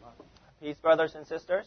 Peace, brothers and sisters.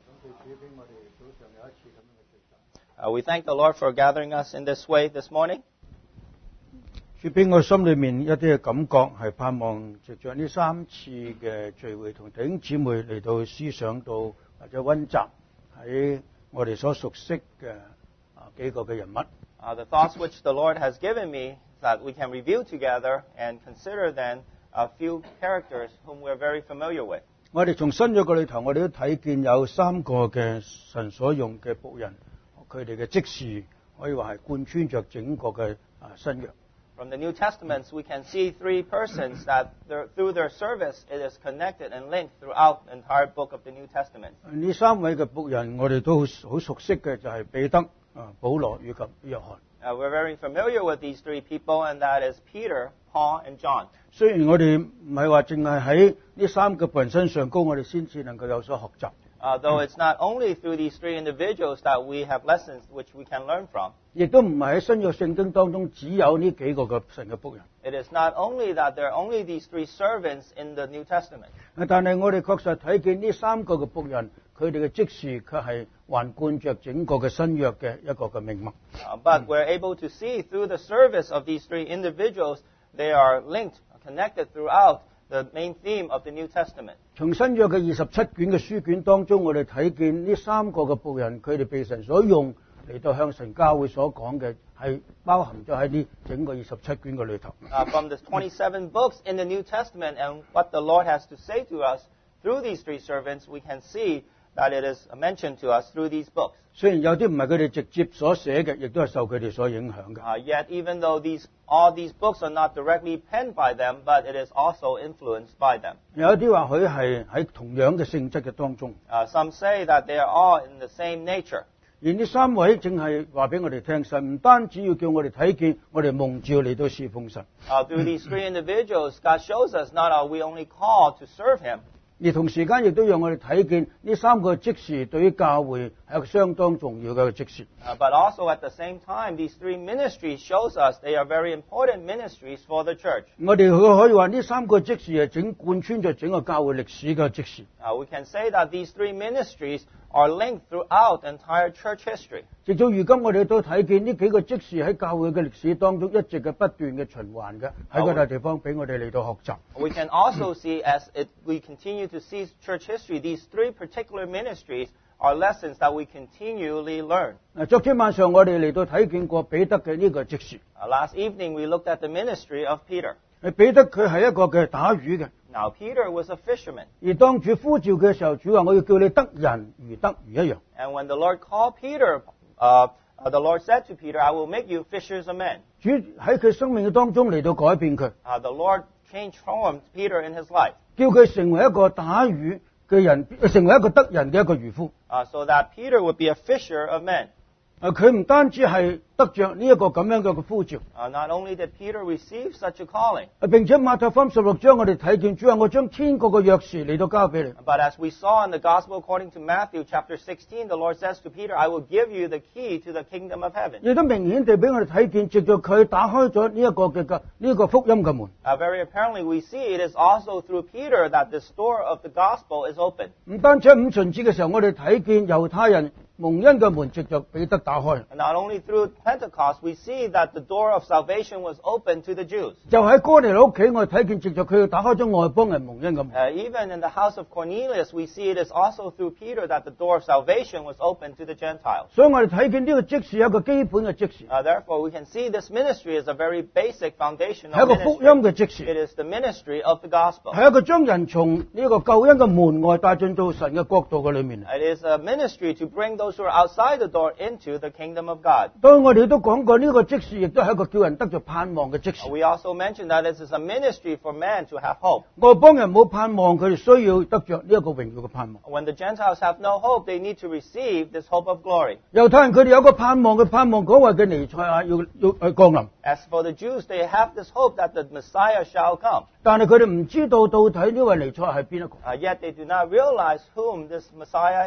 We thank the Lord for gathering us in this way this morning. 主俾我心裏面一啲嘅感覺，係盼望藉着呢3次嘅聚會，同弟兄姊妹嚟到思想到或者溫習喺我哋所熟悉嘅幾個嘅人物。 The thoughts which the Lord has given me that we can review together and consider then a few characters whom we're very familiar with. 我哋從新約嘅裏頭，我哋都睇見有3個嘅神所用嘅僕人，佢哋嘅職事可以話係貫穿着整個嘅新約。 From the New Testaments, we can see 3 persons that through their service it is connected and linked throughout the entire book of the New Testament. 呢3位嘅僕人，我哋都好熟悉嘅，就係彼得、保羅以及約翰。 We're very familiar with these 3 people, and that is Peter, Paul, and John. 雖然我哋唔係話淨係喺呢3個僕人身上高，我哋先至能夠有所學習。 Though it's not only through these 3 individuals that we have lessons which we can learn from. 亦都唔係喺新約聖經當中只有呢幾個嘅神嘅僕人。 It is not only that there are only these 3 servants in the New Testament. 但係我哋確實睇見呢3個嘅僕人，佢哋嘅職事卻係環貫着整個嘅新約嘅一個嘅命脈。 But we're able to see through the service of these 3 individuals, they are linked, connected throughout the main theme of the New Testament. 從新約嘅27卷嘅書卷當中，我哋睇見呢3個嘅僕人，佢哋被神所用嚟到向神教會所講嘅，係包含咗喺呢整個27卷嘅裏頭。 From the 27 books in the New Testament and what the Lord has to say to us through these 3 servants, we can see that it is mentioned to us through these books. 雖然有啲唔係佢哋直接所寫嘅，亦都係受佢哋所影響嘅。 Yet, even though all these books are not directly penned by them, but it is also influenced by them. 有啲或許係喺同樣嘅性質嘅當中。 Some say that they are all in the same nature. 而呢3位正係話俾我哋聽，神唔單止要叫我哋睇見，我哋蒙召嚟到侍奉神。 Through these 3 individuals, God shows us not are we only called to serve Him. 而同時間亦都讓我哋睇見呢3個職事對於教會係一個相當重要嘅職事。 But also at the same time, these 3 ministries shows us they are very important ministries for the church. 我哋可以話呢3個職事係貫穿咗整個教會歷史嘅職事。 We can say that these 3 ministries are linked throughout entire church history. 直到如今，我哋都睇見呢幾個職事喺教會嘅歷史當中一直嘅不斷嘅循環嘅，喺嗰笪地方俾我哋嚟到學習。 We can also see we continue to see church history, these 3 particular ministries are lessons that we continually learn. 昨天晚上我哋嚟到睇見過彼得嘅呢個職事。 Last evening we looked at the ministry of Peter. 彼得佢係一個嘅打魚嘅。 Now Peter was a fisherman. 而當主呼召嘅時候，主話我要叫你得人如得魚一樣。 And when the Lord called Peter, the Lord said to Peter, I will make you fishers of men. 主喺佢生命嘅當中嚟到改變佢。 The Lord transformed Peter in his life. 叫佢成為一個打魚嘅人，成為一個得人嘅一個漁夫。 So that Peter would be a fisher of men. 佢唔單止係得着呢一個咁樣嘅呼召。 Not only did Peter receive such a calling. 並且馬太福音16章我哋睇見主話我將天國嘅鑰匙嚟到交俾你。 But as we saw in the Gospel according to Matthew chapter 16, the Lord says to Peter, I will give you the key to the kingdom of heaven. 亦都明顯地俾我哋睇見，藉著佢打開咗呢個福音嘅門。 Very apparently we see it is also through Peter that this door of the gospel is open. 唔單止喺五旬節嘅時候，我哋睇見猶太人蒙恩嘅門藉著彼得打開。 Not only through Pentecost, we see that the door of salvation was open to the Jews. 就喺哥尼流屋企，我哋睇見藉著佢打開咗外邦人蒙恩嘅門。 Even in the house of Cornelius, we see it is also through Peter that the door of salvation was open to the Gentiles. 所以我哋睇見呢個職事係一個基本嘅職事。 Therefore, we can see this ministry is a very basic foundational 係一個福音嘅職事。 It is the ministry of the gospel. 係一個將人從呢個救恩嘅門外帶進到神嘅國度嘅裏面。 It is a ministry to bring those who are outside the door into the kingdom of God. 當然我哋都講過呢個職事亦都係一個叫人得着盼望嘅職事。 We also mentioned that this is a ministry for man to have hope. 外邦人冇盼望，佢哋需要得着呢一個榮耀嘅盼望。 When the Gentiles have no hope, they need to receive this hope of glory. 猶太人佢哋有個盼望，佢盼望嗰位嘅彌賽亞要降臨。 As for the Jews, they have this hope that the Messiah shall come. 但係佢哋唔知道到底呢位彌賽亞係邊一個。 Yet they do not realize whom this Messiah is.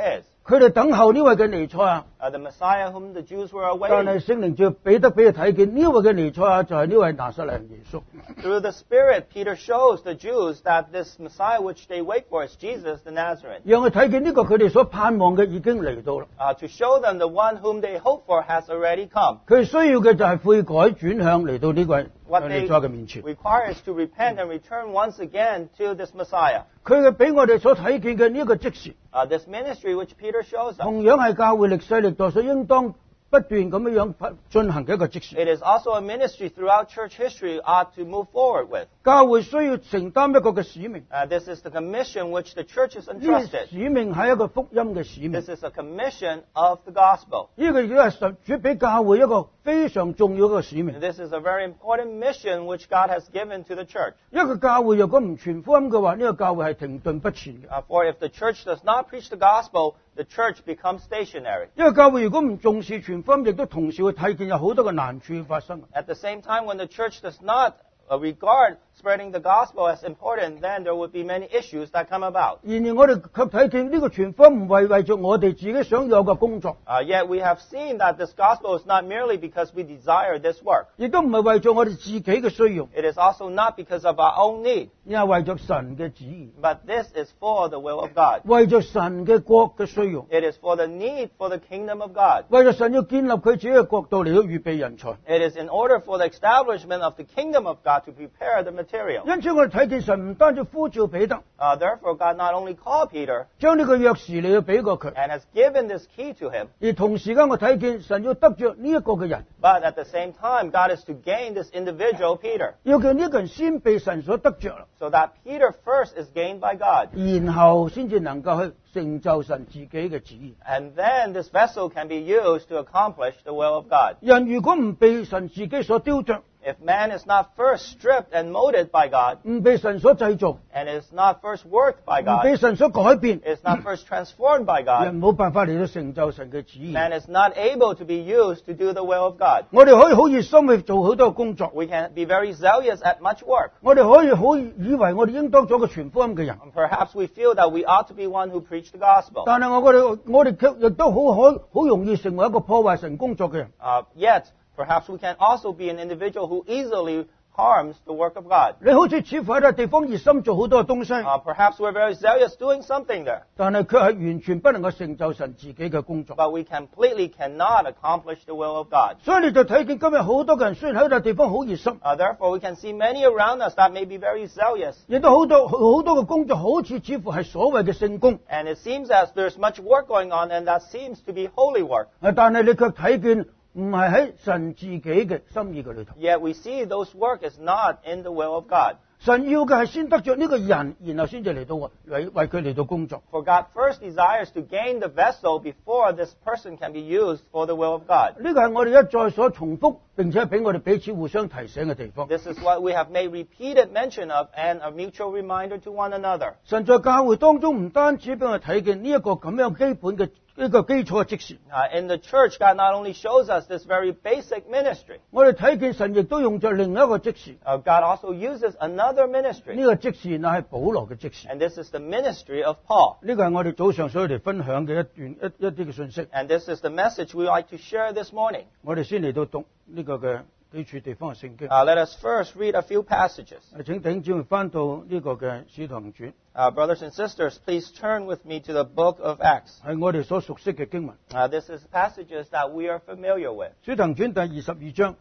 佢哋等候呢位嘅彌賽亞。 the Messiah whom the Jews were 但 awaiting. 係聖靈就彼得俾佢睇見呢位嘅彌賽亞就係呢位拿撒勒人耶穌。 Through the Spirit, Peter shows the Jews that this Messiah which they wait for is Jesus the Nazarene. 讓佢睇見呢個佢哋所盼望嘅已經嚟到啦。 To show them the one whom they hope for has already come. 佢需要嘅就係悔改轉向嚟到呢位 What 彌 they 賽亞嘅面前。 require is to repent and return once again to this Messiah. 佢嘅俾我哋所睇見嘅呢一個即時， This ministry which Peter shows us. 同樣係教會歷世歷代所應當不斷咁樣進行嘅一個即時。 It is also a ministry throughout church history ought to move forward with. 教會需要承擔一個嘅使命， This is the commission which the church is 呢個 entrusted. 使命係一個福音嘅使命。 This is a commission of the gospel. 呢個亦都係神主俾教會一個非常重要嘅使命。 This is a very important mission which God has given to the church. 一個教會若果唔傳福音嘅話，呢個教會係停頓不前嘅。 For if the church does not preach the gospel, the church becomes stationary. 一個教會如果唔重視傳福音，亦都同時會睇見有好多嘅難處發生。 At the same time, when the church does not regard spreading the gospel as important, then there would be many issues that come about. 然而我哋卻睇見呢個傳福音唔係為咗我哋自己想有嘅工作， Yet we have seen that this gospel is not merely because we desire this work. 亦都唔係為咗我哋自己嘅需要， It is also not because of our own need, 而係為咗神嘅旨意， but this is for the will of God. 為咗神嘅國嘅需要， It is for the need for the kingdom of God. 為咗神要建立佢自己嘅國度嚟到預備人才。 It is in order for the establishment of the kingdom of God to prepare the material. 因此我哋睇見神唔單止呼召彼得， Therefore, God not only called Peter 將呢個鑰匙嚟到俾過佢， and has given this key to him, 而同時間我睇見神要得着呢一個嘅人， but at the same time, God is to gain this individual, Peter, 要叫呢個人先被神所得着啦， so that Peter first is gained by God. 然後先至能夠去成就神自己嘅旨意。 And then this vessel can be used to accomplish the will of God. 人如果唔被神自己所雕琢， If man is not first stripped and molded by God, 唔被神所製造， and is not first worked by 唔 God, 被神所改變， is not first transformed by God, 人冇辦法嚟到成就神嘅旨意。 man is not able to be used to do the will of God. 我哋可以好熱心去做好多嘅工作， We can be very zealous at much work. 我哋可以好以為我哋應當做個傳福音嘅人， Perhaps we feel that we ought to be one who preach the gospel. 但係我哋卻亦都好容易成為一個破壞神工作嘅人。 Yet, perhaps we can also be an individual who easily harms the work of God. 你好似似乎喺個地方熱心做好多嘅東西， Perhaps we're very zealous doing something there, 但係卻係完全不能夠成就神自己嘅工作。 but we completely cannot accomplish the will of God. 所以你就睇見今日好多嘅人雖然喺個地方好熱心， Therefore, we can see many around us that may be very zealous, 亦都好多嘅工作好似似乎係所謂嘅聖工， and it seems as there's much work going on, and that seems to be holy work. 但係你卻睇見唔係喺神自己嘅心意嘅裏頭。 Yet we see those work is not in the will of God. 神要嘅係先得着呢個人，然後先至嚟到為佢嚟到工作。 For God first desires to gain the vessel before this person can be used for the will of God. 呢個係我哋一再所重複，並且俾我哋彼此互相提醒嘅地方。 This is what we have made repeated mention of and a mutual reminder to one another. 神在教會當中唔單止俾我哋睇見呢一個咁樣基本嘅一個基礎嘅職事， In the church, God not only shows us this very basic ministry, 我哋睇見神亦都用咗另一個職事。 God also uses another ministry, 呢個職事乃係保羅嘅職事。 and this is the ministry of Paul. 呢個係我哋早上所嚟分享嘅一啲嘅信息。 And this is the message we like to share this morning. 我哋先嚟到讀呢個嘅幾處地方嘅聖經。 Let us first read a few passages. 請弟兄姊妹翻到呢個嘅使徒行傳， Brothers and sisters, please turn with me to the book of Acts. 係我哋所熟悉嘅經文。 This is passages that we are familiar with. 使徒行傳第22章，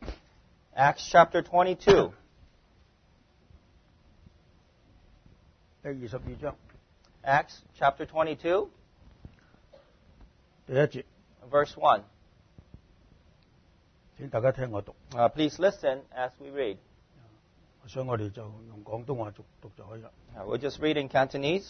Acts chapter 22. 第22章 Acts chapter 22, 第一節， verse 1. 請大家聽我讀。 Please listen as we read. 所以我哋就用廣東話讀就可以啦。 We'll just read in Cantonese.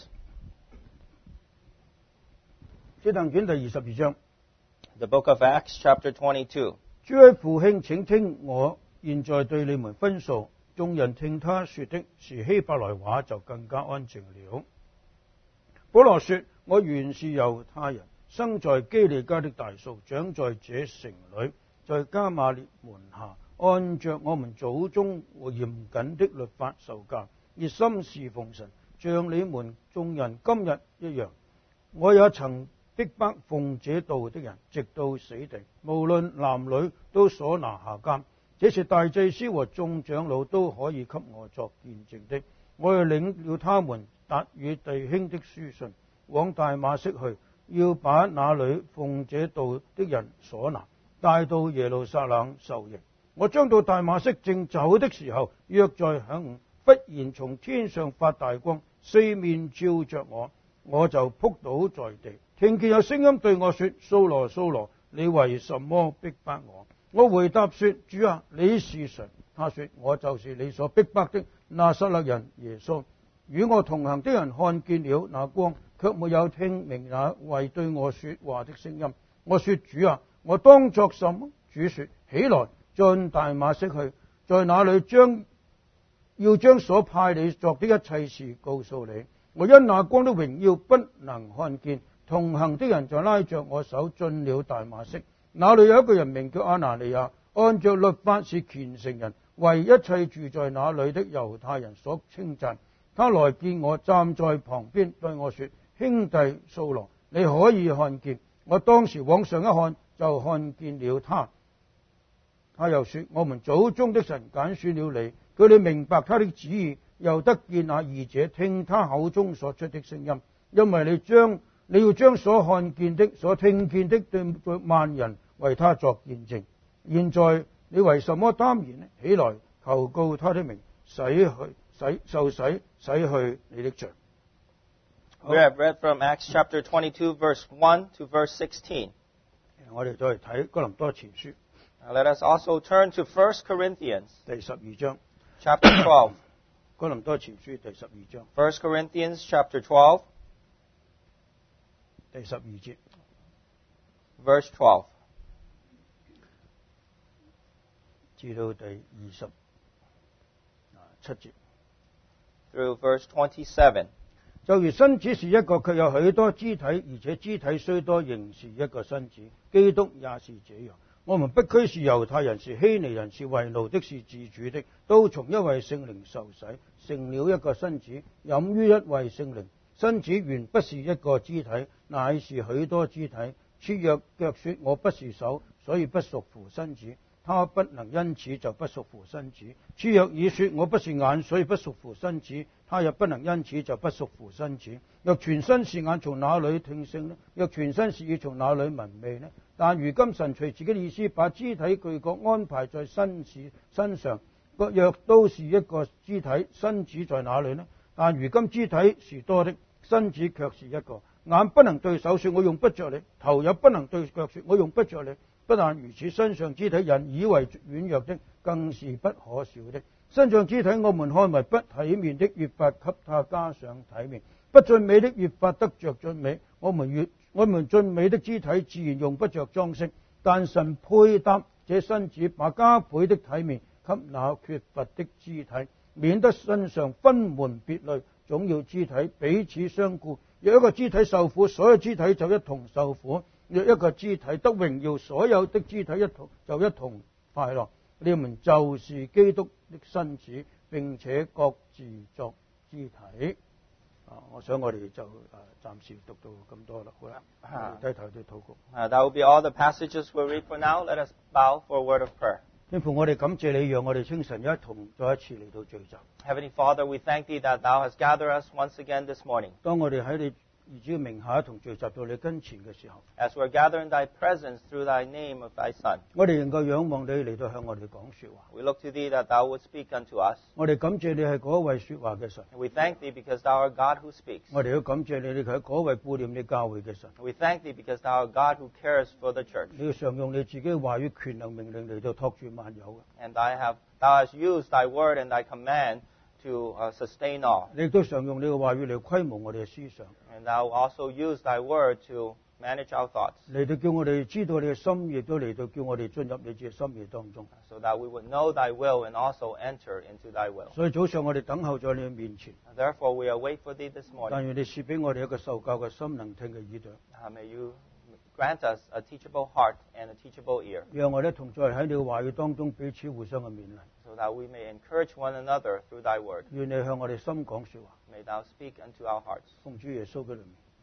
使徒行傳第22章， The book of Acts chapter 22. 諸位父兄，請聽我現在對你們分訴。眾人聽他說的是希伯來話，就更加安靜了。保羅說：我原是猶太人，生在基利家的大數，長在這城裏，在加馬列門下，按着我們祖宗和嚴謹的律法受教，熱心侍奉神，像你們眾人今日一樣。我也曾逼迫奉這道的人，直到死地，無論男女都所拿下監。這是大祭司和眾長老都可以給我作見證的。我又領了他們達與弟兄的書信，往大馬色去，要把那裏奉這道的人所拿，帶到耶路撒冷受刑。我將到大馬色，正走的時候，約在晌午，忽然從天上發大光，四面照着我，我就仆倒在地，聽見有聲音對我說：掃羅，掃羅，你為什麼逼迫我？我回答說：主啊，你是誰？他說：我就是你所逼迫的拿撒勒人耶穌。與我同行的人看見了那光，卻沒有聽明那位對我說話的聲音。我說：主啊，我當作什麼？主說：起來，進大馬色去，在那裏要將所派你作的一切事告訴你。我因那光的榮耀不能看見，同行的人就拉着我手進了大馬色。那裏有一個人名叫阿拿尼亞，按着律法是虔誠人，為一切住在那裏的猶太人所稱讚。他來見我，站在旁邊對我說：兄弟掃羅，你可以看見。我當時往上一看，就看見了他。他又說：我們祖宗的神揀選了你，叫你明白他的旨意，又得見那義者，聽他口中所出的聲音。因為你要將所看見的、所聽見的對萬人為他作見證。現在你為什麼耽延呢？起來，求告他的名，受洗去你的罪。 We have read from Acts chapter 22, verse 1 to verse 16. 我哋再嚟睇哥林多前書。 Now let us also turn to 1 Corinthians 第12章 chapter 12. 哥林多前書第12章 1 Corinthians chapter 12, 第12節 verse 12. 至到第27節 through verse 27. 就如身子是一個，卻有許多肢體，而且肢體雖多，仍是一個身子。基督也是這樣。我們不拘是猶太人，是希尼人，是為奴的，是自主的，都從一位聖靈受洗，成了一個身子，飲於一位聖靈。身子原不是一個肢體，乃是許多肢體。切若腳說我不是手，所以不屬乎身子，他不能因此就不屬乎身子。切若耳說我不是眼，所以不屬乎身子，他也不能因此就不屬乎身子。若全身是眼，從哪裏聽聲呢？若全身是耳，從哪裏聞味呢？但如今神隨自己的意思，把肢體俱各安排在身上，各若都是一個肢體，身子在哪裏呢？但如今肢體是多的，身子卻是一個。眼不能對手說我用不着你，頭也不能對腳說我用不着你。不但如此，身上肢體人以為軟弱的，更是不可少的。身上肢體我們看為不體面的，越發給他加上體面；不俊美的，越發得着俊美。我們俊美的肢體自然用不着裝飾，但神配搭這身子，把加倍的體面給那缺乏的肢體，免得身上分門別類，總要肢體彼此相顧。若一個肢體受苦，所有肢體就一同受苦；若一個肢體得榮耀，所有的肢體一同快樂。你們就是基督的身子，並且各自作肢體。我想我哋就暫時讀到咁多啦。好啦，低頭對禱告。 That will be all the passages we'll read for now. Let us bow for a word of prayer. 天父，我哋感謝你，讓我哋清晨一同再一次嚟到聚集。 Heavenly Father, we thank Thee that Thou hast gathered us once again this morning. 當我哋喺你兒子嘅名下一同聚集到你跟前嘅時候， As we're gathered in Thy presence through Thy name of Thy Son, 我哋能夠仰望你嚟到向我哋講說話。 we look to Thee that Thou would speak unto us. 我哋感謝你係嗰位說話嘅神。 And we thank Thee because Thou art God who speaks. 我哋都感謝你，你係嗰位顧念你教會嘅神。 We thank Thee because Thou art God who cares for the church. 你要常用你自己嘅話語、權能、命令嚟到托住萬有嘅。 And Thou hast used Thy word and Thy command to sustain all. 你亦都常用你嘅話語嚟規模我哋嘅思想， And Thou also use Thy word to manage our thoughts, 嚟到叫我哋知道你嘅心意，亦都嚟到叫我哋進入你自己嘅心意當中。 so that we would know Thy will and also enter into Thy will. 所以早上我哋等候在你嘅面前， And therefore we await for Thee this morning. 但願你賜俾我哋一個受教嘅心，能聽嘅耳朵， May You grant us a teachable heart and a teachable ear, 讓我哋同在喺你嘅話語當中彼此互相嘅勉勵。 so that we may encourage one another through Thy word. 願你向我哋心講說話， May Thou speak unto our hearts. 奉主耶穌嘅名。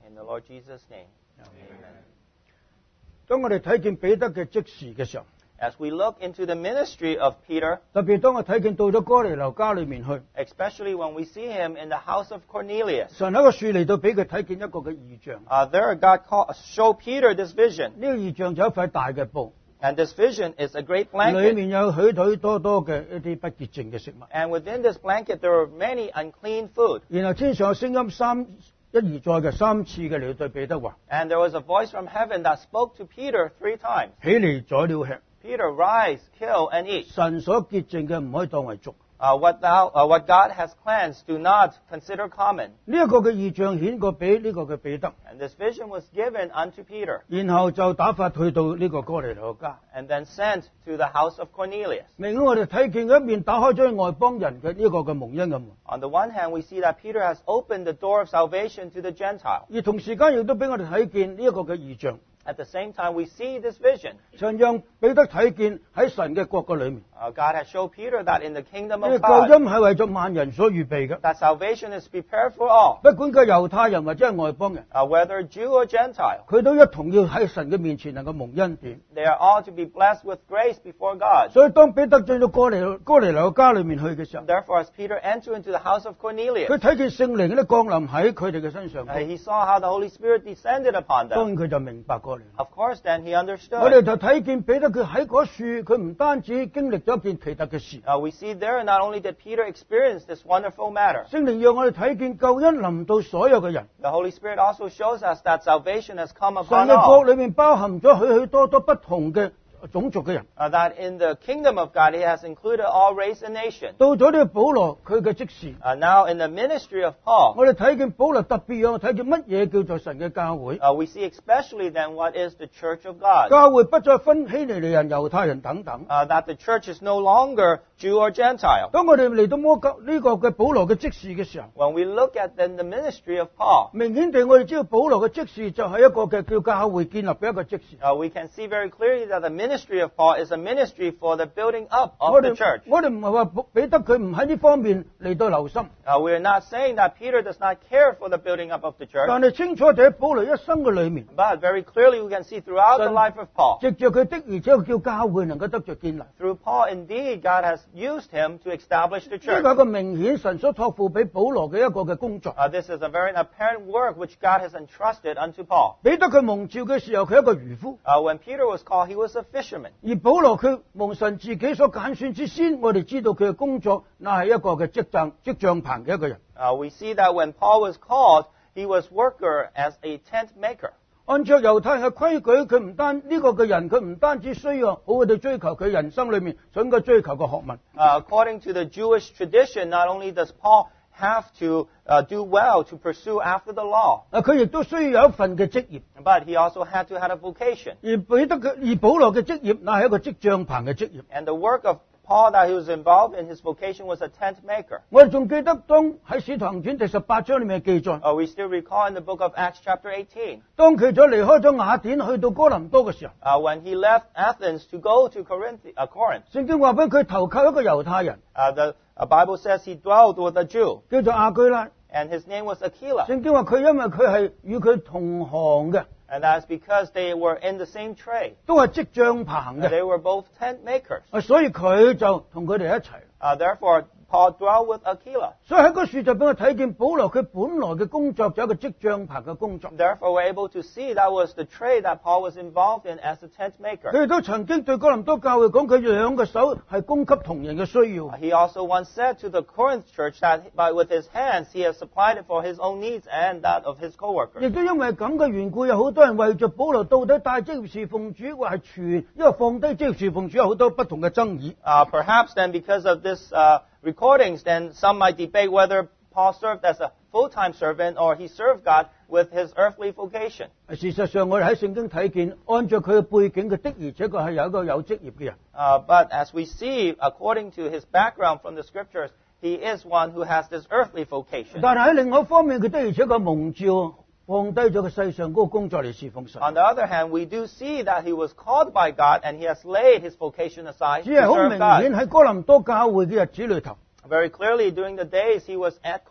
In the Lord Jesus' name. Amen. 當我哋睇見彼得嘅職事嘅時候， As we look into the ministry of Peter, 特別當我睇見到咗哥尼流家裏面去， especially when we see him in the house of Cornelius, 神喺個樹嚟到俾佢睇見一個嘅異象。 there God showed Peter this vision. 呢個異象就一塊大嘅布， And this vision is a great 裏 blanket. 面有許許多多嘅一啲不潔淨嘅食物。 And within this blanket, there were many unclean food. 然後天上有聲音一而再嘅三次嘅嚟到對彼得話： And there was a voice from heaven that spoke to Peter 3 times. 起嚟宰了吃， Peter, rise, kill, and eat. 神所潔淨嘅唔可以當為俗。 What God has cleansed, do not consider common. 呢一個嘅異象顯過俾呢個嘅彼得， And this vision was given unto Peter, 然後就打發去到呢個哥尼流嘅家。 and then sent to the house of Cornelius. 明顯我哋睇見佢一面打開咗外邦人嘅呢個嘅蒙恩嘅門， On the one hand, we see that Peter has opened the door of salvation to the Gentile. 而同時間亦都俾我哋睇見呢一個嘅異象， At the same time, we see this vision. 神讓彼得睇見喺神嘅國嘅裏面， God has showed Peter that in the kingdom 呢 of 個救 God, 恩係為咗萬人所預備嘅， that salvation is prepared for all, 不管佢係猶太人或者係外邦人， whether Jew or Gentile. 佢都一同要喺神嘅面前能夠蒙恩典。 They are all to be blessed with grace before God. 所以當彼得進到哥尼流嘅家裏面去嘅時候， Therefore, as Peter entered into the house of 佢 Cornelius, 睇見聖靈咧降臨喺佢哋嘅身上， he saw how the Holy Spirit descended upon 當 them. 然佢就明白過嚟。 Of course, then he 我 understood. 哋就睇見彼得佢喺嗰樹，佢唔單止經歷咗一件奇特嘅事， We see there not only did Peter experience this wonderful matter, 聖靈讓我哋睇見救恩臨到所有嘅人。 the Holy Spirit also shows us that salvation has come 神 upon 嘅國 all. 裏面包含咗許許多多不同嘅種族嘅人。 That in the kingdom of God, He has included all race and nation. 到咗呢個保羅佢嘅職事， Now, in the ministry of Paul, 我哋睇見保羅特別讓我睇見乜嘢叫做神嘅教會。 we see especially then what is the church of God. 教會不再分希利尼人、猶太人等等。 That the church is no longer Jew or Gentile. 當我哋嚟到摩格呢個嘅保羅嘅職事嘅時候， When we look at then the ministry of Paul, 明顯地我哋知道保羅嘅職事就係一個嘅叫教會建立嘅一個職事。 we can see very clearly that the ministry of Paul is a ministry for the building up 我 of the 哋 church. 我哋唔係話彼得佢唔喺呢方面嚟到留心， We are not saying that Peter does not care for the building up of the church, 但係清楚地喺保羅一生嘅裏面， but very clearly we can see throughout the life of Paul. 藉着佢的而且確叫教會能夠得着建立。呢 Through Paul, indeed, God has used him to establish the 個 church. 係一個明顯神所託付俾保羅嘅一個嘅工作。 This is a very apparent work which God has entrusted unto Paul. 彼得佢蒙召嘅時候，佢係一個漁夫； When Peter was called, he was a fisherman. 而保羅佢蒙神自己所揀選之先，我哋知道佢嘅工作那係一個嘅織帳棚嘅一個人。 We see that when Paul was called, he was worker as a tent maker. 按照猶太人嘅規矩，佢唔單呢個嘅人，佢唔單止需要好好地追求佢人生裏面所應該追求嘅學問。 According to the Jewish tradition, not only does Paul have to do well to pursue after the law, 佢亦都需要有一份嘅職業。 but he also had to have a vocation. 而保羅嘅職業，那係一個織帳棚嘅職業。 And the work of Paul that he was involved in, his vocation was a tent maker. 我哋仲記得當喺使徒行傳第18章裏面嘅記載， We still recall in the book of Acts chapter 18, 當佢咗離開咗雅典去到哥林多嘅時候， when he left Athens to go to Corinth. 聖經話俾佢投靠一個猶太人， The Bible says he dwelled with a Jew, 叫做亞居拉。 and his name was Aquila. 聖經話佢因為佢係與佢同行嘅， And that's because they were in the same trade. 都係織帳棚嘅， They were both tent makers. 所以佢就同佢哋一齊。 Therefore, Paul dwelled with Aquila. 所以喺嗰處就俾我睇見保羅佢本來嘅工作就係一個織帳棚嘅工作。 Therefore, we're able to see that was the trade that Paul was involved in as a tent maker. 佢亦都曾經對哥林多教會講，佢兩個手係供給同人嘅需要。 He also once said to the Corinth church that with his hands he has supplied it for his own needs and that of his co-workers. 亦都因為咁嘅緣故，有好多人為著保羅到底帶職業侍奉主，或係傳，因為放低職業侍奉主有好多不同嘅爭議。 Perhaps then because of this recordings, then some might debate whether Paul served as a full-time servant or he served God with his earthly vocation. 事實上，我哋喺聖經睇見，按照佢嘅背景，佢的而且確係有一個有職業嘅人。 But as we see, according to his background from the scriptures, he is one who has this earthly vocation. 但係喺另外一方面，佢的而且確蒙召放低咗佢世上嗰個工作嚟侍奉神。 On the other hand, we do see that he was called by God and he has laid his vocation aside 只 to 係好 serve 明 God. 顯喺哥林多教會嘅日子裏頭， Very clearly, during the days he was at Corinth,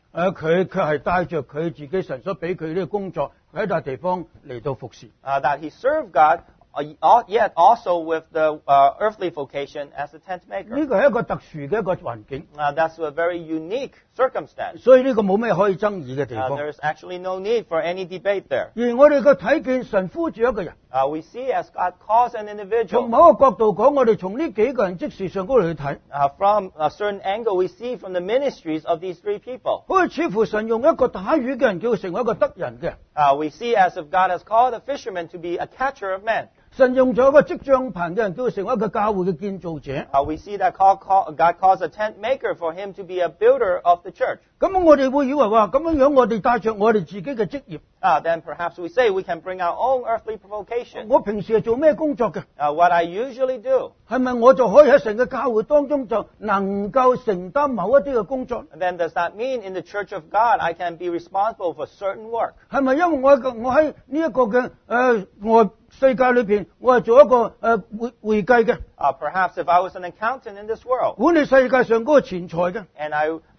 佢卻係帶着佢自己神所俾佢呢個工作喺笪地方嚟到服侍。 That he served God, yet also with the earthly vocation as a tent maker. 呢個係一個特殊嘅一個環境。 That's a very unique circumstance. 所以呢個冇咩可以爭議嘅地方。 There's actually no need for any debate there. 而我哋嘅睇見神呼住一個人。 We see as God calls an 從 individual. 某一個角度講，我哋從呢幾個人職事上高嚟去睇， From a certain angle, we see from the ministries of these three people. 好似似乎神用一個打魚嘅人叫佢成為一個得人嘅。 We see as if God has called a fisherman to be a catcher of men. 神用咗一個織帳棚嘅人叫佢成為一個教會嘅建造者。 We see that God calls a tent maker for him to be a builder of the church. 咁我哋會以為話咁樣我哋帶着我哋自己嘅職業。 Then perhaps we say we can bring our own earthly vocation. 我平時係做咩工作嘅？ What I usually do. 係咪我就可以喺神嘅教會當中就能夠承擔某一啲嘅工作？ Then does that mean in the church of God I can be responsible for certain work? 係咪因為我喺呢一個嘅外世界裏邊，我係做一個會計嘅？ Perhaps if I was an accountant in this world. 管理世界上嗰個錢財嘅。 And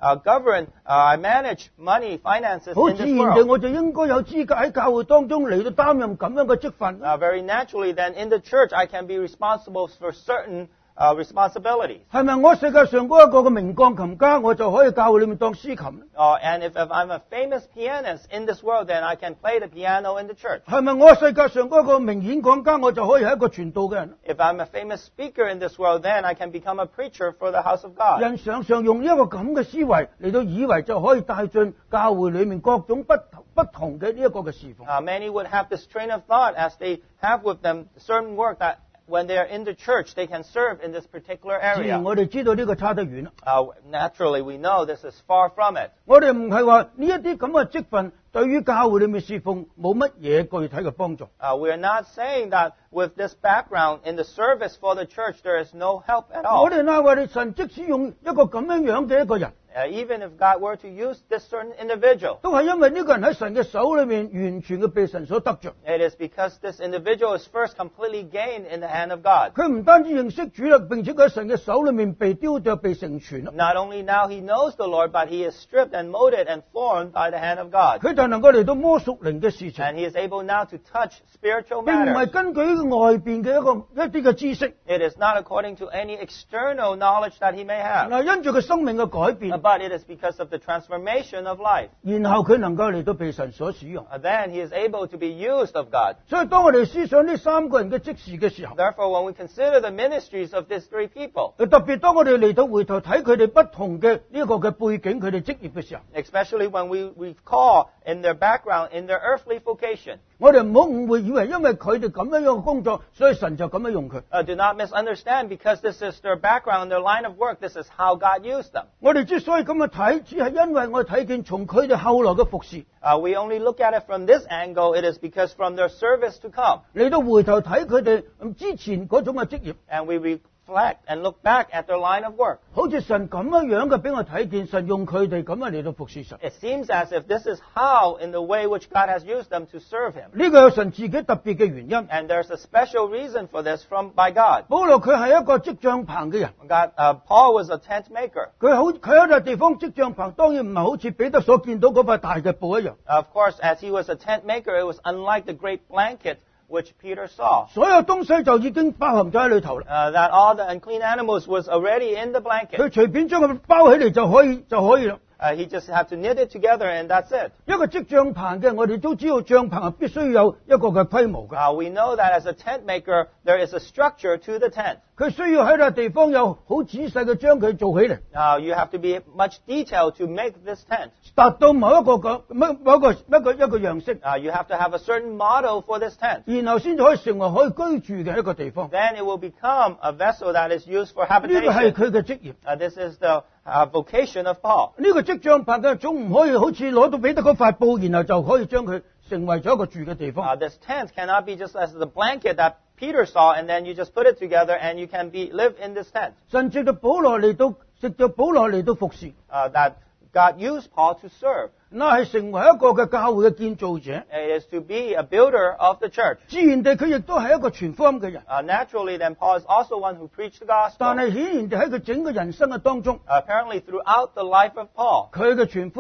I manage money, finances 好 in 自 this 然地， world. 我就應該有資格喺教會當中嚟到擔任咁樣嘅職份。 Very naturally, then in the church I can be responsible for certain responsibilities. 係咪我世界上嗰一個嘅名鋼琴家，我就可以教會裏面當司琴？ And if I'm a famous pianist in this world, then I can play the piano in the church. 係咪我世界上嗰個名演講家，我就可以係一個傳道嘅人？ If I'm a famous speaker in this world, then I can become a preacher for the house of God. 人常常用一個咁嘅思維嚟到以為就可以帶進教會裏面各種不同嘅呢一個嘅侍奉。 Many would have this train of thought as they have with them certain work that when they are in the church, they can serve in this particular 自然 area. 我哋知道呢個差得遠啦。 Naturally, we know this is far from it. 我哋唔係話呢一啲咁嘅職份對於教會裏面侍奉冇乜嘢具體嘅幫助。 We are not saying that with this background in the service for the church, there is no help at 我 all. 哋嗱，我哋神即使用一個咁樣嘅一個人， Even if God were to use this certain individual, 都係因為呢個人喺神嘅手裏面完全嘅被神所得着。 it is because this individual is first completely gained in the hand of God. 佢唔單止認識主啦，並且佢喺神嘅手裏面被雕琢、被成全啦。 Not only now he knows the Lord, but he is stripped and molded and formed by the hand of God. 佢就能夠嚟到摸屬靈嘅事情， And he is able now to touch spiritual 並唔係 matters. 根據外邊嘅一啲嘅知識。 It is not according to any external knowledge that he may have, 嗱，因住佢生命嘅改變， but it is because of the transformation of life. 然後佢能夠嚟到被神所使用。 Then he is able to be used of God. 所以當我哋思想呢三個人嘅職事嘅時候， Therefore, when we consider the ministries of these three people, 特別當我哋嚟到回頭睇佢哋不同嘅呢個嘅背景、佢哋職業嘅時候， especially when we recall in their background, in their earthly vocation, 我哋唔好誤會，以為因為佢哋咁樣嘅工作，所以神就咁樣用佢。 do not misunderstand because this is their background, their line of work, this is how God used them. 我哋之所以咁樣睇，只係因為我哋睇見從佢哋後來嘅服侍 We only look at it from this angle, it is because from their service to come, 嚟到回頭睇佢哋之前嗰種嘅職業， and we reflect and look back at their line of work. 好似神咁樣嘅俾我睇見，神用佢哋咁樣嚟到服侍神。 It seems as if this is how, in the way which God has used them to serve Him. 呢個有神自己特別嘅原因。 And there's a special reason for this by God. 保羅佢係一個織帳棚嘅人， Paul was a tent maker. 佢喺一笪地方織帳棚，當然唔係好似彼得所見到嗰塊大嘅布一樣。 Of course, as he was a tent maker, it was unlike the great blanket which Peter saw. 所有東西就已經包含咗喺裏頭啦。 That all the unclean animals was already in the 佢 blanket. 隨便將佢包起嚟就可以啦。 He just had to knit it together and that's it. 一個織帳棚嘅，我哋都知道帳棚係必須有一個嘅規模嘅。 We know that as a tent maker, there is a structure to the tent. 佢需要喺笪地方有好仔細嘅將佢做起嚟， You have to be much detailed to make this tent. 達到某一個樣式， You have to have a certain model for this tent. 然後先至可以成為可以居住嘅一個地方。 Then it will become a vessel that is used for 呢個係 habitation. 佢嘅職業。 This is the vocation of Paul. 呢個織帳棚嘅總唔可以好似攞到彼得嗰塊布，然後就可以將佢成為咗一個住嘅地方。 This tent cannot be just as the blanket that Peter saw, and then you just put it together and you can live in this tent. 甚至到保羅嚟到服侍， That God used Paul to serve. 那係成為一個嘅教會嘅建造者。 It is to be a builder of the church. 自然地，佢亦都係一個傳福音嘅人。 Naturally, then Paul is also one who preached the 但 gospel. 係顯然地喺佢整個人生嘅當中， Apparently, throughout the life of Paul, 佢嘅傳福音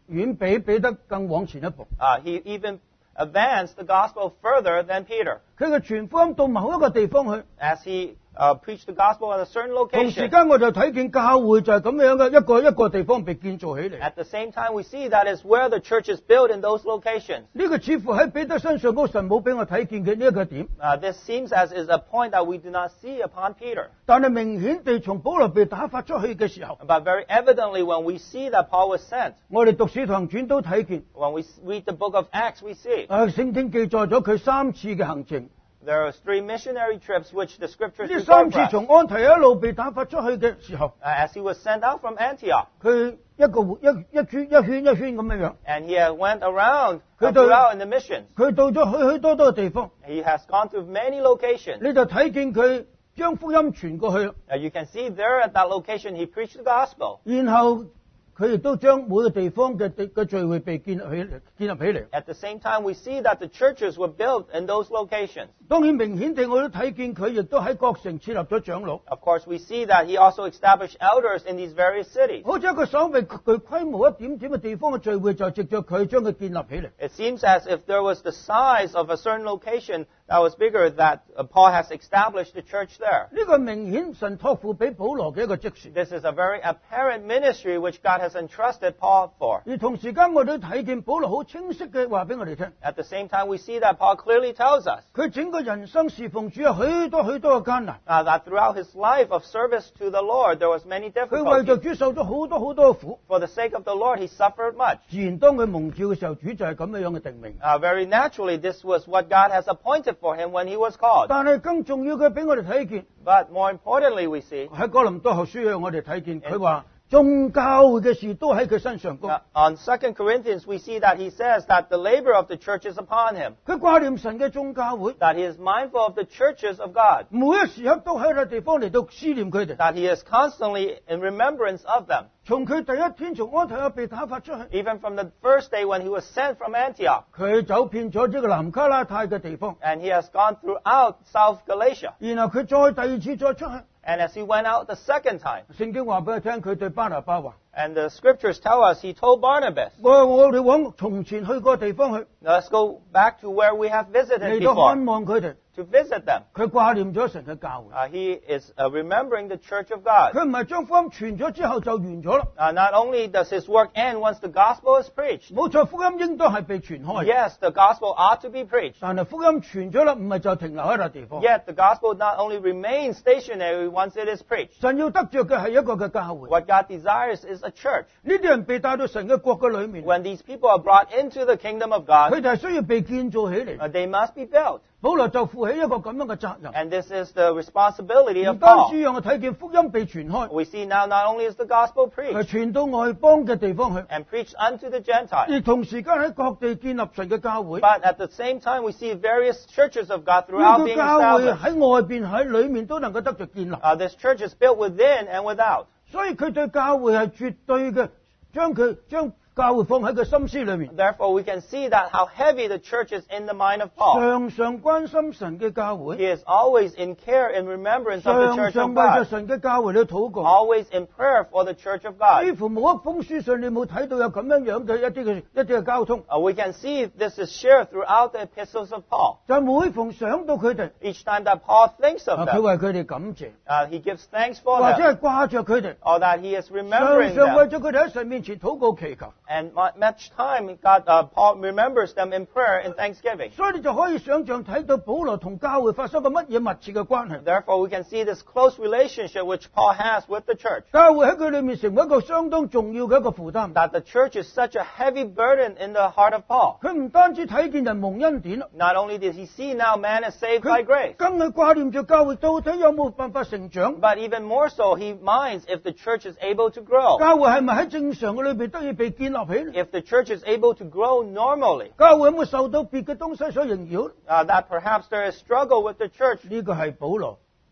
遠比彼得更往前一步。 He even advanced the gospel further than Peter. 佢嘅傳福音到某一個地方去， As he preached the gospel at a certain 同時 location. 間我就睇見教會就係咁樣嘅一個地方被建造起嚟。 At the same time, we see that is where the church is built in those locations. 呢個似乎喺彼得身上嗰個神冇俾我睇見嘅呢一個點， This seems as is a point that we do not see upon Peter. 但係明顯地從保羅被打發出去嘅時候， But very evidently, when we see that Paul was sent, 我哋讀使徒行傳都睇見， when we read the book of Acts, we see 聖經記載咗佢3次嘅行程。 there are 3 missionary trips which the scriptures 呢 record 3 for 次 us. 從安提一路被打發出去嘅時候， As he was sent out from Antioch, 佢一圈咁樣樣， and he went around 佢到- throughout in the missions. 佢到咗許多嘅地方， He has gone to many locations. 你就睇見佢將福音傳過去， You can see there at that location he preached the gospel. 然後佢亦都將每個地方嘅聚會被建立起嚟。 At the same time, we see that the churches were built in those locations. 當然明顯地我都睇見佢亦都喺各城設立咗長老， Of course, we see that he also established elders in these various cities. 好似一個稍微具規模一點點嘅地方嘅聚會，就藉着佢將佢建立起嚟。 It seems as if there was the size of a certain location that was bigger that Paul has established the church there. 呢個明顯神託付俾保羅嘅一個職事。 This is a very apparent ministry which God has entrusted Paul for. 而同時間我哋都睇見保羅好清晰嘅話俾我哋聽， At the same time, we see that Paul clearly tells us 佢整個人生侍奉主有許多嘅艱難， that throughout his life of service to the Lord, there was many 佢為着 difficulties. 主受咗好多嘅苦。 For the sake of the Lord, he suffered much. 自然當佢蒙召嘅時候，主就係咁樣嘅定命。 Very naturally, this was what God has appointed for him when he was called. 但係更重要嘅俾我哋睇見， But more importantly, we see 喺哥林多後書我哋睇見佢話眾教會嘅事都喺佢身上高。 on 2 Corinthians, we see that he says that the labor of the church is upon him, 佢掛念神嘅眾教會， that he is mindful of the churches of God, 每一時刻都喺個地方嚟到思念佢哋。 that he is constantly in remembrance of them. 從佢第一天從安提阿被打發出去， Even from the first day when he was sent from Antioch, 佢走遍咗呢個南卡拉太嘅地方， and he has gone throughout South Galatia. 然後佢再第二次再出去。 And as he went out the second time, 聖經話俾佢聽，佢對巴拿巴話： and the scriptures tell us he told Barnabas, 我哋往從前去過地方去， let's go back to where we have visited 嚟到 before, 看望佢哋。 to visit them. 佢掛念咗神嘅教會， He is remembering the church of God. 佢唔係將福音傳咗之後就完咗啦。 Not only does his work end once the gospel is preached, 冇錯，福音應當係被傳開。 yes, the gospel ought to be preached. 但係福音傳咗啦，唔係就停留喺笪地方。 Yet the gospel not only remains stationary once it is preached. 神要得着嘅係一個嘅教會。 What God desires is a church. 呢啲人被帶到神嘅國嘅裏面， When these people are brought into the kingdom of God, 佢哋係需要被建造起嚟。 they must be built. 保羅就負起一個咁樣嘅責任。 And this is the responsibility 唔 of 單 Paul. 止讓我睇見福音被傳開， We see now not only is the gospel 係 preached 傳到外邦嘅地方去， and preached unto the Gentiles, 而同時間喺各地建立神嘅教會。 but at the same time we see various churches of God 呢 throughout 個 being 教會 established. 喺外邊喺裏面都能夠得着建立， This church is built within and without. 所以佢對教會係絕對嘅，將教會放喺佢心思裏面， Therefore, we can see that how heavy the church is in the mind of Paul. 常常關心神嘅教會， He is always in care and remembrance of the 常 church 常 of 為着 God, 神嘅教會去禱告。 always in prayer for the church of 幾 God. 乎冇一封書信你冇睇到有咁樣嘅一啲嘅交通， We can see this is shared throughout the epistles of Paul. 就每逢想到佢哋， Each time that Paul thinks of 佢 them, 為佢哋感謝， he gives thanks for 或者 them, 係掛着佢哋， or that he is 常 remembering 常為 them. 咗佢哋喺神面前禱告祈求。 And much time, Paul remembers them in prayer and thanksgiving. 所以你就可以想象睇到保羅同教會發生個乜嘢密切嘅關係。 Therefore, we can see this close relationship which Paul has with the church. 教會喺佢裏面成為一個相當重要嘅一個負擔。 That the church is such a heavy burden in the heart of Paul. 佢唔單止睇見人蒙恩典， Not only did he see now man is saved by 佢 grace, 更係掛念住教會到底有冇辦法成長。 but even more so, he minds if the church is able to grow. 教會係咪喺正常嘅裏邊得以被建立起嚟？ If the church is able to grow normally, 教會有冇受到別嘅東西所縈繞？ that perhaps there is struggle with the church. 呢個係保羅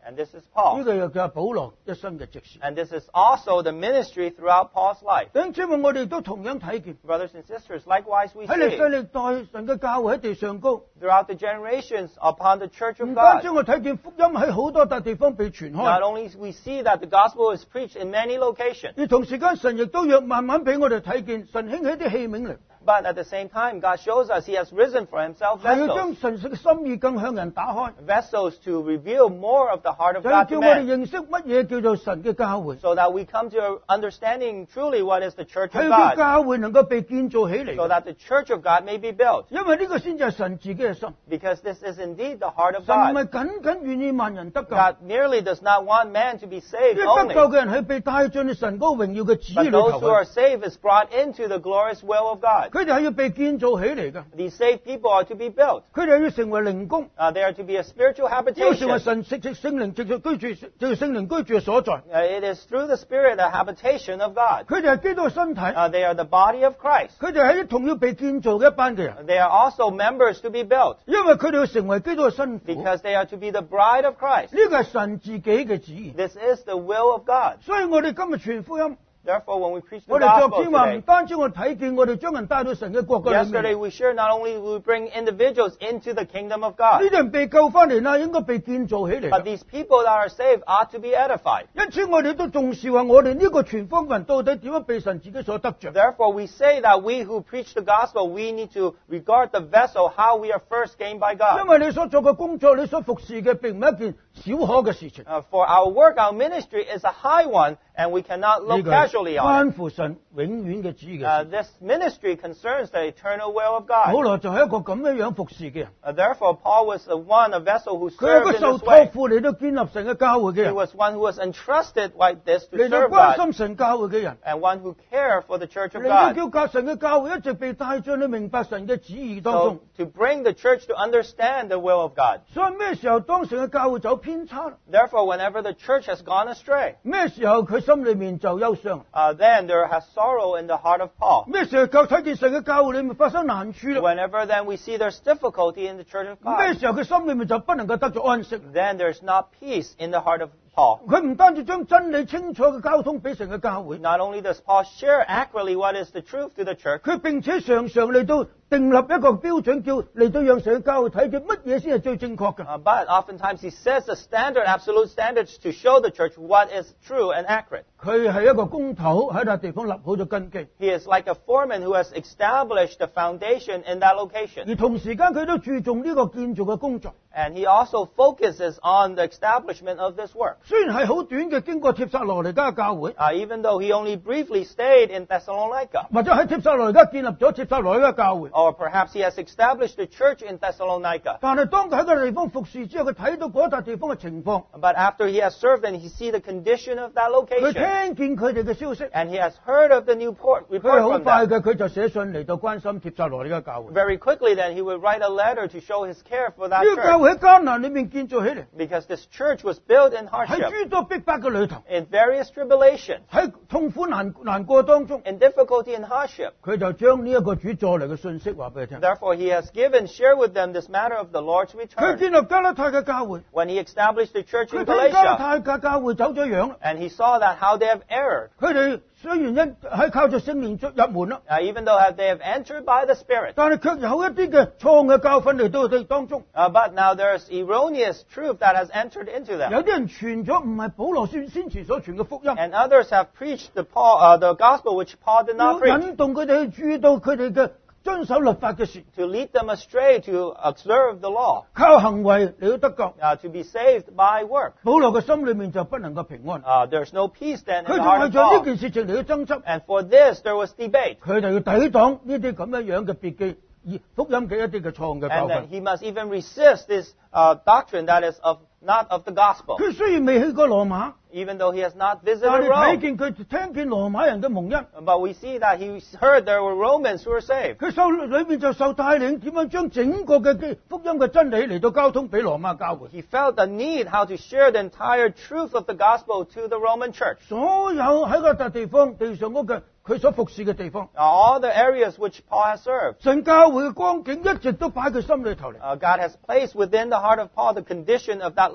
And this is 呢 Paul. 個又叫保羅一生嘅職事。 And this is also the ministry throughout Paul's life. 弟兄姊妹，我哋都同樣睇見 Brothers and sisters, likewise we 喺歷 see 世歷代神嘅教會喺地上高， throughout the generations upon the church of 唔單止 God. 我睇見福音喺好多笪地方被傳 Not 開， only we see that the gospel is preached in many locations, 而同時間神亦都要慢慢俾我哋睇見神興起啲器皿嚟， but at the same time, God shows us He has risen for Himself 係要將 vessels. 神嘅心意更向人打開， Vessels to reveal more of the heart of 就係 God 叫 to 我哋 men, 認識乜嘢叫做神嘅教會， so that we come to understanding truly what is the church 係 of 要叫 God, 教會能夠被建造起嚟 so 嘅， that the church of God may be built. 因為呢個先至係神自己嘅心， Because this is indeed the heart of 神唔 God. 係僅僅願意萬人得救， God merely does not want man to be saved 啲得 only, 救嘅人係被帶進神嗰個榮耀嘅旨意 but 裏 those 頭 who are 嘅， saved is brought into the glorious will of God. 佢哋係要被建造起嚟嘅， These saved people are to be built. 佢哋係要成為靈宮。 They are to be a spiritual 要成為 habitation. 神藉聖靈藉住居住，藉住聖靈居住嘅所在。 It is through the Spirit a habitation of God. 佢哋係基督嘅身體， They are the body of Christ. 佢哋係一同要被建造嘅一班嘅人， They are also members to be built 因為佢哋要成為基督嘅新婦。 because they are to be the bride of Christ. 呢個係神自己嘅旨意。 This is the will of God. 所以我哋今日傳福音， Therefore, when we preach the 我哋昨 gospel 天話唔 today, 單止我睇見我哋將人帶到神嘅國嘅裏 yesterday 面， we shared not only will we bring individuals into the kingdom of 呢 God, 啲人被救翻嚟啦，應該被建造起嚟 but 㗎。 these people that are saved ought to be edified. 因此我哋都重視話，我哋呢個傳福音人到底點樣被神自己所得着？ Therefore, we say that we who preach the gospel, we need to regard the vessel how we are first gained by 因 God. 為你所做嘅工作，你所服侍嘅並唔係一件小可嘅事情。 For our work, our ministry is a high one, and we cannot 呢 look 個係 casually on it. 關乎神永遠嘅旨意嘅事。 This ministry concerns the eternal will of 保 God. 羅就係一個咁樣服侍嘅人， Therefore, Paul was the one, a vessel who 佢係一 served 個 in 受 this 託 way. 付嚟到建立神嘅教會嘅 He 人， was one who was entrusted like this to 嚟到 serve 關 God, 心神教會嘅人， and one who cared for the church of 嚟到 God. 叫教神嘅教會一直被帶進去明白神嘅旨意當 So 中。 to bring the church to understand the will of God. 所以咩時候當神嘅教會走偏差， Therefore, whenever the church has gone astray, 咩時候佢心裏面就憂傷， then there has sorrow in the heart of Paul. 咩時候睇見神嘅教會裏面發生難處啦， Whenever then we see there's difficulty in the church of 咩 God, 時候佢心裏面就不能夠得咗安息。 then there's not peace in the heart of Paul. 佢唔單止將真理清楚嘅交通俾神嘅教會， Not only does Paul share accurately what is the truth to the church, 佢並且常常嚟到訂立一個標準，叫嚟到讓神嘅教會睇見乜嘢先係最正確嘅。 but oftentimes he sets a standard, absolute standards to show the church what is true and accurate. 佢係一個工頭喺笪地方立好咗根基， He is like a foreman who has established the foundation in that location. 而同時間佢都注重呢個建造嘅工作。 And he also focuses on the establishment of this work. 雖然係好短嘅經過帖撒羅尼迦教會， Even though he only briefly stayed in Thessalonica, 或者喺帖撒羅尼迦建立咗帖撒羅尼迦教會， or perhaps he has established the church in Thessalonica. 但係當佢喺個地方服侍之後，佢睇到嗰笪地方嘅情況， But after he has served and he see the condition of that 佢 location, 聽見佢哋嘅消息， and he has heard of the new report 佢好 from 快 them, 嘅佢就寫信嚟到關心帖撒羅尼迦教會。 very quickly then he would write a letter to show his care for that 呢個教 church. 會喺艱難裏面建造起嚟， Because this church was built in 喺 hardship, 諸多逼迫嘅裏頭， in various tribulations, 喺痛苦難過當中， in difficulty and hardship. 佢就將呢一個主再嚟嘅信息話俾佢聽。 Therefore he has shared with them this matter of the Lord's 佢 return. 建立加拉太嘅教會， When he established the church 佢 in 睇加拉 Galatia, 太嘅教會走咗樣啦。 and he saw that how they have erred, 佢哋雖然係靠住聖靈入門啦， even though they have entered by the Spirit, 但係卻有一啲嘅錯誤嘅教訓嚟到佢哋當中。 but now there's erroneous truth that has entered into 有 them. 啲人傳咗唔係保羅先前所傳嘅福音， And others have preached the gospel which Paul did 要 not preach, 引動佢哋去注意到佢哋嘅遵守律法嘅事， to lead them astray to observe the law, 靠行為嚟到得救。 to be saved by work. 保羅嘅心裏面就不能夠平安， There's no peace then in 佢 the 就 heart 為 of 咗呢 Paul. 件事情嚟到爭執， And for this there was debate. 佢哋要抵擋呢啲咁樣嘅別記而福音嘅一啲嘅錯誤嘅教 And then 訓。 he must even resist this doctrine that is not of the gospel, 佢雖然未去過羅馬， even though he has not 但 visited 係睇 Rome. 見佢聽見羅馬人嘅蒙恩， But we see that he heard there were Romans who were saved. 佢裏面就受帶領點樣將整個嘅福音嘅真理嚟到交通俾羅馬教會。 He felt the need how to share the entire truth of the gospel to the Roman church. 所有喺嗰笪地方地上嗰個佢所服侍嘅地方， All the areas which Paul has served. 神教會嘅光景一直都擺佢心裏頭嚟。 God has placed within the heart of Paul the condition of that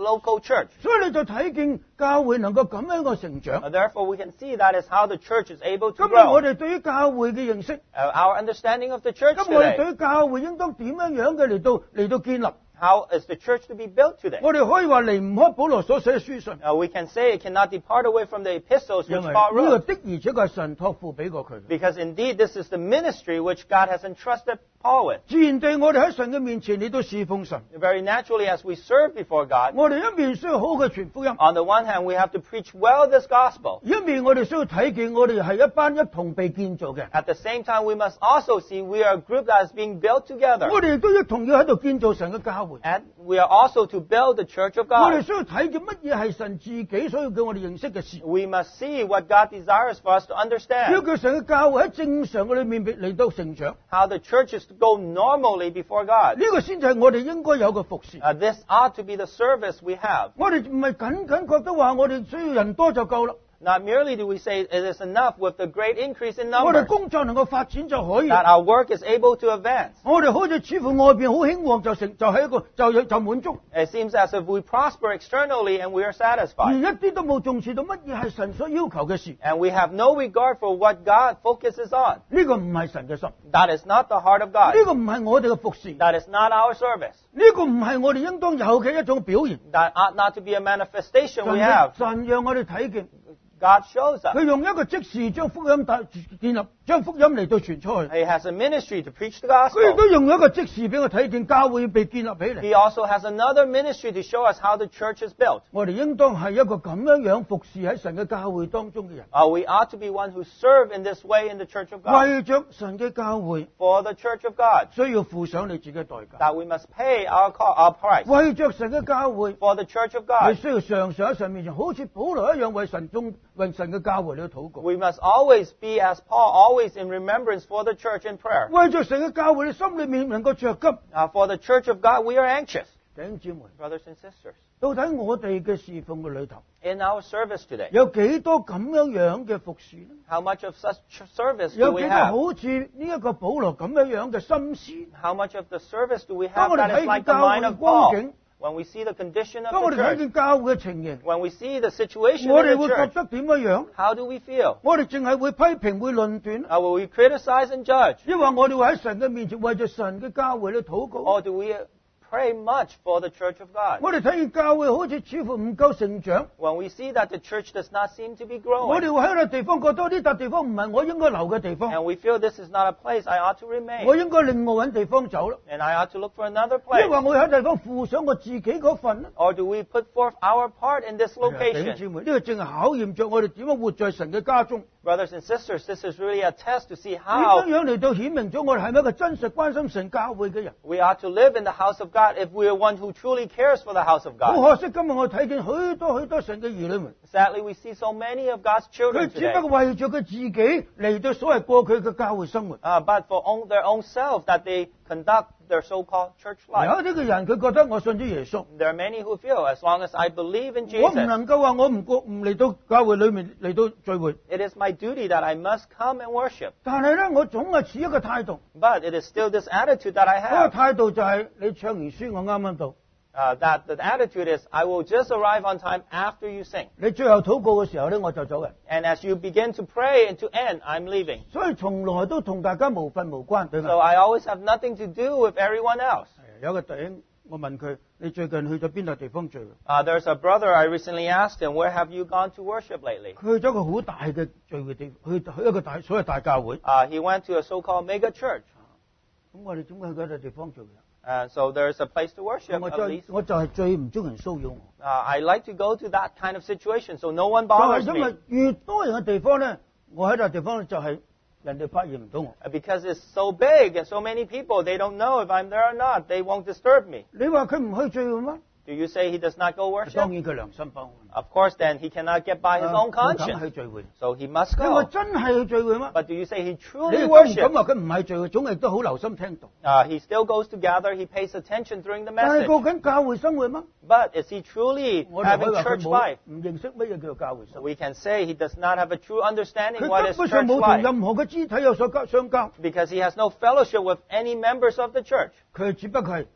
local church. 所以你就睇見教會能夠咁樣嘅成長。 Therefore, we can see that is how the church is able to 今日我 grow. 哋對於教會嘅認識， Our understanding of the church 咁我哋 today. 對於教會應當點樣嘅嚟到建立？ How is the church to be built today? 我哋可以話離唔開保羅所寫嘅書信， We can say it cannot depart away from the epistles 因 which 為 Paul 呢個 wrote. 的而且確係神託付俾過佢。 Because indeed, this is the ministry which God has entrusted Paul with. 自然地，我哋喺神嘅面前嚟到侍奉神， Very naturally, as we serve before God, 我哋一面需要好嘅傳福音， on the one hand, we have to preach well this gospel. 一面我哋需要睇見我哋係一班一同被建造嘅， At the same time, we must also see we are a group that is being built together. 我哋亦都一同要喺度建造神嘅教會。 And we are also to build the church of 我哋 God. 需要睇見乜嘢係神自己所要叫我哋認識嘅事， We must see what God desires for us to 要 understand. 叫神嘅教會喺正常嘅裏面嚟到成長， How the church is to go normally before God. 呢個先至係我哋應該有嘅服侍。 This ought to be the service we have. 我哋唔係僅覺得話我哋需要人多就夠啦， Not merely do we say it is enough with the great increase in 我哋 numbers, 工作能夠發展就可以。 that our work is able to advance. 我哋好似似乎外邊好興旺就係一個就滿足， It seems as if we prosper externally and we are 而 satisfied. 一啲都冇重視到乜嘢係神所要求嘅事。 And we have no regard for what God focuses on. 呢個唔係神嘅心， That is not the heart of 呢 God. 個唔係我哋嘅服侍，呢 That is not our service. 個唔係我哋應當有嘅一種表現。 That ought not to be a manifestation we have. 神讓我哋睇見， God shows us. 佢用一個即時將福音建立，將福音嚟到傳出去。 He has a ministry to preach the 佢亦都 gospel. 用一個即時俾我睇見教會被建立起嚟。 He also has another ministry to show us how the church is built. 我哋應當係一個咁樣服侍喺神嘅教會當中嘅人， We ought to be one who serve in this way in the church of God. 為着神嘅教會， For the church of God. 需要付上你自己嘅代價。 That we must pay our price. 為着神嘅教會， For the church of 你 God. 需要常常喺神面前，好似保羅一樣為神嘅教會嚟禱告。 We must always be, as Paul, always in remembrance for the church in prayer. 為着神嘅教會，你心裏面能夠着急。 For the church of God, we are anxious. 弟兄姊妹， Brothers and sisters, 到底我哋嘅侍奉嘅裏頭， in our service today, 有幾多咁樣嘅服侍呢？ how much of such service do 有 we 幾多 have? 好似呢一個保羅咁樣嘅心思？ How much of the service do we 當 have 我哋 that 睇 is 見 like the 教會 mind 嘅 of 光 Paul? 景， When we see the condition 當我 of 哋 the 睇 church, 見教會嘅情形， when we see the situation 我 in 哋 the 會覺 church, 得點樣？ how do we feel? 我哋淨係會批評、會論斷， Will we criticize and judge? 抑或我哋會喺神嘅面前為咗神嘅教會去禱告？ Or do we pray much for the church of God? 我哋睇見教會好似似乎唔夠成長， When we see that the church does not seem to be 我 growing, 哋會喺個地方覺得呢笪地方唔係我應該留嘅地方， and we feel this is not a place I ought to 我 remain, 應該另外揾地方走啦。 and I ought to look for another 抑或 place? 我喺地方付上我自己嗰份咧？ Or do we put forth our part in this 弟兄 location? 姊妹，呢個正係考驗着我哋點樣活在神嘅家中， Brothers and sisters, this is really a test to see 點 how 樣嚟到顯明咗我哋係咪一個真實關心神教會嘅人。 we ought to live in the house of God if we are one who truly cares for the house of 好 God. 可惜，今日我睇見許多神嘅兒女們， Sadly, we see so many of God's 佢 children 只 today, 不過為咗佢自己嚟到所謂過佢嘅教會生活。 but for their own self that they conduct their so-called church 有 life. 啲嘅人佢覺得我信咗耶穌， There are many who feel, as long as I believe in 我唔 Jesus, 能夠話我唔嚟到教會裏面嚟到聚會， it is my duty that I must come and worship. 但係咧我總係持一個態度， But it is still this attitude that I 嗰個 have, 態度就係你唱完書我啱啱到， that the attitude is, I will just arrive on time after you sing. 你最後禱告嘅時候咧我就走人， And as you begin to pray and to end, I'm leaving. 所以從來都同大家無分無關，對 So 嗎？ I always have nothing to do with everyone else. 有個弟兄，我問佢：你最近去咗邊度地方聚會？ There's a brother I recently asked him, where have you gone to worship lately? 佢去咗一個好大嘅聚會地，去一個所謂大教會。 He went to a so-called mega church. 咁我哋點解去嗰度地方聚會？ So there's a place to worship, 我 at 就 least. 我就係最唔中意人騷擾我。 I like to go to that kind of situation, so no one 就係 bothers 因為 me. 越多人嘅地方咧，我喺度地方咧就係人哋發現唔到我。 Because it's so big and so many people, they don't know if I'm there or not. They won't disturb me. 你話佢唔去聚會咩？ Do you say he does not go 當 worship? 然佢良心不安。 Of course, then he cannot get by his own 佢梗 conscience. 係聚會。 So he must 你話 go. 真係去聚會咩？ But do you say he 你 truly 都唔敢 worships? 話佢唔係聚會，總係都好留心聽到。 He still goes to gather. He pays attention during the 但係 message. 過緊教會生活咩？ But is he truly 我哋可以 having 話佢 church 冇 life? 唔認識乜嘢叫做教會生活。 We can say he does not have a true understanding 佢 what 根 is 本上 church 冇同 life 任何嘅肢體有所相交， because he has no fellowship with any members of the church. 佢只不過係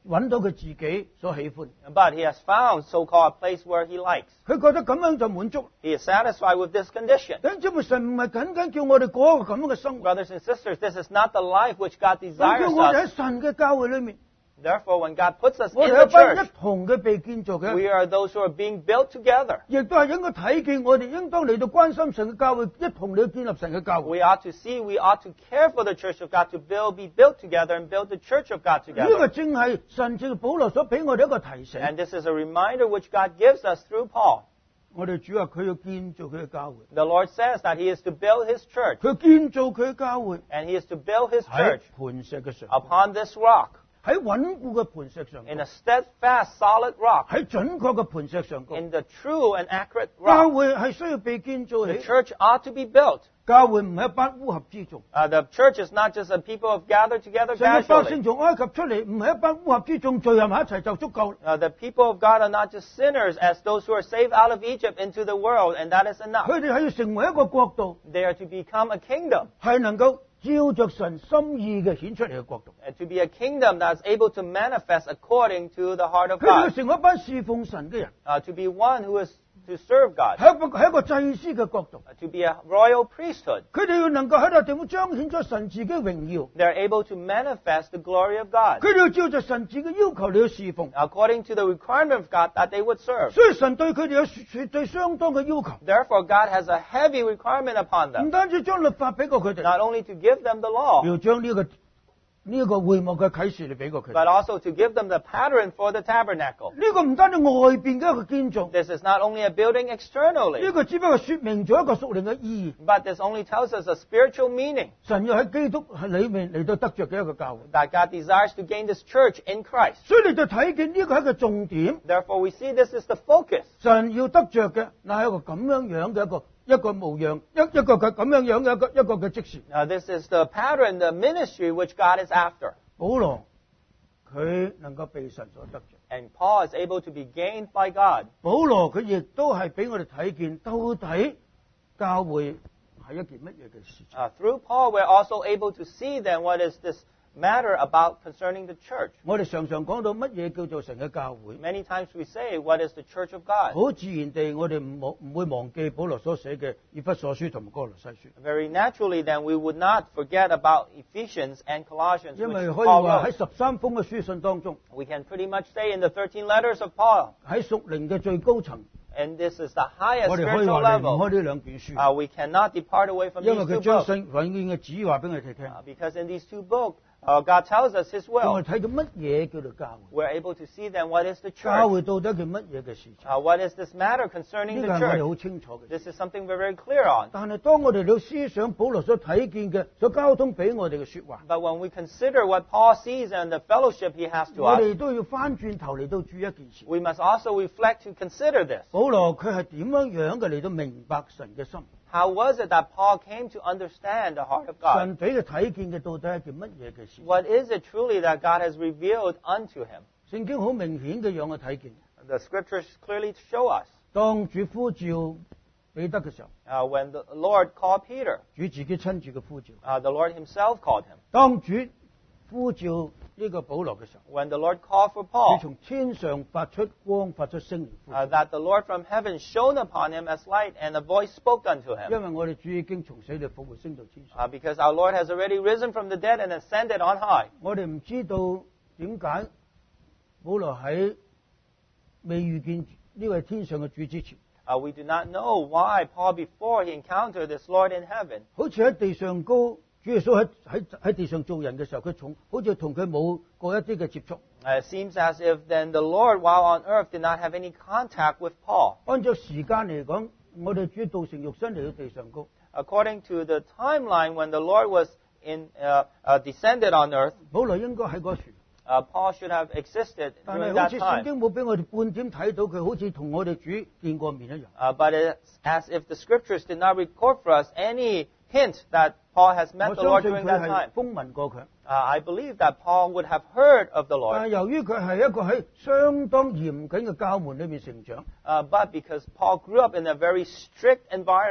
揾到佢自己所喜歡， But he has found so-called a place where he likes. 佢覺得咁樣就滿足。 He is satisfied with this condition. 弟兄姊妹，神唔係僅僅叫我哋過一個咁樣嘅生活， Brothers and sisters, this is not the life which God 佢 desires 叫我哋喺 us. 神嘅教會裏面， Therefore, when God puts us 我 in 哋 the 一班 church, 一同嘅被建造嘅， we are those who are being built together. 亦都係應該睇見我哋應當嚟到關心神嘅教會，一同嚟到建立神嘅教會。 We ought to see, we ought to care for the church of God, to be built together and build the church of God 呢個 together. 正係神藉保羅所俾我哋一個提醒。 And this is a reminder which God gives us through Paul. 我哋主話佢要建造佢嘅教會， The Lord says that He is to build His church, 佢建造佢嘅教會 and He is to build His 喺 church 磐石嘅上， upon this rock, 喺穩固嘅磐石上， in a steadfast, solid rock, 喺準確嘅磐石上高。 in the true and accurate 教 rock. 會係需要被建造 The 起， church ought to be built. 教會唔係一班烏合之眾。 The church is not just a people of gathered together 神嘅百 casually. 姓從埃及出嚟，唔係一班烏合之眾聚合埋一齊就足夠。 The people of God are not just sinners as those who are saved out of Egypt into the world, and that is enough. 佢哋係要成為一個國度， They are to become a kingdom, 係能夠照着神心意嘅顯出嚟嘅國度。 and to be a kingdom that is able to manifest according to the heart of 佢哋要 God, 成為一班侍奉神嘅人， to be one who is to serve God, 係一個祭司嘅國度。 to be a royal priesthood. 佢哋要能夠喺度地方彰顯咗神自己嘅榮耀， They are able to manifest the glory of God 佢哋要照着神自己要求嚟去侍奉。 according to the requirement of God that they would serve. 所以神對佢哋有絕對相當嘅要求， Therefore, God has a heavy requirement upon 唔 them, 單止將律法俾過佢哋， not only to give them the law, 要將呢個會幕嘅啟示嚟俾過佢哋。 but also to give them the pattern for the tabernacle. 呢個唔單止外邊嘅一個建造， This is not only a building 呢 externally, 個只不過說明咗一個屬靈嘅意義。 but this only tells us a spiritual meaning 神要喺基督裏面嚟到得着嘅一個教會， that God desires to gain this church in Christ. 所以你就睇見呢個係一個重點。 Therefore, we see this is the focus. 神要得着嘅，嗱係一個咁樣嘅一個模樣，一個咁樣嘅一個嘅職事。 Now, this is the pattern, the ministry which God is after. 保羅佢能夠被神所得着， And Paul is able to be gained by God. 保羅佢亦都係俾我哋睇見到底教會係一件乜嘢嘅事情。 Through Paul, we're also able to see then what is this matter about concerning the church. 我哋常常講到乜嘢叫做神嘅教會， Many times we say, what is the church of God? 好自然地我哋唔會忘記保羅所寫嘅以弗所書同埋哥羅西書， Very naturally, then, we would not forget about Ephesians and Colossians, 因為 which 可以 Paul 話喺 wrote. 13封嘅書信當中， We can pretty much say in the 13 letters of Paul, 喺屬靈嘅最高層， and this is the highest 我哋可以 spiritual 話離唔 level, 開呢兩卷書， we cannot depart away from 因 these 為 two 佢將 books. 信永遠嘅旨意話俾我哋聽， Because in these two books, God tells us His 我 will. 哋睇到乜嘢叫做教會， We're able to see then what is the 教 church. 會到底叫乜嘢嘅事情， What is this matter concerning 呢 the 個係我哋 church? 好清楚嘅。 This is something we're very clear on. 但係當我哋到思想保羅所睇見嘅，所交通俾我哋嘅說話， But when we consider what Paul sees and the fellowship he has to 我 us, 哋都要翻轉頭嚟到注意一件事。 we must also reflect to consider this. 保羅佢係點樣嘅嚟到明白神嘅心？ How was it that Paul came to understand the heart of God? 神俾佢睇見嘅到底係件乜嘢嘅事？ What is it truly that God has revealed unto him? 聖經好明顯嘅讓我睇見， The scriptures clearly show us 當主呼召彼得嘅時候， when the Lord called Peter, 主自己親自嘅呼召； the Lord himself called him. 當主呼召呢個保羅嘅時候， When the Lord called for 主 Paul, 從天上發出光，發出聲嚟呼召。 that the Lord from heaven shone upon him as light, and a voice spoke unto 因 him. 為我哋主已經從死裏復活升到天上， Because our Lord has already risen from the dead and ascended on high. 我哋唔知道點解保羅喺未遇見呢位天上嘅主之前， We do not know why Paul, before he encountered this Lord in heaven, 好似喺地上高，主耶穌喺地上做人嘅時候，好似同佢冇過一啲嘅接觸。 it seems as if then the Lord, while on earth, did not have any contact with Paul. 按照時間嚟講，我哋主道成肉身嚟到地上高， According to the timeline, when the Lord was descended on earth, 保羅應該喺嗰處。 Paul should have existed 但 during 係好 that 似聖 time. 經冇俾我哋半點睇到佢，好似同我哋主見過面一樣。 But it's as if the scriptures did not record for us any hint that Paul has 我 met the 相 Lord 信 during 佢 that 係 time. 風聞過佢， I believe that Paul would have heard of the 但係 Lord, 由於佢係一個喺相當嚴謹嘅教門裏面成長， but because Paul grew up in a very strict environment,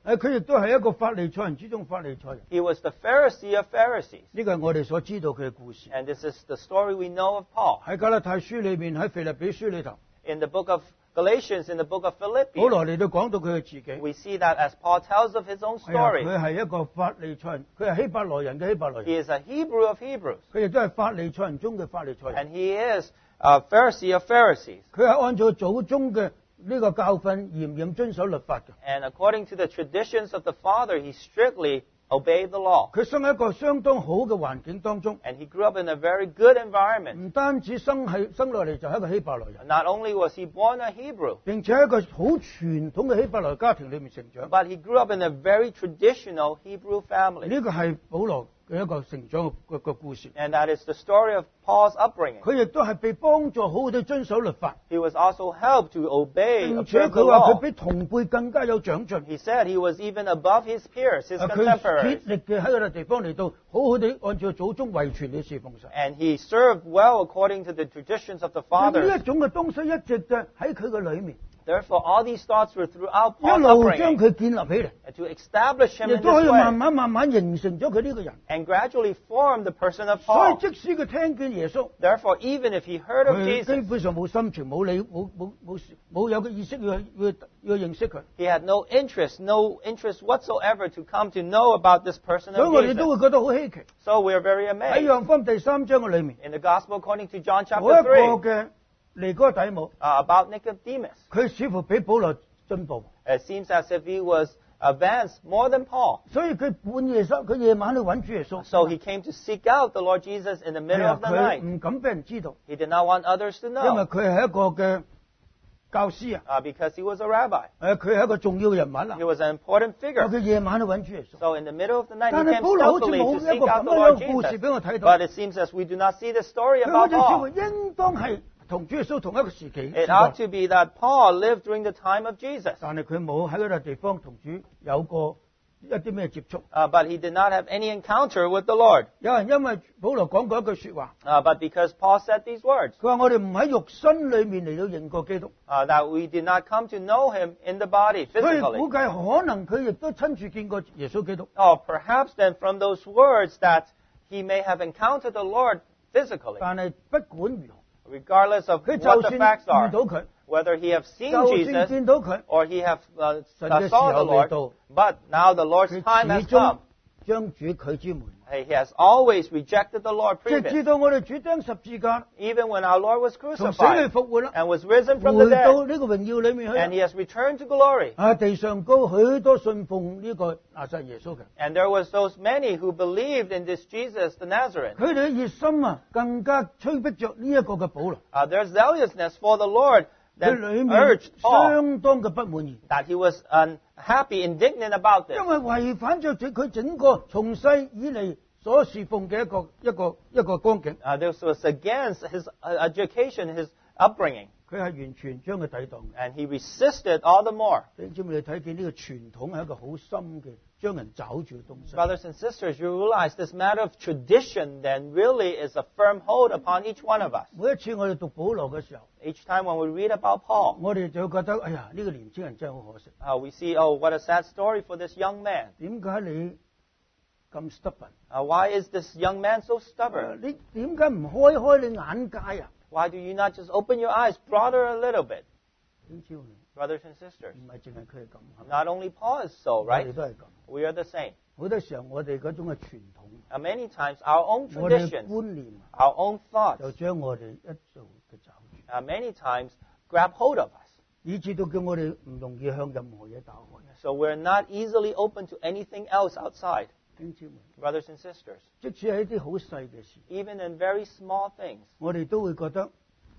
佢亦都係一個法利賽人之中法利賽人。 He was the Pharisee of Pharisees. 呢個係我哋所知道佢嘅故事。 And this is the story we know of Paul. 喺加拉太書裏面，喺腓立比書裏頭， In the book of Galatians, in the book of 保 Philippians, 羅嚟到講到佢嘅自己。 we see that as Paul tells of his own 係啊， story, 佢係一個法利賽人，佢係希伯來人嘅希伯來人， he is a Hebrew of Hebrews. 佢亦都係法利賽人中嘅法利賽人。 And he is a Pharisee of Pharisees. 佢係按照祖宗嘅呢個教訓，嚴嚴遵守律法嘅。 And according to the traditions of the father, he strictly obeyed the law. 佢生喺一個相當好嘅環境當中， And he grew up in a very good environment. 唔單止生落嚟就係一個希伯來人， Not only was he born a Hebrew, 並且喺一個好傳統嘅希伯來家庭裏面成長。 but he grew up in a very traditional Hebrew family. 呢個係保羅嘅一個成長嘅故事。 And that is the story of Paul's upbringing. 佢亦都係被幫助好好地遵守律法， He was also helped to obey 並且 observe the 佢話佢 law. 比同輩更加有長進。 He said he was even above his peers, his 佢竭 contemporaries. 力嘅喺嗰個地方嚟到好好地按照祖宗遺傳嚟侍奉神。 And he served well according to the traditions of the 呢 fathers. 一種嘅東西一直嘅喺佢嘅裏面， Therefore, all these thoughts were throughout 一 Paul's 路將 upbringing. 佢建立起嚟， And to establish him 亦 in 都可 this 以 way. 慢慢形成咗佢呢個人。 And gradually form the person of 所以 Paul. 即使佢聽見耶穌， Therefore, even if he heard of 佢基 Jesus, 本上冇心情、冇有嘅意識要認識佢。 he had no interest whatsoever to come to know about this person 所以 of 我哋都 Jesus. 會覺得好稀奇。 So we are very 喺 amazed. 約翰福音第3章嘅裏面， In the Gospel according to John 嗰 chapter 一個 3, 嘅尼哥底母， about Nicodemus. 佢似乎比保羅進步， It seems as if he was advanced more than Paul. 所以佢佢夜晚去揾主耶穌。 So he came to seek out the Lord Jesus in the 係 middle 啊 of the 佢 night. 唔敢俾人知道， He did not want others to 因為 know 佢係一個嘅教師啊， because he was a rabbi. 佢係一個重要嘅人物啊 He，was an important figure. 佢夜晚去揾主耶穌。 So in the middle of the night, he 但係 came 保羅好似 stealthily 冇 to 一 seek 個 out 咁 the 樣 Lord 嘅故事 Jesus. 俾我睇到。 But it seems as we do not see the story 佢好 about 似似乎 Paul. 應當係同主耶穌同一個時期， It ought to be that Paul lived during the time of Jesus. 但係佢冇喺嗰個地方同主有過一啲咩接觸。 But he did not have any encounter with the Lord. 有人因為保羅講過一句説話， But because Paul said these words, 佢話我哋唔喺肉身裏面嚟到認過基督， that we did not come to know him in the body 所以 physically. 估計可能佢亦都親自見過耶穌基督。 Perhaps then from those words that he may have encountered the Lord physically, 但係不管如何， regardless of 佢 what 就 the 算 facts 遇 are, 到佢， whether he have seen 就算 Jesus 見到佢， or he have 神嘅時 saw the 候未 Lord, 到， but now the Lord's 佢 time 始 has 終 come. 將主拒之門外。 He has always rejected the Lord 直至 previously. 到我哋主釘十字架， Even when our Lord was 從死裏 crucified 復活啦， and was risen from the 回到 dead, 呢個榮耀裏面去 and 啦。 he has returned to glory. 地上高許多信奉呢個拿撒勒耶穌嘅， And there was those many who believed in this Jesus the Nazarene. 佢哋嘅熱心啊，更加催逼着呢一個嘅保羅。 Their zealousness for the Lord 佢 that 裏面 urged Paul 相當嘅不滿意， that he was unhappy, indignant about this. 因為違反咗佢整個從世以嚟所侍奉嘅一個光景。 This was against his education, his upbringing. 佢係完全將佢抵擋嘅。 And he resisted all the more. 弟兄姊妹，你睇見呢個傳統係一個好深嘅將人抓住嘅東西。 Brothers and sisters, you realize this matter of tradition then really is a firm hold upon each one of us. 每一次我哋讀保羅嘅時候， Each time when we read about Paul, 我哋就會覺得，哎呀，呢個年青人真係好可惜。 we see, oh, what a sad story for this young man. 點解你咁 stubborn？ Why is this young man so stubborn? 你點解唔開你眼界啊？ Why do you not just open your eyes broader a little bit? 點知你 Brothers and sisters, 唔係淨係佢係咁，係咪 not only Paul is so, 我 right? 哋都係咁。 We are the same. 好多時候我哋嗰種嘅傳統， Many times our own 我哋嘅 traditions, 觀念 our own 就 thoughts, 將我哋一做嘅抓住， many times grab hold of us. 以至到叫我哋唔容易向任何嘢打開。 So we're not easily open to anything else outside. 弟兄姊妹， Brothers and sisters, 即使係一啲好細嘅事， even in very small things, 我哋都會覺得。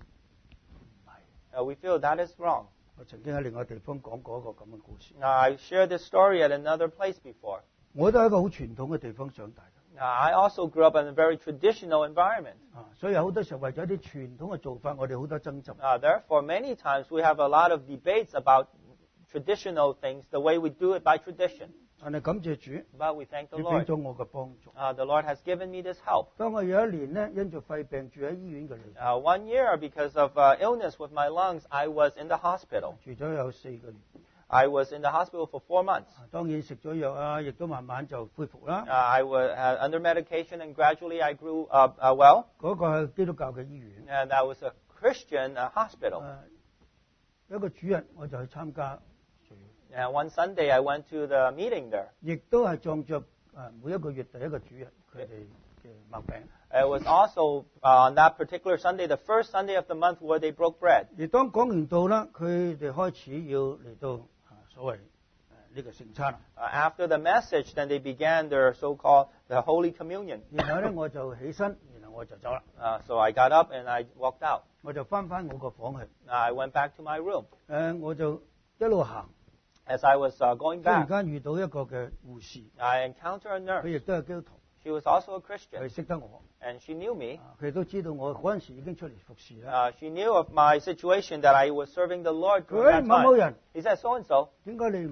we feel that is wrong. 我曾經喺另外地方講過一個咁嘅故事。 I shared this story at another place before. 我都喺一個好傳統嘅地方長大嘅， I also grew up in a very traditional environment. 所以有好多時候為咗一啲傳統嘅做法，我哋好多爭執。 Therefore, many times we have a lot of debates about traditional things, the way we do it by tradition. 但係感謝主， But we thank the 主俾 Lord. 咗我嘅幫助。 The Lord has given me this help. 當我有一年呢，因著肺病住喺醫院嘅裏， 1 year, because of illness with my lungs, I was in the hospital. 住咗有4個月。 I was in the hospital for 4 months. 當然食咗藥啊，亦都慢慢就恢復啦。 I was under medication, and gradually I grew well. 嗰個係基督教嘅醫院。 And that was a Christian hospital. 一個主日我就去參加聚會。 And one Sunday I went to the meeting there. 亦都係撞着每一個月第一個主日佢哋嘅擘餅。 It was also on that particular Sunday, the first Sunday of the month, where they broke bread. 而當講完道啦，佢哋開始要嚟到所謂呢個聖餐。 After the message, then they began their so-called the Holy Communion. 然後咧我就起身，然後我就走啦。 So I got up and I walked out. 我就翻我個房去。 I went back to my room. 我就一路行。 As I was going 突然 back, 間遇到一個嘅護士， I encountered a 佢 nurse. 亦都係基督徒， She was also a 佢 Christian, 識得我， and she knew me. 佢都知道我嗰陣時已經出嚟服侍啦。 She knew of my situation, that I was serving the Lord 佢 during that 某 time. 人 He said, so and so, 點解你唔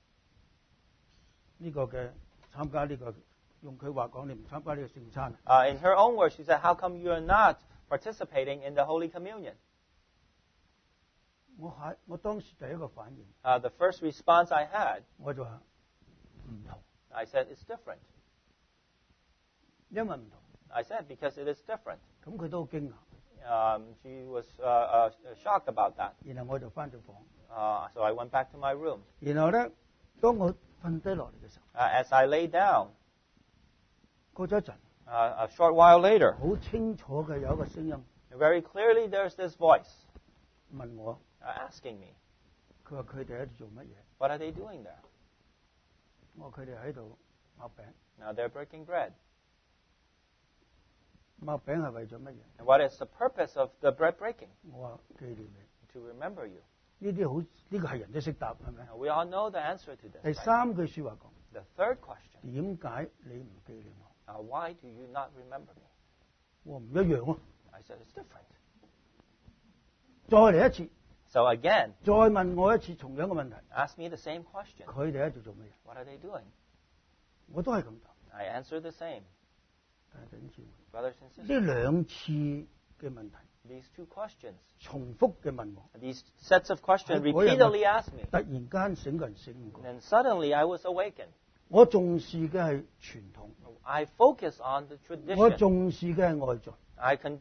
呢個嘅參加呢個？用佢話講，你唔參加呢個聖餐？ in her own words, she said, how come you are not participating in the Holy Communion? 我當時第一個反應， The first response I had, 我就話唔同， I said, it's different. 因為唔同。 I said, because it is different. 咁佢都好驚訝， She was shocked about that. 然後我就翻咗房。 So I went back to my room. 然後咧，當我瞓低落嚟嘅時候， As I lay down, 過咗一陣， a short while later, 好清楚嘅有一個聲音 very clearly there's this voice 問我， asking me, 佢話佢哋喺度做乜嘢？ what are they doing there? 我話佢哋喺度擘餅。 Now they're breaking bread. 擘餅係為咗乜嘢？ And what is the purpose of the bread breaking? 我話紀念你。 To remember you. 呢啲好，呢個係人都識答，係咪？ Now, we all know the answer to this. 第 Right? 三句説話講： The third question, 點解你唔紀念我？ why do you not remember me? 我話唔一樣喎。 I said, it's different. 再嚟一次， So again, 再問我一次同樣嘅問題， ask me the same question. 佢哋喺度做乜嘢？ What are they doing? 我都係咁答。 I answer the same. 但係弟兄姊妹， Brothers and 呢 sisters, 兩次嘅問題， these two questions, 重複嘅問我， these sets of questions 喺嗰日 repeatedly asked me. 突然間醒個人醒唔過。 And then suddenly I was awakened. 我重視嘅係傳統， I focus on the 我 tradition. 重視嘅係外在， I can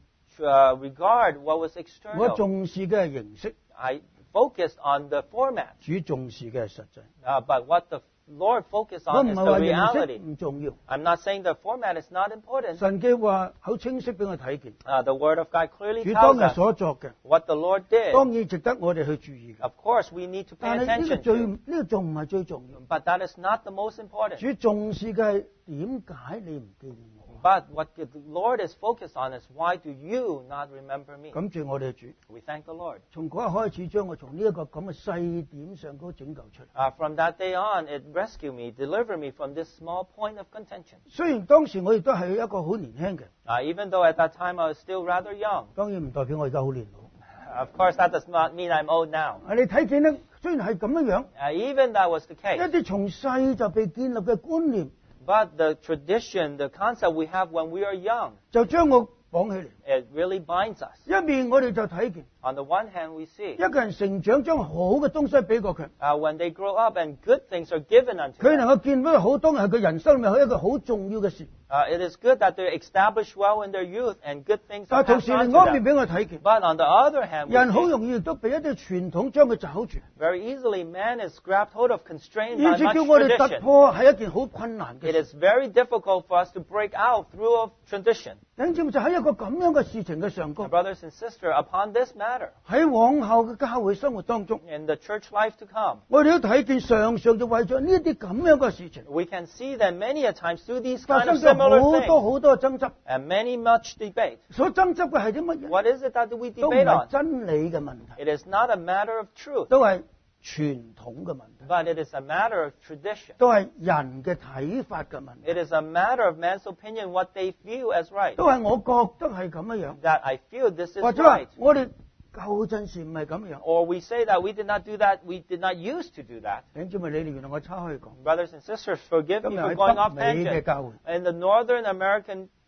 regard what was 我 external. 重視嘅係形式， I focused on the format. 主重視嘅係實際。 But what the Lord focused 我 on 唔 is 係 the 話形式 reality. 唔重要， I'm not saying the format is not important. 神嘅話好清晰俾我睇見， The Word of God clearly 主當 tells 日 us 所作嘅， what the Lord did. 當然值得我哋去注意嘅。 Of course, we need to pay 但係呢個 attention 呢個仲唔係最重要。 to. But that is not the most important. 主重視嘅係點解你唔紀念我？ But what the Lord is focused on is, why do you not remember me? 感謝我哋嘅主， We thank the Lord. 從嗰日開始將我從呢一個咁嘅細點上高拯救出嚟。 From that day on, it rescued me, delivered me from this small point of contention. 雖然當時我亦都係一個好年輕嘅， Even though at that time I was still rather young. 當然唔代表我而家好年老。 Of course, that does not mean I'm old now. 你睇見咧，雖然係咁樣樣， Even that was the 一 case. 啲從細就被建立嘅觀念， But the tradition, the concept we have when we are young, 就將我綁起嚟。 it really binds us. 一面我哋就睇見 On the one hand, we see 一個人成長，將好嘅東西俾過佢， when they grow up and good things are given unto 佢 them. 能夠見到好當係佢人生裏面一個好重要嘅事。 It is good that they're established well in their youth and good things 但 are 係同 passed 時 on 另 to 外一面 them. 俾我睇見， But on the other hand, we 人好 see 容易亦都俾一啲傳統將佢抓住， very easily man is grabbed hold of, constrained 以 by 至 much 叫我哋突 tradition. 破係一件好困難嘅 It 事。 is very difficult for us to break out through a tradition. 弟兄姊妹就喺一個咁樣嘅事情嘅上高， Brothers and sisters, upon this matter, 喺往後嘅教會生活當中， in the church life to come, 我哋都睇見常常就為咗呢啲咁樣嘅事情， we can see that many a times through these 發 kind of 生咗 similar 好多 things 好多嘅爭執。 and many much debate. 所爭執嘅係啲乜嘢？ What is it that we 都唔 debate 係 on? 真理嘅問題， It is not a matter of truth, 都係傳統嘅問題， but it is a matter of tradition. 都係人嘅睇法嘅問題， It is a matter of man's opinion, what they view as right. 都係我覺得係咁樣樣， That I feel this is 或者話 right. 我哋舊陣時唔係咁樣。 Or we say that we did not do that, we did not used to do that. 弟兄姊妹，你哋原來我差開講， Brothers and sisters, forgive 今 me 日 for 喺 going off 北美嘅 tangent. 教會， In the Northern American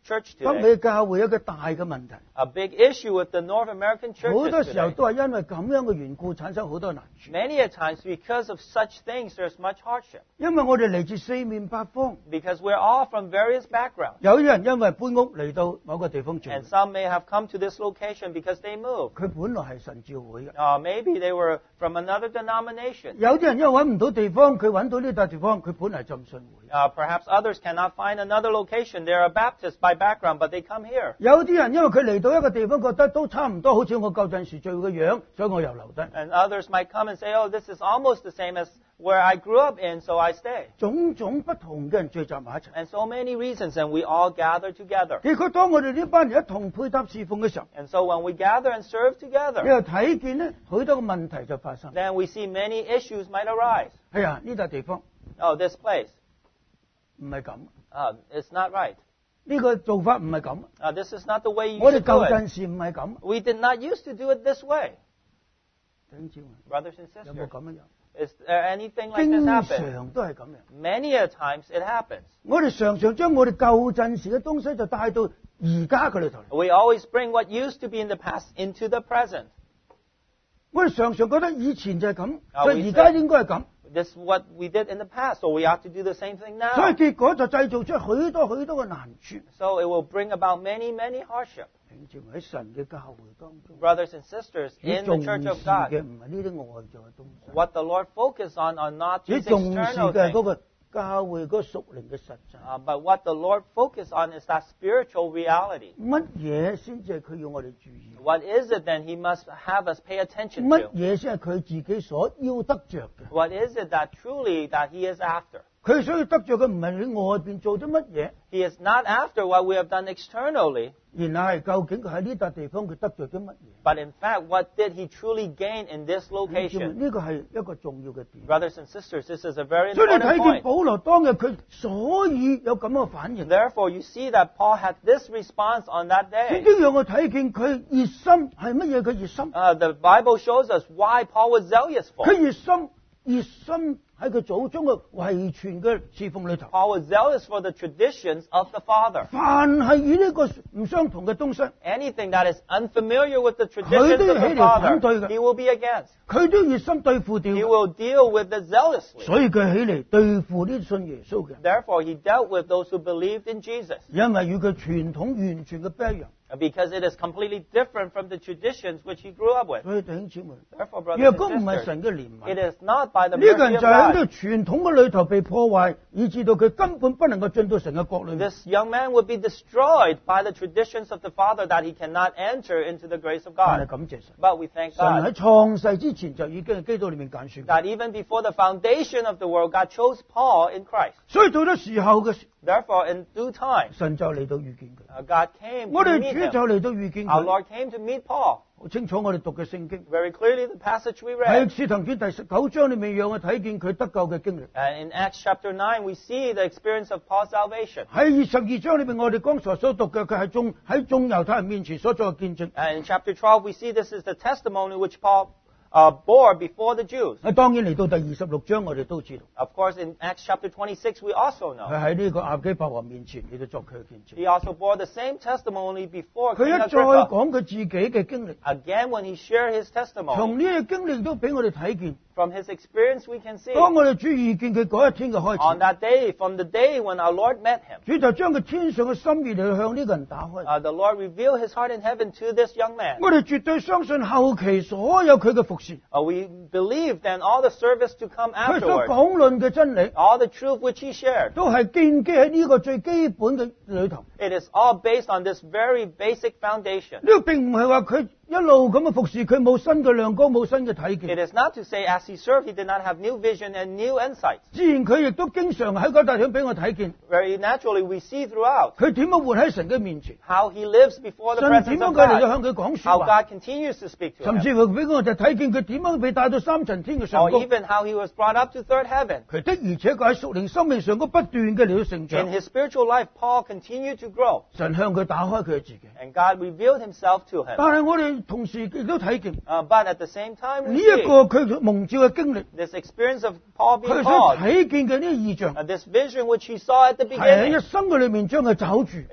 church 北 today. 美教會有一個大嘅問題， A big issue with the North American 好多 churches 時候 today. 都係因為咁樣嘅緣故產生好多難處。 Many a times, because of such things, there's much hardship. 因為我哋嚟自四面八方， Because we're all from various backgrounds. 有啲人因為搬屋嚟到某個地方住， And some may have come to this location because they moved. 佢本來係神召會嘅。 Maybe they were from another denomination. 有啲人因為揾唔到地方，佢揾到呢笪地方，佢本嚟浸信會。 Perhaps others cannot find another location. They're a Baptist by background, but they come here. 有啲人因為佢嚟到一個地方，覺得都差唔多，好似我舊陣時聚會嘅樣，所以我又留低。 And others might come and say, oh, this is almost the same as where I grew up in, so I stay. 種種不同嘅人聚集埋一齊。 And so many reasons, and we all gather together. 結果當我哋呢班人一同配搭侍奉嘅時候， And so when we gather and serve 你 together, 又睇見呢好多嘅問題就發生。 then we see many issues might arise. 係啊，呢笪地方 Oh, this place, 唔係咁， it's not right. 呢個做法唔係咁， This is not the way you 我哋 should do 舊 it. 陣時唔係咁。 We did not used to do it this way. 弟兄姊妹， Brothers and 有冇 sisters, 咁樣？ is there anything like 經 this happen? 常都係咁樣。 Many a times it happens. 我哋常常將我哋舊陣時嘅東西就帶到而家嘅裏頭嚟。 We always bring what used to be in the past into the present. 我哋常常覺得以前就係咁， 啊所以而家應該係咁， This is what we did in the past, so we have to do the same thing 所以 now. 結果就製造出許多嘅難處。 So it will bring about many, many hardship. 弟兄姊妹，喺神嘅教會當中， Brothers and sisters, 只 in the 重視 Church of 嘅 God, 唔係呢啲外在嘅東西， what the Lord focus on are not 只 these 重視 external 嘅係嗰 things, 個教會嗰個屬靈嘅實際。 but what the Lord focus on is that spiritual reality. 乜嘢先至係佢要我哋注意？ What is it then He must have us pay attention 乜 to? 嘢先係佢自己所要得着嘅？ What is it that truly that He is after? 佢所要得着嘅唔係你外邊做啲乜嘢， He is not after what we have done externally, 而係究竟佢喺呢笪地方佢得着咗乜嘢？ but in fact, what did He truly gain in this 弟兄姊妹 location? 呢個係一個重要嘅點。 Brothers and sisters, this is a very 所以你 important 睇見 point. 保羅當日佢所以有咁嘅反應， Therefore, you see that Paul had this response on that 聖 day. 經讓我睇見佢熱心係乜嘢嘅熱心？ The Bible shows us why Paul was zealous for. 佢熱心喺佢祖宗嘅遺傳嘅侍奉裏頭。 Paul was zealous for the traditions of the Father. 凡係與呢個唔相同嘅東西， Anything that is unfamiliar with the traditions of the Father, he will be against. 佢都熱心對付 He 掉。 will deal with it zealously. 所以佢起嚟對付呢啲信耶穌嘅人， Therefore, he dealt with those who believed in Jesus. 因為與佢傳統完全嘅不一樣。 Because it is completely different from the traditions which he grew up with. 所以弟兄姊妹， Therefore, brothers 若 and 果唔係 sisters, 神嘅憐 it 憫， is not by the 呢個 mercy 人 of 就喺呢 God. 個傳統嘅裏頭被破壞，以致到佢根本不能夠進到神嘅國裏面。 This young man would be destroyed by the traditions of the Father that he cannot enter into the grace of 但係 God. 感謝神， But we thank 神喺 God 創世之前就已經喺基督裏面揀選佢， that even before the foundation of the world, God chose Paul in Christ. 所以到咗時候嘅時 Therefore, in due time, 神就嚟到遇見佢， God came 我 to 哋 meet 主 him. 就嚟到遇見 Our 佢。 Lord came to meet Paul. 好清楚我哋讀嘅聖經 Very clearly, the passage we 喺 read. 使徒行傳第19章裏面，讓我睇見佢得救嘅經歷。 And in Acts chapter 9, we see the experience of Paul's salvation. 喺22章裏面，我哋剛才所讀嘅，佢係喺眾猶太人面前所作嘅見證。 And in chapter 12, we see this is the testimony which Paul bore before the Jews. 當然嚟到第26章，我哋都知道 Of course, in Acts chapter 26, we also know. 佢喺呢個亞基伯王面前嚟到作佢嘅見證。 He also bore the same testimony before 佢 King 一再 Agrippa. 講佢自己嘅經歷， Again, when he shared his 從 testimony, 呢個經歷都俾我哋睇見。 from his experience, we can see 當我哋主遇見佢嗰一天嘅開 on 始， that day, from the day when our Lord met him, 主就將佢天上嘅心意嚟向呢個人打開。 the Lord revealed his heart in heaven to this young man. 我哋絕對相信後期所有佢嘅服侍， We believe then all the service to come 佢所 afterwards, 講論嘅真理， all the truth which he shared, 都係建基喺呢個最基本嘅裏頭。 it is all based on this very basic foundation. 呢個並唔係話佢一路咁嘅服侍，佢冇新嘅亮光，冇新嘅體 It 見。 is not to say as he served, he did not have new vision and new insights. 自然佢亦都經常喺嗰笪地方俾我睇見， Very naturally, we see throughout 佢點樣活喺神嘅面前， how he lives before the 神 presence 點樣 of 佢嚟到 God, 向佢講 how 說話， God continues to speak to 甚 him, 至乎俾我哋睇見佢點樣被帶到三層天嘅上 or 高。 even how he was brought up to third heaven. 佢的而且確喺屬靈生命上都不斷嘅嚟到成 In 長， his spiritual life, Paul continued to grow, 神向佢打開佢嘅自己。 and God revealed himself to him. 但係我哋同時亦都睇見 But at the same time, 呢 we 一 see 個佢蒙召嘅經歷， this experience of Paul being 佢所 called, 睇見嘅呢個異象， this vision which he saw at the 係喺 beginning. 一生嘅裏面將佢找住。 It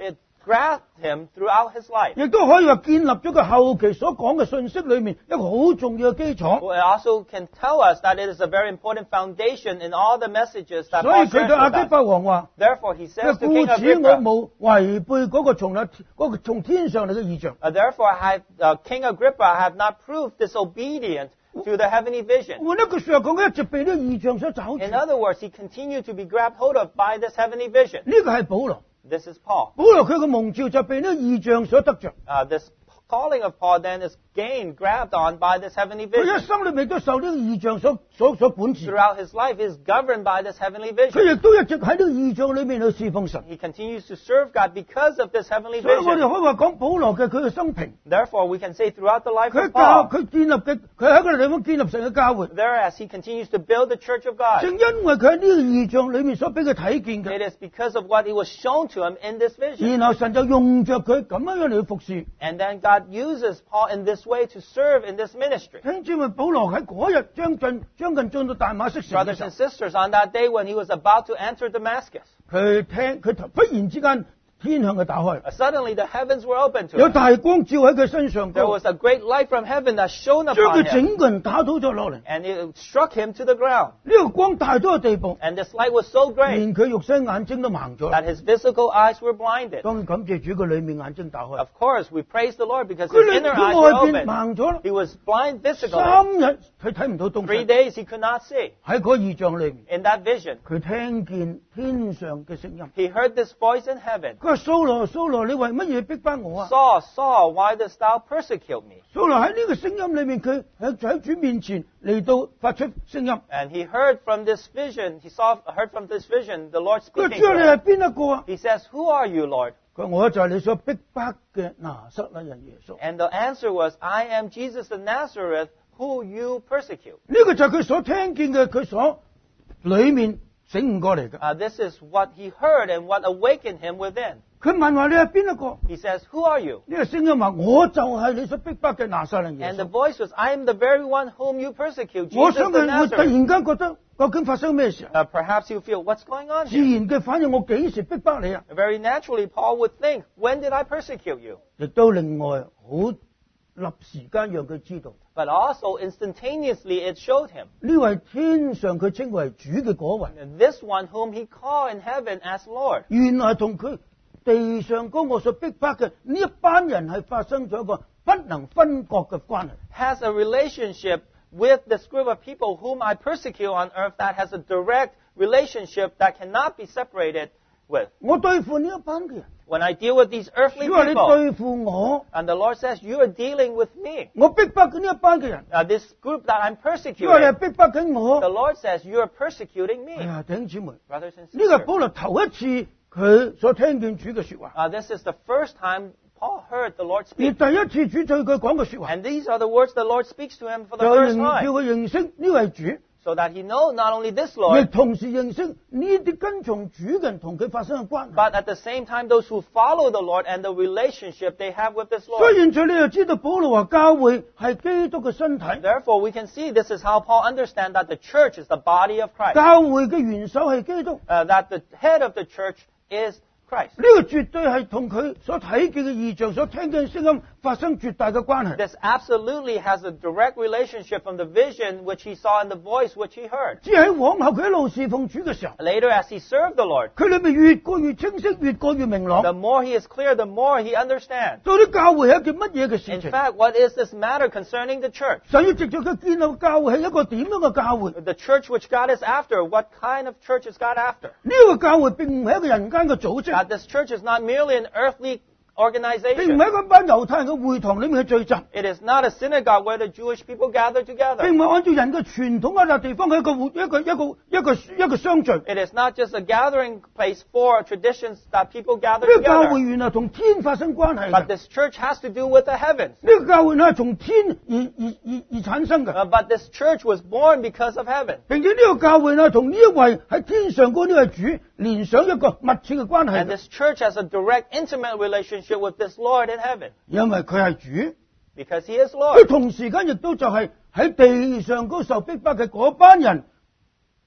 grabbed him throughout his life. 亦都可以話建立咗佢後期所講嘅信息裏面一個好重要嘅基礎。 It also can tell us that it is a very important foundation in all the messages that 所以 Paul 佢 shares 對亞 with 基 us. 法王話： Therefore, he says to 故 King 此我 Agrippa, 冇違背嗰個從天上嚟嘅異象。 Therefore, King Agrippa have not proved disobedient to the heavenly vision. 換一句說話講，佢一直被呢個異象所找住。 In other words, he continued to be grabbed hold of by this heavenly vision. 呢個係保羅， This is Paul. 保羅佢嘅蒙召就被呢個異象所得着。 This calling of Paul then is grabbed on by this heavenly 佢 vision. 一生裏面都受呢個異象所管治， Throughout his life, he is governed by this heavenly 佢 vision. 亦都一直喺呢個異象裏面去侍奉神。 He continues to serve God because of this heavenly 所以我哋 vision. 可以話講保羅嘅佢嘅生平， Therefore, we can say throughout the life 佢 of Paul, 佢建立嘅，佢喺嗰個地方建立神嘅教會， whereas he continues to build the church of God. 正因為佢喺呢個異象裏面所俾佢睇見嘅， It is because of what he was shown to him in this vision. 然後神就用着佢咁樣嚟去服侍。 And then God uses Paul in this way to serve in this ministry. 聽知咪保羅喺嗰日將近進到大馬色城嘅 Brothers 時候 and，sisters, on that day when he was about to enter Damascus, 佢忽然之間天向佢打開， suddenly the heavens were opened to 有 him. 大光照喺佢身上 There 高， was a great light from heaven that shone 將 upon 佢 him, 整個人打倒咗落嚟。 and it struck him to the ground. 呢個光大到嘅地步， And this light was so great 連佢肉身眼睛都盲咗。 that his physical eyes were blinded. 當然感謝主，佢裏面眼睛打開， Of course, we praise the Lord because 佢 his 裏 inner 佢 eyes were 外邊 open. 盲咗啦。 He was blind physically. 3日佢睇唔到東 3 西。 days he could not see. 喺嗰異象裏面， In that vision, 佢聽見天上嘅聲音。 he heard this voice in heaven. 佢話：掃羅，掃羅，你為乜嘢逼返我啊？ Saul, Saul, why dost thou persecute me? 掃羅喺呢個聲音裏面，佢喺主面前嚟到發出聲音。 And he heard from this vision, heard from this vision, the Lord 佢話： speaking 主啊，你 to 係 him. 邊一個啊？ He says, Who are you, Lord? 佢話：我就係你所逼迫嘅拿撒勒人耶穌。 And the answer was, I am Jesus of Nazareth, who you persecute. 呢個就係佢所聽見嘅，佢所裏面醒悟過嚟嘅。 This is what he heard and what awakened him within. 佢問話：你係邊一個？ He says, Who are you? 呢個聲音話：我就係你所逼迫嘅拿撒勒人耶 And the 穌。 voice was, I am the very one whom you persecute, 我 Jesus 想 of 佢會突 Nazareth. 然間覺得究竟發生咩事啊？ Perhaps you feel, what's going on 自 here? 然嘅反應，我幾時逼迫你啊？ Very naturally, Paul would think, when did I persecute you? 亦都另外好立時間讓佢知道， But also, instantaneously, it showed him. 呢位天上佢稱為主嘅嗰位， And this one whom he called in heaven as Lord. 原來同佢地上嗰個所逼迫嘅呢一班人係發生咗一個不能分割嘅關係。 Has a relationship with this group of people whom I persecute on earth that has a direct relationship that cannot be separated with. 我對付呢一班嘅人， When I deal with these earthly 主話你 people, 對付我， and the Lord says, you are dealing with me. 我逼迫緊呢一班嘅人， This group that I'm 主話你 persecuting, 係逼迫緊 the 我。 Lord says, you are persecuting 哎 me. 呀，弟兄姊妹， Brothers and 呢個 sisters, 保羅頭一次佢所聽見主嘅說話， this is the first time Paul heard the Lord 而 speak. 第一次主對佢講嘅說話， And these are the words the Lord speaks to him for the 就 first 叫 time. 佢認識呢位主。 So that he knows not only this 亦 Lord, 同時認識呢啲跟從主嘅人同佢發生嘅關係。 but at the same time, those who follow the Lord and the relationship they have with this 所以 Lord. 現在你就知道保羅話教會係基督嘅身體， Therefore, we can see this is how Paul understands that the church is the body of Christ. 教會嘅元首係基督。 That the head of the church is Christ. 呢個絕對係同佢所睇見嘅異象、所聽見嘅聲音發生絕大嘅關係。 This absolutely has a direct relationship from the vision which he saw and the voice which he heard. 只係喺往後佢一路侍奉主嘅時候， Later, as he served the Lord, 佢裏面越過越清晰，越過越明朗。 the more he is clear, the more he understands. 到底教會係一件乜嘢嘅事 In 情？ fact, what is this matter concerning the church? 神要藉著佢建立教會係一個點樣嘅教會？ The church which God is after, what kind of church is God after? 呢個教會並唔係一個人間嘅組織， That this church is not merely an earthly 並唔 organization. 係一班猶太人嘅會堂裏面去聚集。 It is not a synagogue where the Jewish people gather 並 together. 唔係按照人嘅傳統嗰笪地方嘅一個相聚。呢 It is not just a gathering place for traditions that people gather 個教會 together. 原來同天發生關係 But 嘅。 this church has to do with the heavens. 呢個教會呢係從天而產生嘅， But this church was born because of heaven. 並且呢個教會呢同呢一位喺天上嗰呢位主連上一個密切嘅關係 And 嘅， this church has a direct, intimate relationship with this Lord in heaven. 因為佢係主， Because he is 佢 Lord. 同時間亦都就係喺地上嗰受逼迫嘅嗰班人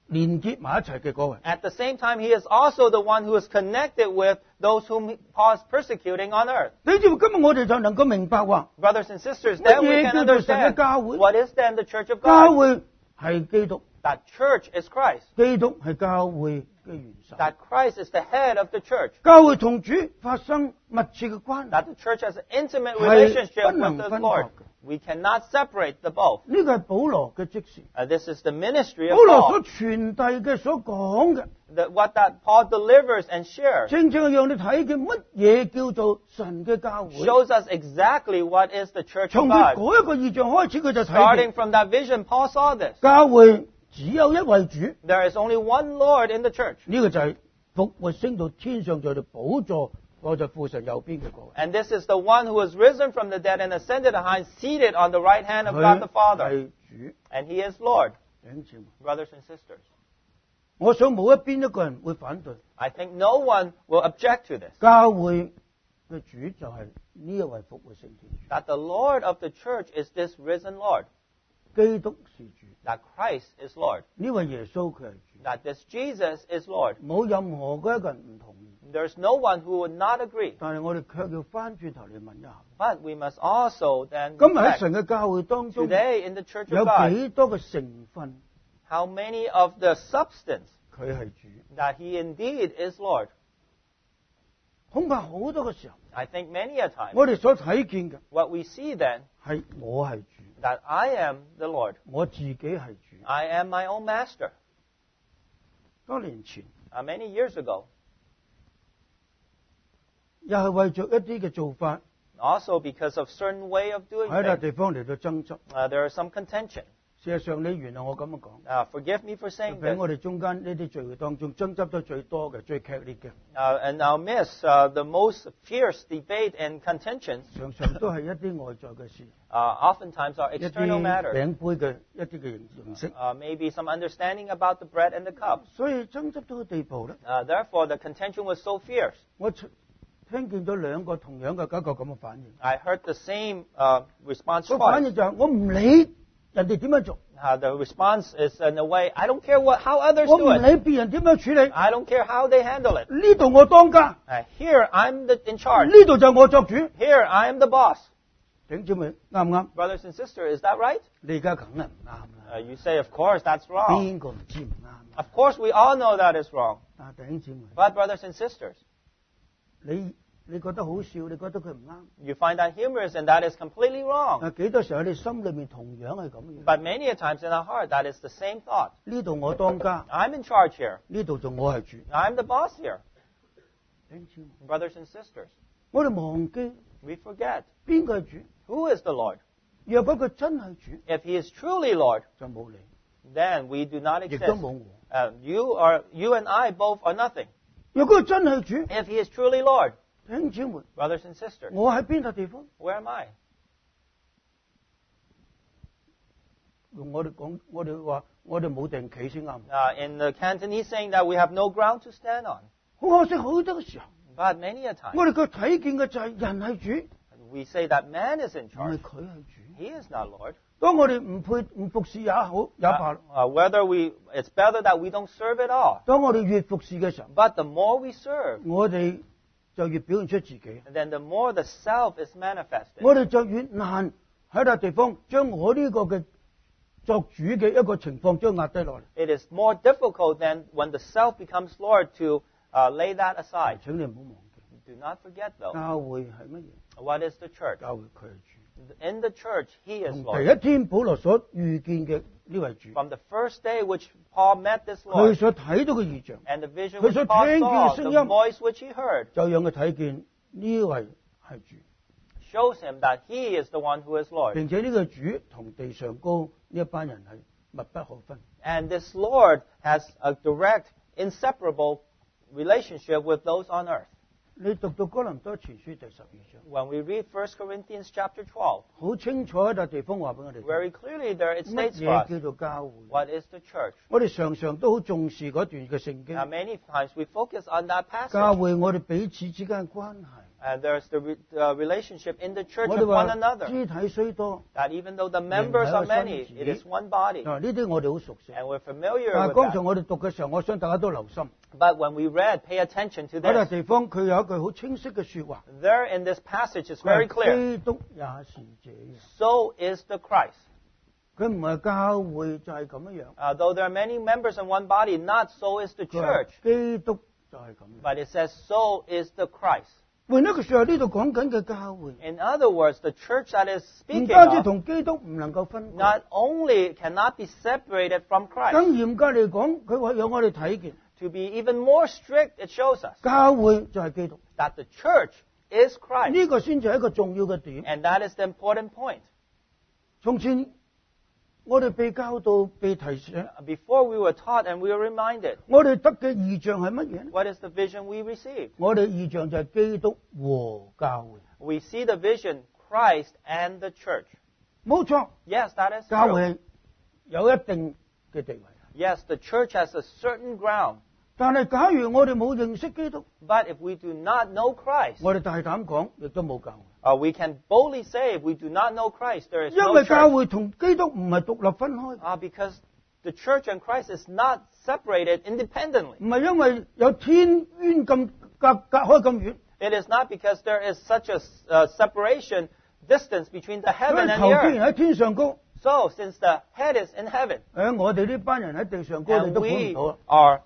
連結埋一齊嘅嗰位。 At the same time, he is also the one who is connected with those whom Paul is persecuting on earth. 你知唔知今日我哋就能夠明白話， Brothers and sisters, then we can 乜嘢叫做神嘅 understand 教會？ what is then the church of 教 God. 會係基督， That church is Christ. 基督係教會嘅元首。 That Christ is the head of the church. 教會同主發生密切嘅關係， That the church has an intimate 係 relationship 不能 with the 分割 Lord. 嘅。 We cannot separate the both. 呢個係保羅嘅職事， This is the ministry of 保羅所 Paul. 傳遞嘅所講嘅， What that Paul delivers and shares 正正係讓你睇見乜嘢叫做神嘅教會。 shows us exactly what is the church of 從佢 God. 嗰一個異象開始，佢就睇 Starting 見 from that vision, Paul saw this. 教會只有一位主， There is only one Lord in the church. 呢個就係復活升到天上在度寶座，坐在父神右邊嘅嗰位。 And this is the one who has risen from the dead and ascended high, seated on the right hand of God the 佢 Father. 係主， And he is Lord, 弟兄姊妹， brothers and sisters. 我想冇一邊一個人會反對， I think no one will object to this. 教會嘅主就係呢一位復活升天主， That the Lord of the church is this risen Lord. 基督是主， That Christ is Lord. 呢位耶穌佢係主， That this Jesus is Lord. 冇任何嘅一個人唔同意。 There's no one who would not agree. 但係我哋卻要翻轉頭嚟問一下， But we must also then 今日喺 reflect 神嘅教會當中 today in the church 有 of God 幾多嘅成分 how many of the substance 佢係主？ that he indeed is Lord. 恐怕好多嘅時候， I think many a time 我哋所睇見嘅 what we see then 係我係主， that I am the Lord. 我自己係主。 I am my own master. 多年前， Many years ago, 又係為咗一啲嘅做法 also because of certain way of doing 喺笪 things, 地方嚟到爭執。 there is some contention. 事實上，你原諒我咁樣講， Forgive me for saying 喺 this. 我哋中間呢啲聚會當中爭執得最多嘅、最劇烈嘅， And I'll miss the most fierce debate and contentions. 常常都係一啲外在嘅事， Oftentimes are 一啲 external matters. 餅杯嘅一啲嘅形式。 Maybe some understanding about the bread and the cup. 所以爭執到個地步咧， Therefore, the contention was so fierce. 我聽見咗兩個同樣嘅一個咁嘅反應。 I heard the same response 個反 twice. 應就係我唔理人哋點樣做， The response is in a way, I don't care how others 我 do 唔 it. 理別人點樣處理。 I don't care how they handle it. 呢度我當家， Here, I'm in charge. 呢度就我作主。 Here, I am the boss. 弟兄姊妹啱唔啱？ Brothers and sisters, is that right? 你而家梗係唔啱啦， You say, of course, that's wrong. 邊個唔知唔啱？ Of course, we all know that is wrong. 但係弟兄姊妹， But, brothers and sisters, 你覺得好笑，你覺得佢唔啱。 you find that humorous and that is completely wrong. 幾多時候你心裏面同樣係咁樣。 But many a times in our heart, that is the same thought. 呢度我當家， I'm in charge here. 呢度就我係主。 I'm the boss here. 弟兄姊妹， Brothers and sisters, 我哋忘記 we forget 邊個係主。 who is the Lord. 若果佢真係主， If he is truly Lord, 就冇你， then we do not 亦都 exist. 冇我。 You and I both are nothing. 若果佢真係主， If he is truly Lord, 弟兄姊妹， brothers and sisters, 我喺邊笪地方？ where am I? 用我哋講，我哋話我哋冇定企先啱。 In the Cantonese saying that we have no ground to stand on. 好可惜，好多嘅時候， But many a time, 我哋佢睇見嘅就係人係主， we say that man is in 唔係 charge. 佢係主。 He is not Lord. 當我哋唔服侍也好也罷， It's better that we don't serve at all. 當我哋越服侍嘅時候， But the more we serve, 我哋就越表現出自己， then the more the self is manifested. 我哋就越難喺笪地方將我呢個嘅作主嘅一個情況將壓低落嚟。 It is more difficult than when the self becomes Lord to lay that aside. 請你唔好忘記， Do not forget, though, 教會係乜嘢？ what is the church? 教會佢係主。 In the church, He is 從 Lord. 第一天保羅所遇見嘅呢位主， From the first day which Paul met this 佢 Lord, 所睇到嘅異象， and the vision 佢 which 所 Paul 聽見嘅 saw, 聲 the 音， voice which he heard, 就讓佢睇見呢位係主， shows him that He is the one who is Lord. 並且呢個主同地上高呢一班人係密不可分。 And this Lord has a direct, inseparable relationship with those on earth. 你讀到哥林多前書第12章， When we read 1 Corinthians chapter 12, 好清楚喺笪地方話俾我哋聽， very clearly there it 乜 states for 嘢 us 叫做教會。 what is the church. 我哋常常都好重視嗰段嘅聖經， Now, many times we focus on that 教 passage. 會我哋彼此之間嘅關係， And there's the relationship in the church 我 with 哋 one 話 another. 肢體雖多， That even though the members are many, 仍係一個身子。 it is one body. 嗱呢啲我哋好熟悉。 And we're familiar 但係 with 剛才 that. 我哋讀嘅時候，我想大家都留心。 But when we read, pay attention to 嗰笪 this. 地方佢有一句好清晰嘅説話， There in this passage is 佢 very 係 clear. 基督也是這樣。 So is the Christ. 佢唔係教會就係咁樣樣， Though there are many members in one body, not so is the 佢話 church. 基督就係咁樣。 But it says, so is the Christ. 換一個説話，呢度講緊嘅教會， In other words, the church that is 唔 speaking 單止 of 同基督唔能夠分開， not only cannot be separated from 更 Christ. 嚴格嚟講，佢話讓我哋睇見 To be even more strict, it shows us 教會就係基督， that the church is Christ. 呢個先至係一個重要嘅點。 And that is the important point. 從前我哋被教導、被提醒， Before we were taught and we were reminded, 我哋得嘅異象係乜嘢呢？ what is the vision we receive? 我哋異象就係基督和教會， We see the vision, Christ and the church. 冇錯， Yes, that is 教 true. 會有一定嘅地位。 Yes, the church has a certain ground. 但係假如我哋冇認識基督， But if we do not know Christ, 我哋大膽講，亦都冇教會。 we can boldly say if we do not know Christ, there is 因 no 為教 church. 會同基督唔係獨立分開， Because the church and Christ is not separated independently. 唔係因為有天淵咁隔開咁遠， It is not because there is such a separation, distance between the 因 heaven 為 and 頭 the 既 earth. 然喺天上高， So, since the head is in heaven, 我哋呢班人喺地上高，你 and 都管唔 we 到啊！ are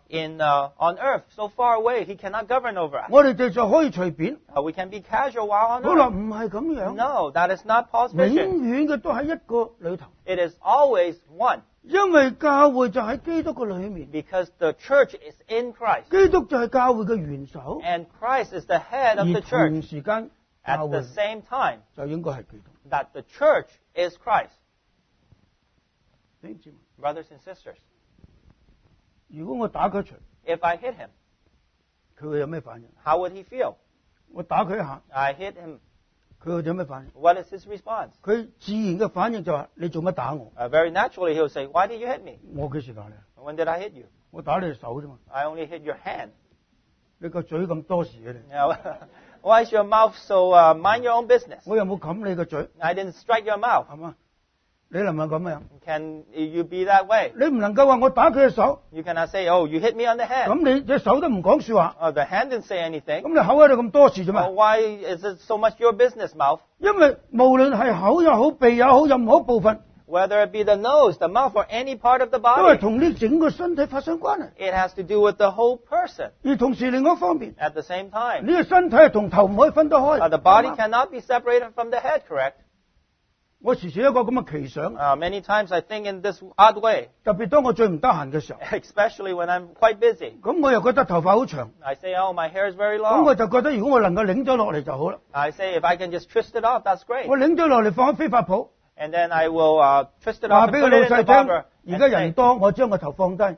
on earth, so far away, he cannot govern over us. 我哋就可以隨便。 We can be casual while on 好啦， earth. 唔係咁樣， No, that is not Paul's 永 vision. 遠嘅都喺一個裏頭， It is always one, 因為教會就喺基督嘅裏面， because the church is in Christ, 基督就係教會嘅元首， and Christ is the head of 而 the 同 church. 時間教 At 會 the same time, 就應該係基督。 that the church is Christ. 弟兄姊妹， Brothers and sisters, 如果我打佢一錘， if I hit him, 佢會有咩反應？ how would he feel? 我打佢一下， I hit him. 佢會有咩反應？ What is his response? 佢自然嘅反應就話：你做乜打我？ Very naturally, he'll say, "Why did you hit me? 我幾時打你？ When did I hit you? 我打你隻手啫嘛！ I only hit your hand." 你個嘴咁多事嘅你， Now, why is your mouth so mind your own business? 我有冇冚你個嘴？ I didn't strike your mouth. 係嘛？你能唔能咁樣？ Can you be that way? 你唔能夠話我打佢隻手， You cannot say, "Oh, you hit me on the head." 咁你隻手都唔講説話， Oh, the hand didn't say anything. 咁你口喺度咁多事啫嘛 Oh,？why is it so much your business, mouth? 因為無論係口又好、鼻又好，任何一部分 Whether it be the nose, the mouth, or any part of the 都係 body, 同呢整個身體發生關係。 it has to do with the whole person. 而同時另一方面， At the same time, 呢個身體係同頭唔可以分得開。 the body cannot be separated from the head, correct? 我時時一個咁嘅奇想， Many times I think in this odd way, 特別當我最唔得閒嘅時候， especially when I'm quite busy. 咁我又覺得頭髮好長， I say, "Oh, my hair is very 咁我 long." 就覺得如果我能夠擰咗落嚟就好啦。 I say, "If I can just twist it off, that's great." 我擰咗落嚟放喺飛髮鋪， And then I will twist it 話 off and 俾個 put 老 it in the 細聽， barber 而家人 and say, 多，我將個頭放低。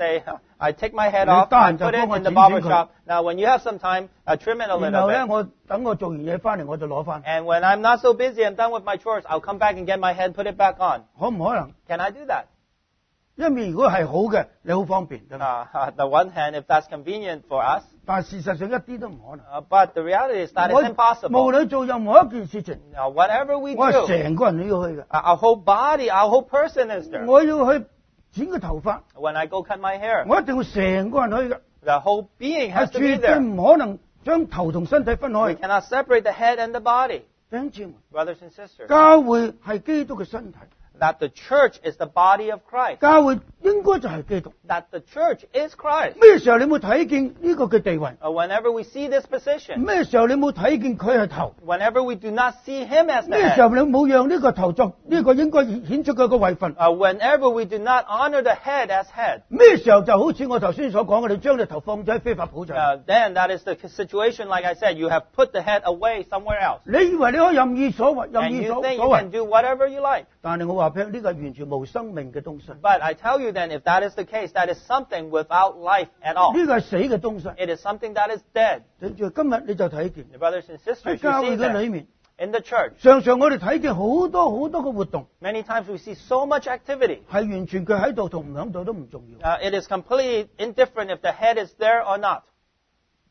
I take my head 你 off, 得 I 閒就 put it 幫我 in the 剪 barber 剪佢。 shop. Now, when you have some time, trim it a 然 little 後咧， bit. 等我做完嘢翻嚟，我就攞翻。 And when I'm not so busy, I'm done with my chores, I'll come back and get my head, put it back on. 可唔可能？ Can I do that? 一面如果係好嘅，你好方便㗎嘛。 The one hand, if that's convenient for us, 但係事實上一啲都唔可能。 but the reality is that 我 it's 無 impossible. 論做任何一件事情， Now, whatever we 我係 do, 成個人都要去嘅。 our whole body, our whole person is there. 我要去剪個頭髮， When I go cut my hair, 我一定要成個人去嘅。 the whole being 係 has to be 絕對 there. 唔可能將頭同身體分 We 開。 cannot separate the head and the body. 弟兄姊妹， Brothers and sisters, 教會係基督嘅身體， that the church is the body of Christ. 教會應該就係基督。 That the church is Christ. 咩時候你冇睇見呢個嘅地位？ Whenever we see this position, 咩時候你冇睇見佢係頭？ whenever we do not see him as the 咩時候 head, 你冇讓呢個頭作呢個應該顯出佢個位份？ whenever we do not honor the head as head, 咩時候就好似我頭先所講嘅，你將你頭放咗喺非法鋪就係。 then that is the situation, like I said, you have put the head away somewhere else. 你以為你可以任意所為，任 And 意 you 所 think 所 you 為 can？do whatever you like. 但係我話俾你，呢個係完全冇生命嘅東西，呢 But I tell you then, if that is the case, that is something without life at all. 個係死嘅東西。 It is something that is dead. 跟住今日你就睇見 Brothers and sisters, 喺 you 教 see 會嘅 that 裏面， in the church. 常常我哋睇見好多好多嘅活動， Many times we see so much activity. 係完全佢喺度同唔喺度都唔重要。 It is completely indifferent if the head is there or not.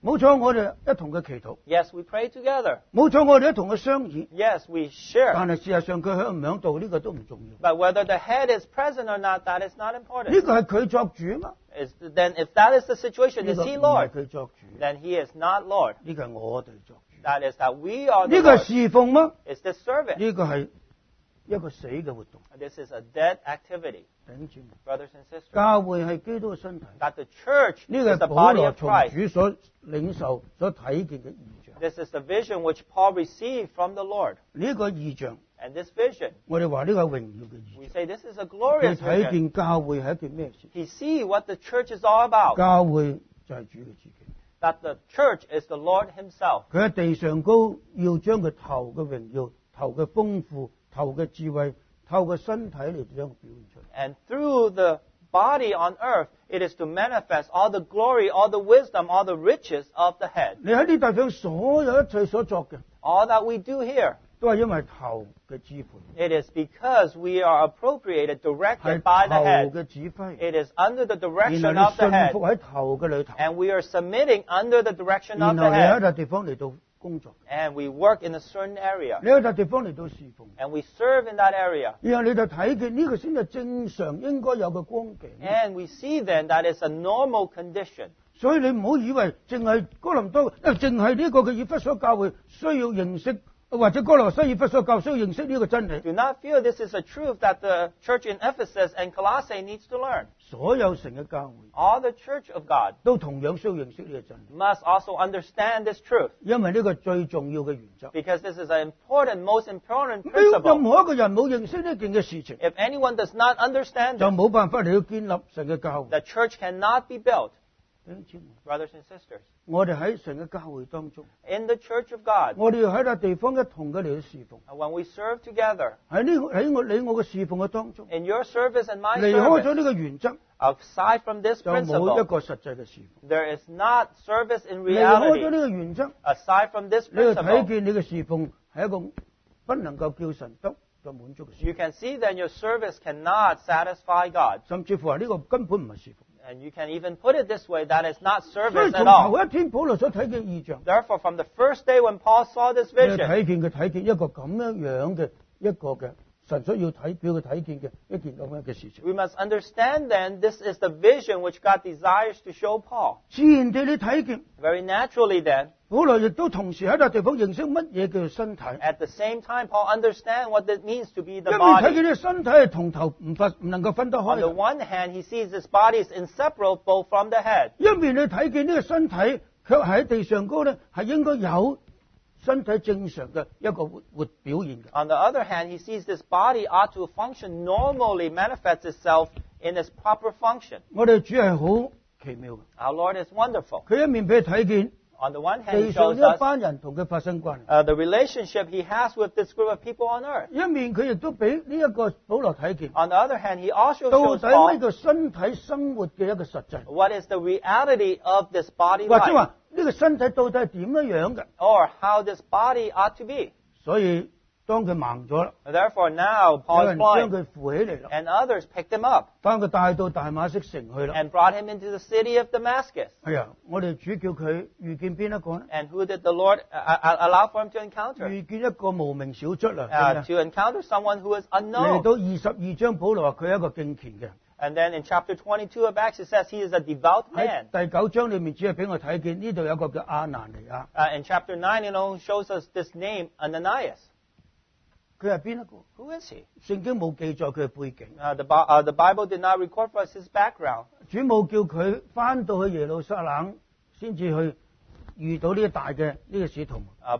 冇錯，我哋一同嘅祈禱， Yes, we pray together. 冇錯，我哋一同嘅商議， Yes, we share. 但係事實上佢響唔響度呢個都唔重要。 But whether the head is present or not, that is not 呢 important. 個係佢作主啊嘛， Then if that is the situation, 呢 is 個 he 唔係 Lord? 佢作主， Then he is not Lord. 呢個係我哋作主。 That is that we are the 呢個係 Lord. 侍奉嗎？ It's the service. 呢個係一個死嘅活動。 This is a dead activity, 弟兄姊妹， brothers and sisters. 教會係基督嘅身體， That the church 呢個 is 係 the 保 body 羅 of 從 Christ. 主所領受、所睇見嘅異象。 This is the vision which Paul received from the Lord. 呢個異象， And this vision, 我哋話呢個係榮耀嘅異 we 象。 say this is a 佢 glorious 睇 vision. 見教會係一件咩事？ He see what the church is all about. 教會就係主嘅自己。 That the church is the Lord himself. 佢喺地上高要將佢頭嘅榮耀、頭嘅豐富、頭嘅智慧、頭嘅身體嚟將佢表現出嚟。 And through the body on earth, it is to manifest all the glory, all the wisdom, all the riches of the head. 你喺呢地上所有一切所作嘅， All that we do here, 都係因為頭嘅支配， it is because we are appropriated, 係 directed by the 頭 head. 嘅指揮。 It is under the 然 direction 後 of 你 the 信 head. 服喺頭嘅裏頭， And we are submitting under the direction 然 of 後 the 你喺 head. 笪地方嚟到工作， And we work in a certain area. 你喺笪地方嚟到侍奉， And we serve in that area. 然後你就睇見呢個先係正常應該有嘅光景。 And we see then that it's a normal condition. 所以你唔好以為淨係哥林多，淨係呢個嘅以弗所教會需要認識，或者哥羅西以弗所教會需要認識呢個真理。 Do not feel this is a truth that the church in Ephesus and Colossae needs to learn. 所有城嘅教會 All the church of God 都同樣需要認識呢個真理， must also understand this truth. 因為呢個最重要嘅原則。 Because this is an important, most important 任 principle. 何一個人冇認識呢件嘅事情， If anyone does not understand 就 this, 冇辦法嚟到建立神嘅教會。 the church cannot be built. 弟兄姊妹， Brothers and sisters, 我哋喺神嘅教會當中， in the church of God, 我哋要喺笪地方一同嘅嚟到侍奉。 when we serve together, 喺我嘅侍奉嘅當中， in your service and my 離開咗 service, 呢個原則， aside from this 就冇一 principle, 個實際嘅侍奉。 there is not service in 離開咗 reality. 呢個原則， Aside from this 你就睇 principle, 見你嘅侍奉係一個不能夠叫神得嘅滿足嘅事， you can see that your service cannot satisfy God. 甚至乎話呢個根本唔係侍奉。 And you can even put it this way, that is not 所以 service 從 at all. 頭一天保羅所睇嘅異象， Therefore, from the first day when Paul saw this 你就 vision, 睇見一個咁樣嘅一個嘅神所要俾佢睇見嘅一件咁樣嘅事情。 we must understand then this is the vision which God desires to show Paul. 自然地你睇見， Very naturally then, 保羅亦都同時喺笪地方認識乜嘢叫做身體， at the same time, Paul understands what it means to be 一 the 面睇 body. 見呢個身體係同頭唔能夠分得 On the 開， one hand, he sees this body is inseparable from the head. 一面你睇見呢個身體卻喺地上高咧係應該有身體正常嘅一個活表現嘅。 On the other hand, he sees this body ought to function normally, manifests itself in its proper function. 我哋主係好奇妙嘅， Our Lord is wonderful. 佢一面俾你睇見 On the one hand, 地 he 上 shows 呢一 us 班人同佢發生關係， the relationship he has with this group of people on earth. 一面佢亦都俾呢一個保羅睇見 On the other hand, he also 到 shows 底呢 Paul 個身體生活嘅一個實際， what is the reality of this body 或者 life, 話呢個身體到底係點樣嘅。 or how this body ought to be. 所以當佢盲咗啦， Therefore, now 有 Paul 人 is 將 blind, 佢扶起嚟啦， and others picked him up 將佢帶到大馬色城去啦。 and brought him into the city of Damascus. 係啊，我哋主叫佢遇見邊一個呢？ And who did the Lord allow for him to encounter? 遇見一個無名小卒啦。 To encounter someone who is 嚟 unknown. 到22章，保羅話佢係一個敬虔嘅。 And then in chapter 22 of Acts, it says he is a devout 喺 man. 第9章裏面，只係俾我睇見呢度有一個叫亞拿尼亞， In chapter 9, shows us this name, Ananias. 佢係邊一個？ Who is he? 聖經冇記載佢嘅背景， The Bible did not record for us his background. 主冇叫佢翻到去耶路撒冷先至去遇到呢個大嘅呢個使徒。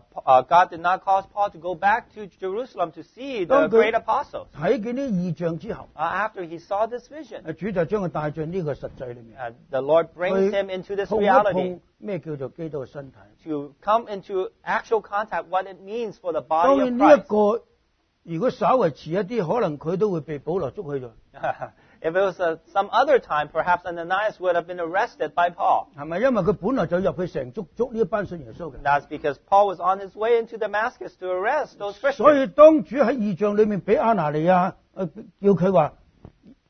God did not cause Paul to go back to Jerusalem to see the 當佢 great apostles. 睇見呢異象之後， After he saw this vision, 主就將佢帶進呢個實際裏面， the Lord brings him into this 碰一 reality 碰咩叫做基督嘅身體。 to come into actual contact what it means for the 當 body 然 of 呢一 Christ. 個如果稍為遲一啲，可能佢都會被保羅捉去咗， If it was some other time, perhaps Ananias would have been arrested by Paul. 係咪？因為佢本來就入去成捉呢一班信耶穌嘅。 That's because Paul was on his way into Damascus to arrest those 所 Christians. 以當主喺異象裏面俾亞拿尼亞叫佢話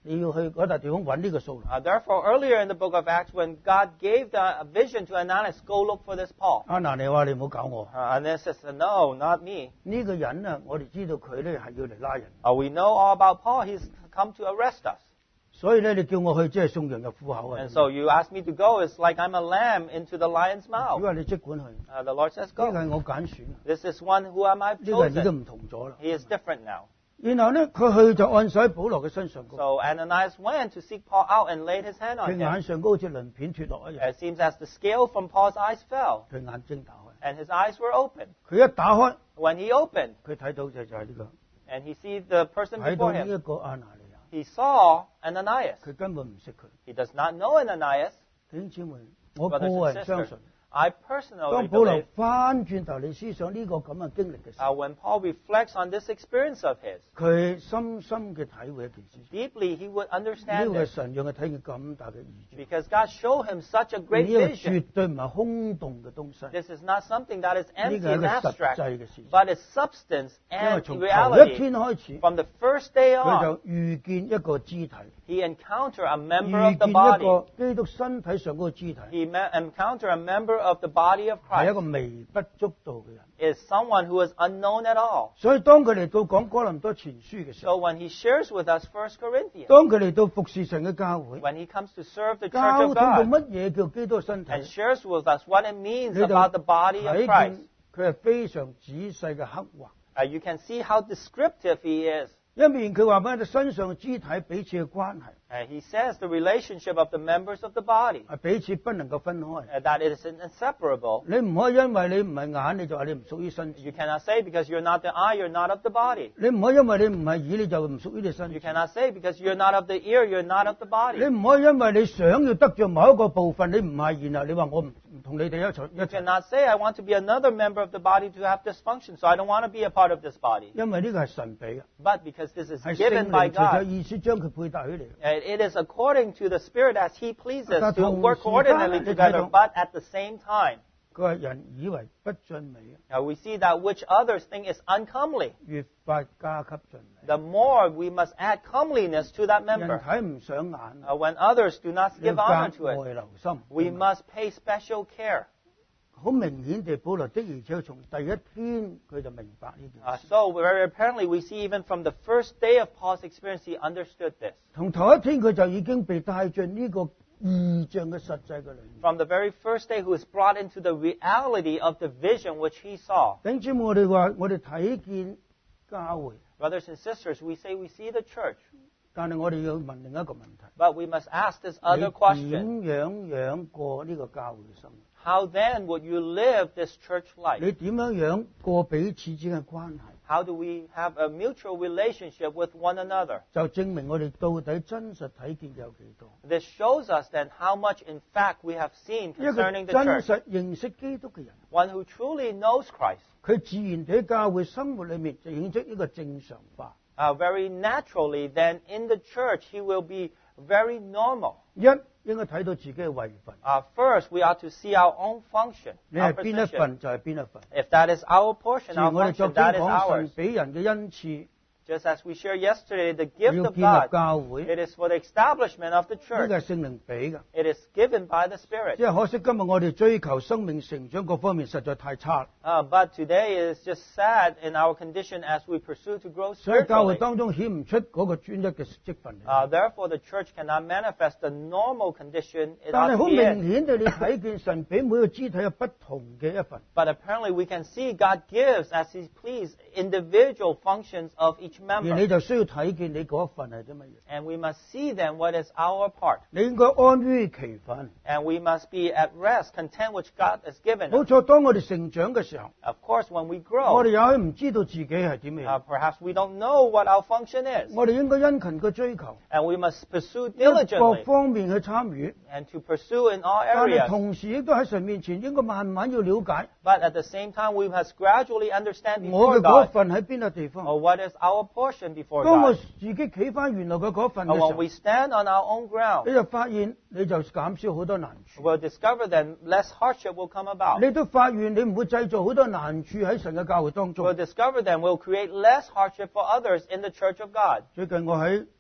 你要去嗰笪地方揾呢個掃羅。 Therefore, earlier in the book of Acts, when God gave the vision to Ananias, go look for this Paul. 阿拿尼話：你唔好搞我。 Ananias said, no, not me. 呢個人啊，我哋知道佢咧係要嚟拉人， We know all about Paul. He's come to arrest us. 所以咧你叫我去，即係送羊入虎口啊！ And so you ask me to go, it's like I'm a lamb into the lion's 主 mouth. 話你即管去， The Lord says, 呢個 go. 係我揀選， This is one who am I 呢個人已經 chosen. 唔同咗啦。 He is different now. 然後咧佢去就按手喺保羅嘅身上高， So Ananias went to seek Paul out and laid his hand 佢 on 眼 him. 上高好似鱗片脱落一樣， It seems as the scale from Paul's eyes fell, 佢眼睛打開， and his eyes were open. 佢一打開， When he opened, 佢睇到就係呢個， and he sees the person 睇到 before 呢 him, 一個阿拿尼亞， he saw Ananias. 佢根本唔識佢。 He does not know Ananias. 弟兄姊妹，我個 Brothers 人 and 相 sisters, 信， I personally 當保羅 believe 翻轉頭嚟思想呢個咁嘅經歷嘅時候， when Paul reflects on this experience of his, 佢深深嘅體會一件事， deeply he would 呢 understand 個係 this 神讓佢睇見咁大嘅異象。 because God showed him such a 呢 great 個 vision. 絕對唔係空洞嘅東西， This is not something that is 呢 empty 個係一 and 個實 abstract, 際嘅事情。 but it's substance 因為 and 從頭一 reality. 天開始， From the first day 佢 on, 就遇見一個肢體， he encountered a 遇 member of 見 the 一 body. 個基督身體上嗰個肢體， He encountered a member of the body of 係一 Christ. 個微不足道嘅人。 Is someone who is unknown at all. 所以當佢嚟到講哥林多前書嘅時 So 候， when he shares with us 1 Corinthians, 當佢嚟到服侍神嘅教會， when he comes to serve the 交 church of 通到 God 乜嘢叫基督嘅身體， and shares with us what it means 你就 about the body of 睇 Christ, 見佢係非常仔細嘅刻畫。 you can see how descriptive he is. 一面佢話俾我哋身上嘅肢體彼此嘅關係 He says the relationship of the members of the body, 係彼此不能夠分開。 that it is inseparable. 你唔可以因為你唔係眼，你就話你唔屬於身子； You cannot say because you're not the eye, you're not of the body. 你唔可以因為你唔係耳，你就唔屬於你身 You 子； cannot say because you're not of the ear, you're not of the 你 body. 唔可以因為你想要得着某一個部分，你唔係，然後你話我唔同你哋一齊一 You 齊， cannot say I want to be another member of the body to have this function, so I don't want to be a part of this body. 因為呢個係神俾嘅， But because this is 係 given 聖 by 靈隨著 God, 意思將佢配搭起嚟。 it is according to the Spirit as He pleases 但 to 同 work 時間 coordinately 你睇 together, 到 but at the same time, 佢話人以為不盡美， we see that which others think is uncomely. 越發加給盡美。 The more we must add comeliness to that 人 member. 睇唔上眼， When others do not 你要 give honor to 格 it, 外留心。 we must pay special care. 好明顯地，保羅的而且確從第一天佢就明白呢件事。 So very apparently we see even from the first day of Paul's experience, he understood this. 從頭一天佢就已經被帶進呢個異象嘅實際嘅裏面。 From the very first day, he was brought into the reality of the vision which he saw. 弟兄姊妹，我哋話我哋睇見教會， Brothers and sisters, we say we see the church, 但係我哋要問另一個問題： but we must ask this 你 other question. 點樣過呢個教會嘅生活？ How then would you live this church life? 你點樣過彼此之間嘅關係？ How do we have a mutual relationship with one another? 就證明我哋到底真實睇見有幾多？ This shows us then how much in fact we have seen 一個 concerning the 真 church. 實認識基督嘅人， One who truly knows Christ, 佢自然地喺教會生活裏面就認識呢個正常化。 very naturally, then in the church he will be very normal. 一應該睇到自己嘅位份， First, we ought to see our own function, 你 our 係邊一 position. 份就係邊一份。 If that is our portion, 自 our 我哋昨 function, 天 that is 講 ours. 神俾人嘅恩賜， Just as we shared yesterday, the 要 gift of 建立 God, 教會， it is for the establishment of the 呢 church. 個係聖靈俾嘅。 It is given by the Spirit. 即係可惜今日我哋追求生命成長各方面實在太差， But today it is just sad in our condition as we pursue to grow 所以教會 spiritually. 當中顯唔出嗰個專一嘅職分嚟。 Therefore, the church cannot manifest the normal condition it 但係 ought 好 to be 明 in. 顯地，你睇見神俾每個肢體有不同嘅一份。 But apparently we can see God gives, as He pleased, individual functions of each 而你 member. 就需要睇見你嗰一份係啲乜嘢。 And we must see then what is our part. 你應該安於其份。 And we must be at rest, content which God has given 冇 us. 錯，當我哋成長嘅時候， Of course, when we 我 grow, 哋也許唔知道自己係點樣。 perhaps we don't know what our function is. 我哋應該殷勤嘅追求， And we must pursue 各 diligently 方面去參與。 and to pursue in all 但係 areas. 同時亦都喺神面前應該慢慢要了解 But at the same time, we must gradually understand 我 before 嘅嗰一 God 份喺邊個地方。 what is our portion before 當我 God. 自己企翻原來嘅嗰份嘅 And 時 when 候， we stand on our own 你 ground, 就發現你就減少好多難處。 we'll discover then less hardship will come about. 你都發現你唔會製造好多難處喺神嘅教會當 We'll 中。 discover then we'll create less hardship for others in the church of God. 最近我喺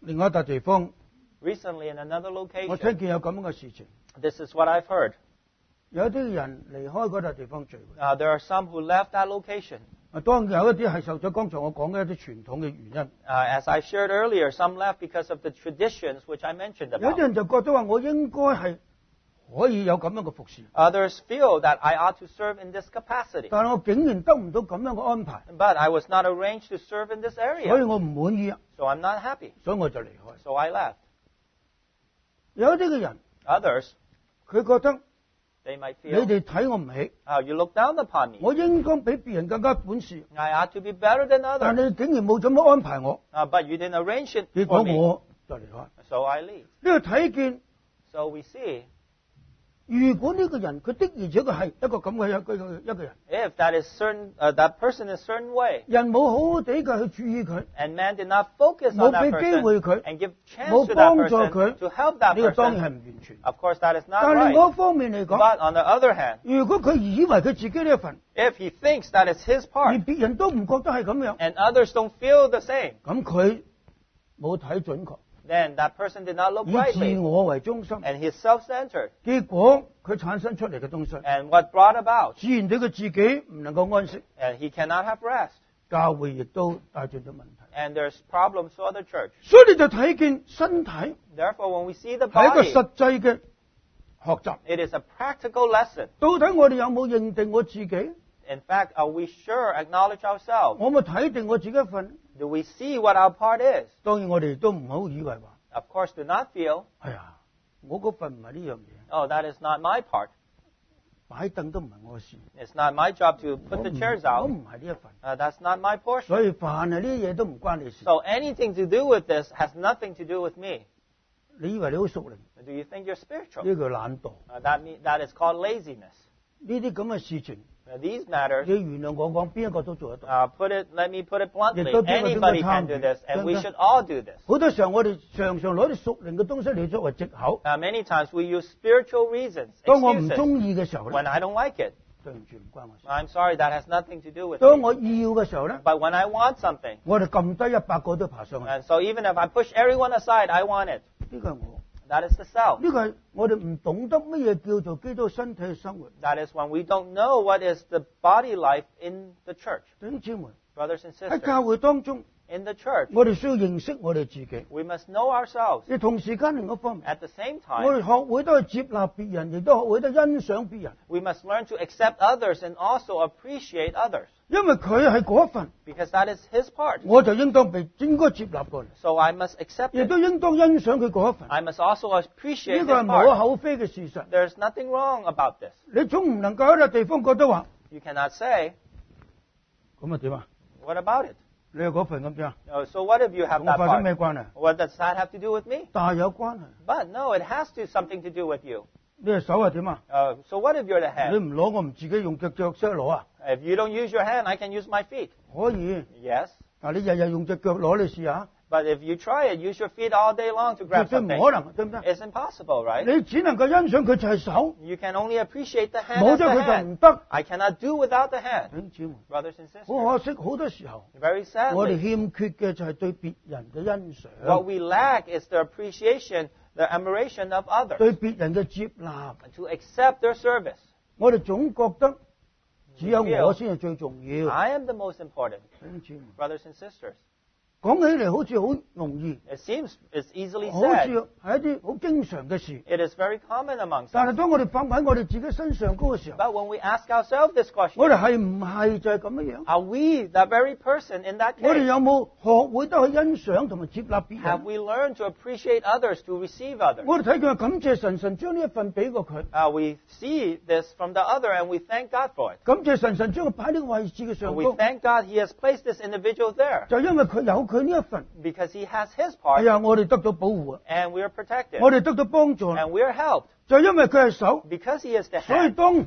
另外一笪地方， Recently, in another 我 location, 聽見有咁樣嘅事情， this is what I've heard. 有啲人離開嗰笪地方聚會。 There are some who left that location. 當然有一啲係受咗剛才我講嘅一啲傳統嘅原因。 As I shared earlier, some left because of the traditions which I mentioned 有啲 about. 人就覺得話我應該係可以有咁樣嘅服侍， Others feel that I ought to serve in this capacity. 但係我竟然得唔到咁樣嘅安排， But I was not arranged to serve in this 所以 area, 我唔滿意， so I'm not happy. 所以我就離開。 So I left. 有一啲嘅人， Others, 佢覺得 they might 你 feel, 哋睇我唔起， you look down upon me. 我應該比別人更加本事， I ought to be better than 但 others. 你竟然冇咁樣安排我， But you didn't arrange it 結 for 果 me, 我就離開。 so I leave. 呢度睇見， So we see, 如果呢個人佢的而且確係一個咁嘅一個人， if that is certain, that person is certain way, 人冇好好地嘅去注意佢， and man did not focus 冇 on that 俾機會 person 佢， and give chance 冇 to that 幫助 person 佢， to help that 呢個當 person, 然係唔完全。 of course that is not 但係 right. 另外一方面嚟講， But on the other hand, 如果佢以為佢自己呢一份， if he thinks that is his 而 part, 別人都唔覺得係咁樣， and others don't feel the same, 咁佢冇睇準確， then that person did not look 以自 rightly, 我為中心， and he's self-centered. 結果佢產生出嚟嘅東西， And what brought about, 自然對佢自己唔能夠安息， and he cannot have rest. 教會亦都帶進咗問題。 And there's problems for the church. 所以你就睇見身體 Therefore, when we see the 係一個 body, 實際嘅學習。 it is a practical lesson. 到底我哋有冇認定我自己？ In fact, are we sure, acknowledge ourselves? 我冇睇定我自己一份？ Do we see what our part is? 當然我哋都唔好以為話， Of course, do not feel, 哎呀，我嗰份唔係呢樣嘢， oh, that is not my part. 擺凳都唔係我嘅事， It's not my job to 我 put the 唔 chairs 我 out. 唔係呢一份。 That's not my portion. 所以凡係呢啲嘢都唔關你事。 So anything to do with this has nothing to do with me. 你以為你好熟靈？ Do you think you're spiritual? 呢個懶惰。 That is called laziness. 呢啲咁嘅事情， These matters, 你原諒我講，邊一個都做得到。 let me put it bluntly, Yeah, don't be able to anybody time can do it. this, and we Don't- should all do this. 好多時候我哋常常攞啲屬靈嘅東西嚟作為藉口。 Many times we use spiritual reasons, 當我唔 excuses, 中意嘅時候咧， when I don't like it. 對唔住唔關我事。 I'm sorry, that has nothing to do with 當 me. 我要嘅時候咧， But when I want something, 我哋撳低100個都爬上去。 and so even if I push everyone aside, I want it. 呢個係我， That is the self. 呢個係我哋唔懂得乜嘢叫做基督身體嘅生活。 That is when we don't know what is the body life in the church. 弟兄姊妹， Brothers and 喺 sisters, 教會當中， in the church, 我哋需要認識我哋自己。 we must know ourselves. 而同時間另一方面， At the same 我 time, 哋學會都去接納別人，亦都學會得欣賞別人， we must learn to accept others and also appreciate others, 因為佢係嗰一份， because that is his part. 我就應當應該接納過嚟， So I must accept 亦 it. 都應當欣賞佢嗰一份。 I must also 呢 appreciate 個 his 係無可 part. 厚非嘅事實。 There's nothing wrong about this. 你總唔能夠喺個地方覺得話 You cannot say, 咁啊點啊？ what about it? 你有嗰份咁樣， So what if you have 同我 that 發生咩 part? 關係？ What does that have to do with me? 大有關係。 But no, it has to something to do with you. 你隻手係點啊？ So what if you're the 你 head? 唔攞，我唔自己用隻腳識攞啊？ If you don't use your hand, I can use my feet. 可以。 Yes. 嗱，你日日用隻腳攞，你試下， But if you try it, use your feet all day long to 絕 grab 對唔 something. 可能，對唔對？ It's impossible, right? 你只能夠欣賞佢就係手， You can only appreciate the hand 冇 as 咗 the 佢就唔 hand. 得。 I cannot do without the hand. 弟兄姊妹， Brothers and 好 sisters, 可惜，好多時候 very 我哋 sadly, 欠缺嘅就係對別人嘅欣 what 賞， we lack is the appreciation, the admiration of others, 對別人嘅接納。 to accept their service. 我哋總覺得只有我先係最重要。 I am the most important. 弟兄姊妹， Brothers and sisters, 講起嚟好似好容易， it seems it's easily 好似 said. 係一啲好經常嘅事。 It is very common amongst us. 但係當我哋放喺我哋自己身上嗰個時候， But when we ask ourselves this 我 question, 哋係唔係就係咁樣樣？ are we that very person in that 我哋 case? 有冇學會得去欣賞同埋接納別 Have 人？ we learned to appreciate others, to receive others? 我哋睇佢感謝神，神將呢一份俾過佢， We see this from the other and we thank God for it. 感謝神，神將佢擺喺呢個位置嘅 And 上 we 高， thank God He has placed this individual there 就因為佢有佢呢一份。 because He has His 哎 part 呀，我哋得到保護啊， and we are protected 我哋得到幫助， and we are helped 就因為佢係手， because He is the 所以 head. 當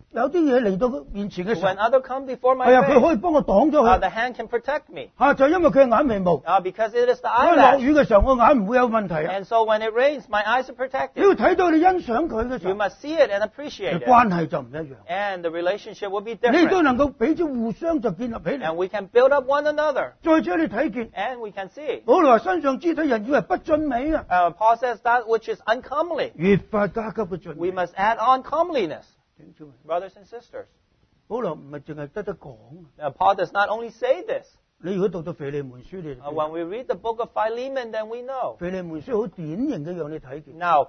有啲嘢嚟到佢面前嘅時候， When others come before my 係啊，佢 face, 可以幫我擋咗佢。 the hand can protect me. 就因為佢係眼眉毛， Because it is the 所以落 eyelash. 雨嘅時候，我眼唔會有問題啊。 And so when it rains, my eyes are 你 protected. 要睇到你欣賞佢嘅時 You 候， must see it and appreciate it. 關係就唔一樣。 And the relationship will be 你都 different. 能夠彼此互相就建立起嚟。 And we can build up one another. 再者你睇見， And we can see. 保羅話身上肢體人以為不俊美啊， Paul says that which is uncomely, 越發加給佢俊 we 美。 must add on comeliness. 點知啊 Brothers and sisters. 保羅唔係淨係得講啊。 Paul does not only say this. 你如果讀到腓利門書，你 When we read the book of Philemon, then we know. 腓利門書好典型嘅讓你睇見。 Now,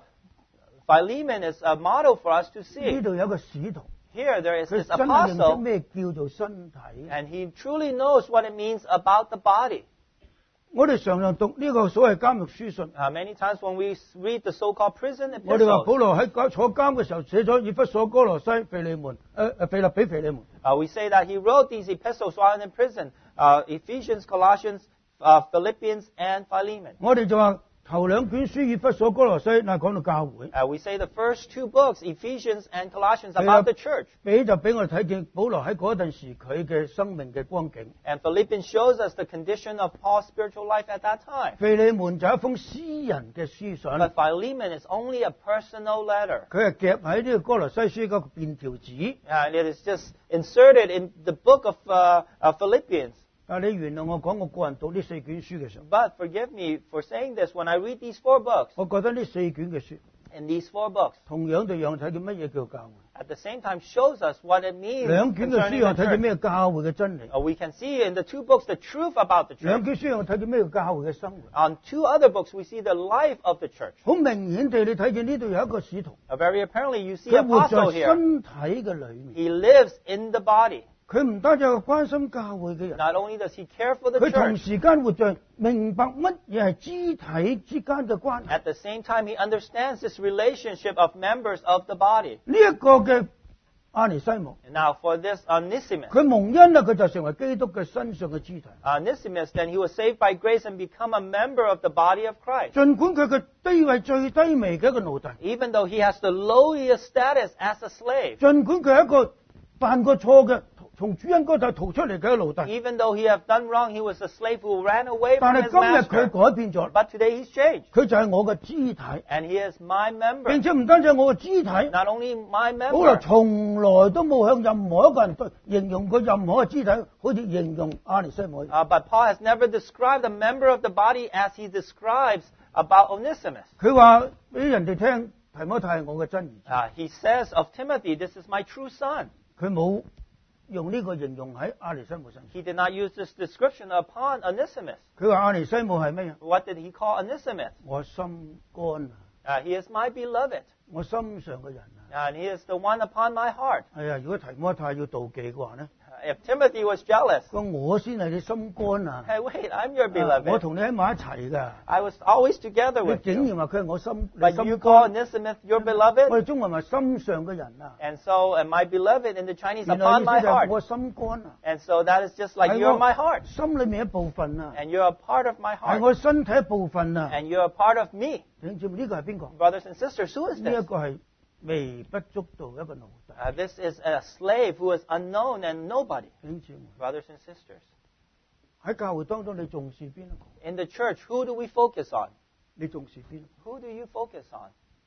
Philemon is a model for us to 呢 see. 度有一個使徒， Here there is 佢 this 真係認識 apostle, 咩叫做身體。 and he truly knows what it means about the body. 我哋常常讀呢個所謂監獄書信， Many times when we read the so-called prison 我哋話 epistles, 保羅喺坐監嘅時候寫咗以弗所、哥羅西、腓利門、腓立比、腓利門。 we say that he wrote these epistles while in prison, Ephesians, Colossians, Philippians, and Philemon. 我哋就話頭兩卷書以弗所、哥羅西，嗱講到教會， We say the first two books, Ephesians and Colossians, about the church. 俾就俾我哋睇見保羅喺嗰陣時佢嘅生命嘅光景。 And Philippians shows us the condition of Paul's spiritual life at that time. 腓利門就係一封私人嘅書信， But Philemon is only a personal letter. 佢係夾喺呢個哥羅西書嗰個便條紙。 And it is just inserted in the book of Philippians. 但你原諒我講，我個人讀呢四卷書嘅時候， But forgive me for saying this, when I read these four books, 我覺得呢四卷嘅書 in these four books, 同樣就讓我睇見乜嘢叫教會。 at the same time shows us what it means 兩卷嘅書 concerning 讓我 the 睇見 church. 咩教會嘅真理。 We can see in the two books the truth about the 兩 church. 卷書讓我睇見咩叫教會嘅生活。 On two other books, we see the life of the church. 好明顯地，你睇見呢度有一個使徒， Very apparently, you see 佢活 apostle 在 here. 身體嘅裏面。 He lives in the body. 佢唔單止係個關心教會嘅人， Not only does he care for the 佢同 church, 時間活在明白乜嘢係肢體之間嘅關係。 at the same time, he understands this relationship of members of the body. 呢一個嘅阿尼西姆， And now, for this Onesimus, 佢蒙恩啊，佢就成為基督嘅身上嘅肢體。 Onesimus, then he was saved by grace and become a member of the body of Christ. 儘管佢嘅地位最低微嘅一個奴隸， Even though he has the lowliest status as a slave, 儘管佢係一個犯過錯嘅，從主人嗰度逃出嚟嘅一個奴隸， even though he have done wrong, he was a slave who ran away 但 from 係 his 今日佢 master. 改變咗， But today he's changed, 佢就係我嘅肢體， and he is my member. 並且唔單止係我嘅肢體。 Not only my 保羅 member, 從來都冇向任何一個人形容過任何嘅肢體，好似形容阿尼西姆。 but Paul has never described a member of the body as he describes about Onesimus. 佢話俾人哋聽，提摩太係我嘅真兒子。 He says of Timothy, this is my true son. 佢冇用呢個形容喺阿尼西姆身上。 He did not use this description upon Onesimus. 佢話阿尼西姆係咩啊？ What did he call Onesimus? 我心肝啊， He is my beloved, 我心上嘅人啊。 and he is the one upon my heart. 係啊，如果提摩太要妒忌嘅話咧， If Timothy was jealous, 佢話我先係你心肝啊！ hey, wait, I'm your 我 beloved. 同你喺埋一齊㗎。 I was always together 你 with 竟 you. 然話佢係我心，你 But you 心 call 肝。 Onesimus your 我 beloved? 哋中文話心上嘅人啊， And so, my beloved in the Chinese 原來 upon 意 my 思就係 heart. 我心肝啊， And so that is just like 係 you're 我 my heart. 心裏面一部分啊， And you're a part of my 係 heart. 我身體一部分啊。 And you're a part of me. 你知唔知呢個係邊個？ Brothers and sisters, who is 呢 this? 一個係微不足道一個奴隸。 This is a slave who is unknown and nobody. 弟兄姊妹， Brothers and sisters. 喺教會當中，你重視邊一個？ In the church, who do we focus on? 你重視邊一個？ Who do you focus on?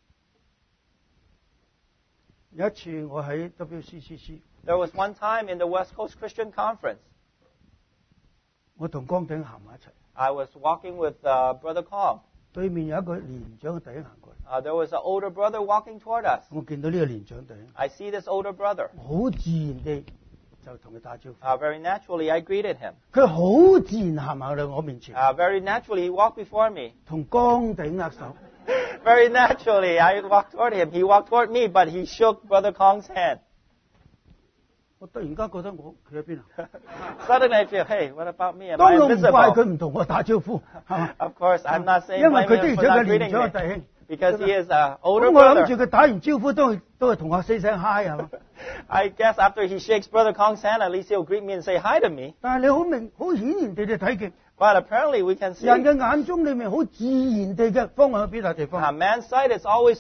有一次我喺 WCCC， There was one time in the West Coast Christian Conference, 我同江鼎行埋一齊， I was walking with Brother Kong. 對面有一個年長嘅弟兄行過嚟， There was an older brother walking toward us. 我見到呢個年長弟兄， I see this older brother. 好自然地就同佢打招呼。 Very naturally, I greeted him. 佢好自然行埋嚟我面前， Very naturally, he walked before me. 同江鼎握手。 Very naturally, I walked toward him. He walked toward me, but he shook Brother Kong's hand. 我突然間覺得佢喺邊啊？ Suddenly, I feel, hey, what about me? Am 當 I 我唔怪 invisible? 佢唔同我打招呼，係嘛？ Of course, I'm not saying 因為 blame 佢的 him 而 for 且 not 確年 greeting 長嘅 me. 弟兄。 Because he is an older 咁我諗住 brother. 佢打完招呼都係同我 say 聲 hi 係嘛？ I guess after he shakes Brother Kong's hand, at least he'll greet me and say hi to me. 但係你好顯然地睇見， But apparently, we can see 人嘅眼中裏面好自然地嘅方向去表達地方。 man's sight is always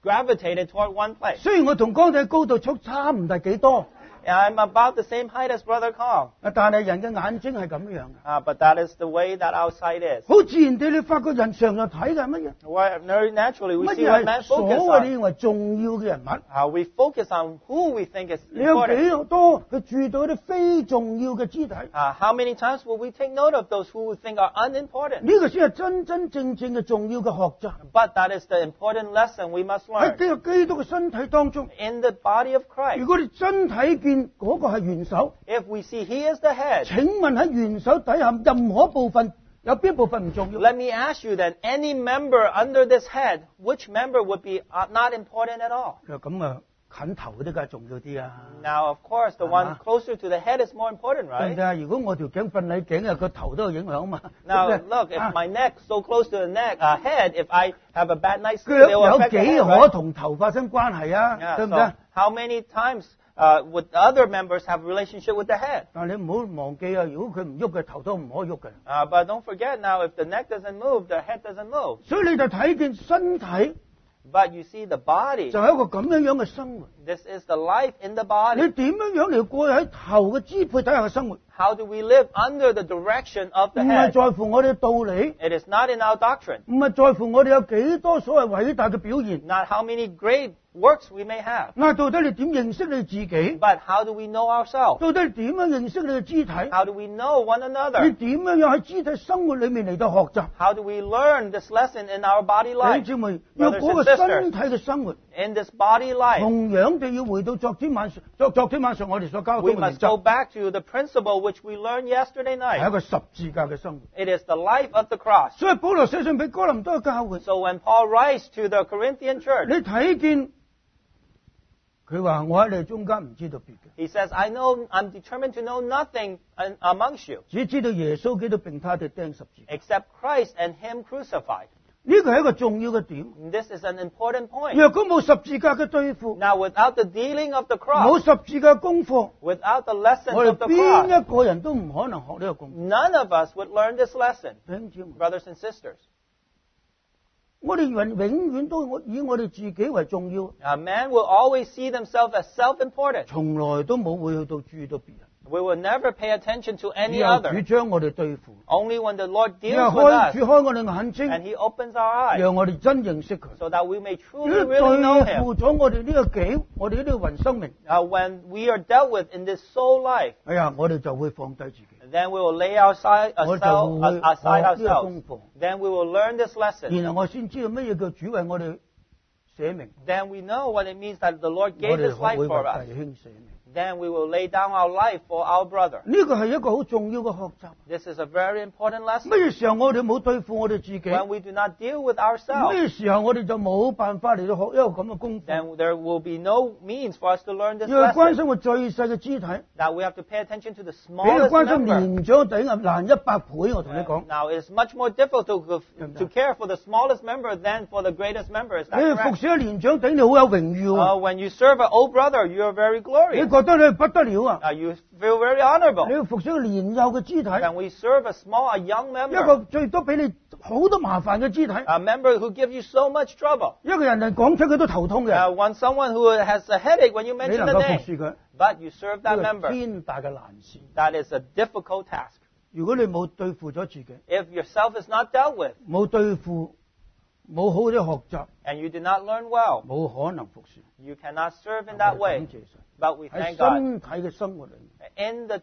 gravitated toward one place. 雖然我同江仔高度差唔係幾多， I'm about the same height as Brother Kong. 但係人嘅眼睛係咁樣嘅。 But that is the way that our sight is. 好自然地，你發覺人常常睇嘅係乜嘢？ Very naturally, we 乜 see 嘢 what 係 men 所 focus 謂你 on. 認為重要嘅人物？ We focus on who we think is 你有 important. 幾多去注意到啲非重要嘅肢體？ How many times will we take note of those who we think are unimportant? 呢個先係真真正正嘅重要嘅學習。 But that is the important lesson we must 喺 learn. 基督嘅身體當中， In the body of 如 Christ, 果你真睇見嗰個係元首， if we see He is the head, 請問喺元首底下任何一部分有邊部分唔重要？ let me ask you then, any member under this head, which member would be not important at all? 咁啊，近頭嗰啲梗係重要啲啊！ Now, of course, the one closer to the head is more important, 對唔 right? 對啊？如果我條頸瞓喺頸啊，個頭都有影響嘛。 Now, 對唔對 look, if 啊 my neck so close to the head, if I have a bad night's 腳 sleep, it will 有 affect the 幾 head, 可 right? 同頭發生關係啊？ Yeah, 對唔對 so how many times would the other members have a relationship with the head? 但係你唔好忘記啊！如果佢唔喐嘅，頭都唔可以喐嘅。 But don't forget now, if the neck doesn't move, the head doesn't move. 所以你就睇見身體 But you see, the body, 就係一個咁樣嘅生活。 this is the life in the 你 body. 點樣嚟過喺頭嘅支配底下嘅生活？ How do we live under the direction of 唔 the 係 head? 在乎我哋嘅道理， It is not in our doctrine, 唔係在乎我哋有幾多所謂偉大嘅表現。 not how many great works we may have, 到底你點認識你自己？ but how do we know ourselves? 到底你點樣認識你嘅肢體？ How do we know one 你 another? 點樣喺肢體生活裏面嚟到學習？ How do we learn this lesson in our body 弟兄 life? 姊妹，要嗰個身體嘅生活， In this body life, 同樣地要回到昨天晚上我哋所交 we 通嘅原 must go 則， back to the principle which we learned yesterday 係一 night. 個十字架嘅生活。 It is the life of the cross. 所以保羅寫信俾哥林多嘅教會， So when Paul writes to the Corinthian church, 你睇見佢話：我喺你哋中間唔知道別嘅， he says, I'm determined to know nothing amongst you 只知道耶穌基督並他哋釘十字架。 except Christ and Him crucified. 呢個係一個重要嘅點。 And this is an important point. 若果冇十字架嘅對付， Now, without the dealing of the 冇 cross, 十字架功課， without the lessons 我哋 of the 邊 cross, 一個人都唔可能學呢個功課。 none of us would learn this lesson, 弟兄姊妹， brothers and sisters. 我哋永遠都以我哋自己為重要， A man will always see themselves as self-important. 從來都冇會去到注意到別人。 We will never pay attention to 只 any 有 other. 主將我哋對付， Only when the Lord 只有 deals with 開 us 主開我哋嘅眼睛， and He opens our eyes 讓我哋真認識佢。 so that we may 如 truly 果 really know 對 Him. 付咗我哋呢個己，我哋呢個魂生命， When we are dealt with in this soul life, 哎呀，我哋就會放低自己， then we will lay aside 我就會學呢個 ourselves. 功課， Then we will learn this lesson. 然後我先知道乜嘢叫主為我哋捨命， Then we know what it means that the Lord 我 gave 哋 His life 會 for 為 us. 弟兄捨命。 Then we will lay down our life for our brother. 呢個係一個好重要嘅學習。 This is a very important lesson. 乜嘢時候我哋冇對付我哋自己？ When we do not deal with ourselves, 咩時候我哋就冇辦法嚟到學一個咁嘅功課？ then there will be no means for us to learn this 要去關 lesson. 心我最細嘅肢體， That we have to pay attention to the 比你 smallest 關心 member. 年長弟兄難100倍。我同你講， Now, it's much more difficult to care for the smallest member than for the greatest member. Is that 你服 correct? 侍一年長弟兄，你好有榮譽喎， When you serve an old brother, you are very 你 glorious. 覺得你不得了啊！ You feel very honorable. 你要服侍一個年幼嘅肢體， When we serve a young 一 member, 個最多俾你好多麻煩嘅肢體， a member who gives you so much trouble. 一個人係講出佢都頭痛嘅， When someone who has a headache when you 你 mention 能 the 夠服 name, 侍佢， but you serve 呢 that 個 member, 天大嘅難事。 that is a difficult task. 如果你冇對付咗自己， If yourself is not dealt with 冇對付，冇好啲學習， and you did not learn well, 冇可能服侍。 you cannot serve in 我 that 哋 way. 感謝神 But we 喺 thank God. 身體嘅生活裏面， In the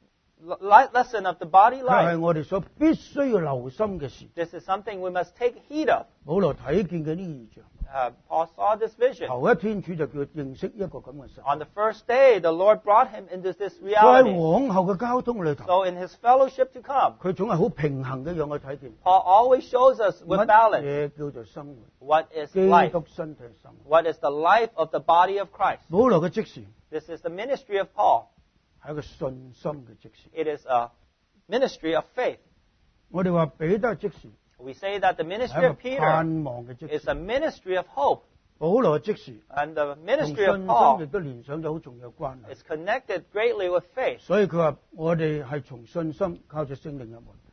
lesson of the body 佢係 life, 我哋所必須要留心嘅事。 this is something we must take heed of. 保羅睇見嘅呢異象， Paul saw this vision. 頭一天主就叫佢認識一個咁嘅神。 On the first day, the Lord brought him into this 在 reality. 往後嘅交通裏頭， So in his fellowship to come, 佢總係好平衡嘅讓我睇見 Paul always shows us with 乜 balance 嘢叫做生活， what is 基 life, 督身體嘅生活。 what is the life of the body of Christ. 保羅嘅職事 This is the ministry of Paul. 係一個信心嘅職事。 It is a ministry of faith. 我哋話彼得嘅職事 We say that the 係 ministry 一 of 個 Peter 盼望嘅職 is 事， a ministry of hope, 保羅嘅職事 and the 同 ministry 信 of 心 Paul 亦都連上咗好重要嘅關係。 is connected greatly with faith. 所以佢話我哋係從信心靠住聖靈入門。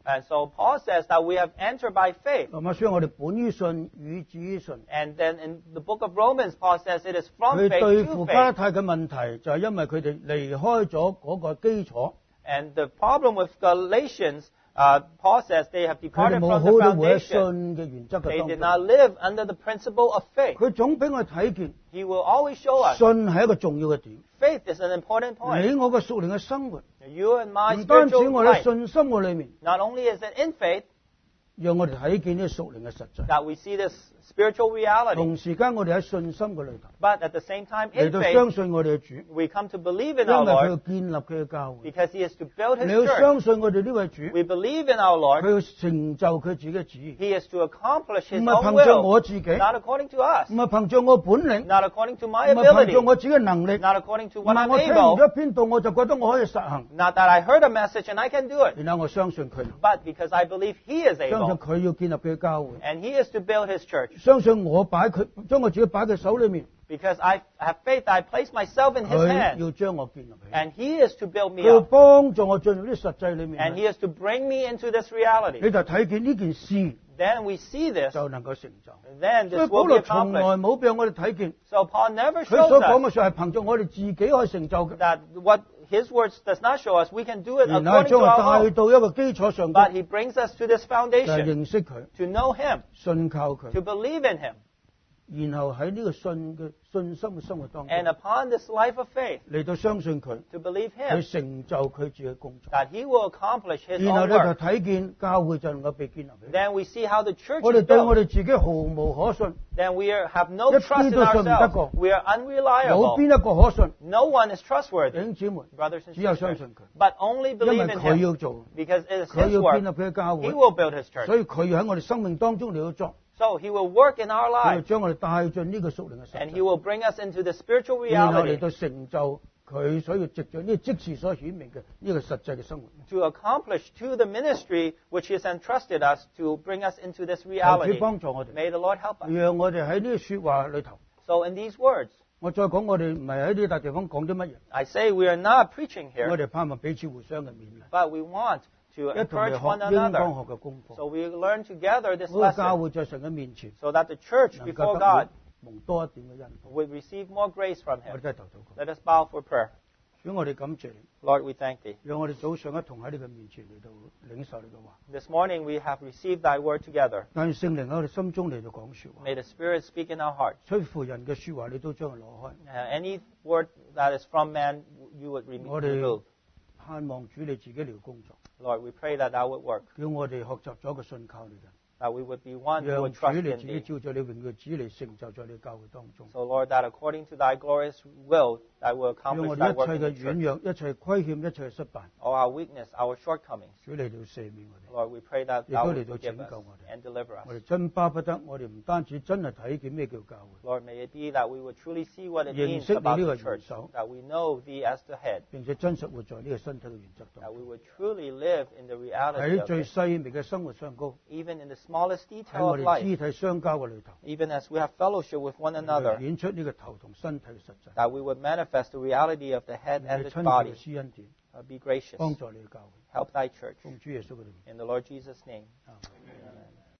And so Paul says that we have entered by faith. 羅馬書我哋本於信，與子於信。 And then in the book of Romans, Paul says it is from 佢 faith 對 to 付加拉 faith. 太嘅問題就係因為佢哋離開咗嗰個基礎， And the problem with Galatians, Paul says they have 佢哋 departed 冇 from 好 the 好活喺 foundation. 信嘅原則嘅 They 當 did 中。 not live under the principle of faith. 佢總俾我哋睇見， He will always show us 信係一個重要嘅點。 faith is an important point. 你我嘅屬靈嘅生活， You and my 唔單止 spiritual 我哋喺 life, 信心嘅裏面， not only is it in faith 讓我哋睇見呢個屬靈嘅實在。 that we see this spiritual reality, 同時間我哋喺信心嘅裏頭 but at the same time 嚟 in 到 faith, 相信我哋嘅主， we come to believe in 因 our 為佢要 Lord 建立佢嘅教會。 because He is to build His 你要 church. 相信我哋呢位主， We believe in our 佢 Lord. 要成就佢自己嘅旨意， He is to accomplish 唔 His 係 own 憑着 will, 我自己，唔 not according to us, 係憑着我本領，唔 not according to my 係憑 ability, 着我自己嘅能力， not according to 唔 what 係 I'm 我聽完 able, 咗一篇道我就覺得我可以實行， not that I heard a message and I can do it, 然後我相信佢， but because I believe He is 相信 able, 佢要建立佢嘅教會， and He is to build His church. 相信我將我自己擺佢手裏面， Because I have faith that I place myself in His 佢 hands, 要將我建立起， and He is to build me 佢要 up, 幫助我進入呢實際裏 and 面， He is to bring me into this reality. 你就睇見呢件事 Then we see this, 就能夠成就。 then 所以 this 保 will be 羅從來 accomplished. 冇俾我哋睇見， So Paul never 佢 shows 所講 us 嘅說係憑着我哋自己可以成就嘅， that what His words does not show us, we can do it 然後 according 將 to 我 our 帶 own. 到一個基礎上 But 邊， He brings us to this 就係 foundation, 認識佢、 to know Him, 信靠佢， to believe in Him. 然後喺呢個信心嘅生活當 And 中 upon this life of faith, 嚟到相信佢， to believe 去 Him, 成就佢自己嘅工作， that He will accomplish His 然後 own 咧就 work. 睇見教會就能夠被建立起。 Then we see how the church 我 is 哋對我 built. 哋自己毫無可信， Then we have no 一啲 trust in 都信唔得 ourselves. 過。 We are 冇 unreliable. 邊一個可信， No one is 弟 trustworthy, 兄姊妹， brothers and 只有相 sisters. 信佢， But only 因 believe 為 in 佢 Him 要做， because it is 佢 His 要建立 work. 佢嘅教 He 會， will build His church. 所以佢要喺我哋生命當中嚟到作， So He will work in our 佢要 lives, 將我哋帶進呢個屬靈嘅實 and He 際， will bring us into the spiritual 然後嚟 reality 到成就佢所要藉著呢個即時所顯明嘅呢個實際嘅生活。 to accomplish to the ministry which He has entrusted us to bring us into this 求主 reality. 幫助我哋， May the Lord help us. 讓我哋喺呢個説話裏頭。 So in these words, 我再講，我哋唔係喺呢笪地方講啲乜嘢， I say we are not preaching 我 here, 哋盼望彼此互相嘅勉勵， but we want to 一同嚟 encourage one 學應當 another. 學嘅功課。 So we learn together this 好嘅教 lesson 會在神嘅面前 so that the church 能 before 夠得 God 蒙多一點嘅恩典。 would receive more grace from 我哋 Him. 都係頭禱告。 Let us bow for prayer. 主，我哋感謝你， Lord, we thank Thee. 讓我哋早上一同喺你嘅面前嚟到領受你嘅話。 This morning we have received Thy word together. 但願聖靈喺我哋心中嚟到講説話， May the Spirit speak in our hearts. 出乎人嘅説話你都將佢攞開。 Any word that is from man, you would 我哋 remove. 盼望主你自己嚟工作， Lord, we pray that Thou would work, 叫我哋學習咗一個信靠你嘅人， that we would be one who 讓 would 主 trust 你 in 自己 Thee. 照着你榮耀旨嚟成就在你教會當中。 So, Lord, that according to Thy glorious will, That will 讓 accomplish 我 Thy 哋 work 一 in 切 the 嘅 church. 軟弱、一切虧欠、一切嘅失敗， All our weakness, our shortcomings. 主嚟到赦免我哋。 Lord, we pray that 亦 Thou 都 would 嚟到 forgive 拯 us 救我哋。 and deliver 我 us. 哋真巴不得，我哋唔單止真係睇見咩叫教會， Lord, may it be that we would truly see what it 認 means 識你 about 呢 the 個 church, 元首， that we know Thee as the head, 並且真實活在呢個身體嘅原則 that 當 we 中。 would truly live in the reality 喺 of 最 it, 細微嘅生活上高， even in the smallest 喺 detail 我 of 哋 life, 肢體相交嘅裏頭， even as we have fellowship with one 嚟 another, 顯出呢個頭同身體嘅實際。 that we would manifest the reality of the head 你 and the 親自 body. 施恩典， Be gracious. 幫助你嘅教會， Help Thy church. 奉主耶穌嘅名。 In the Lord Jesus' name. 阿門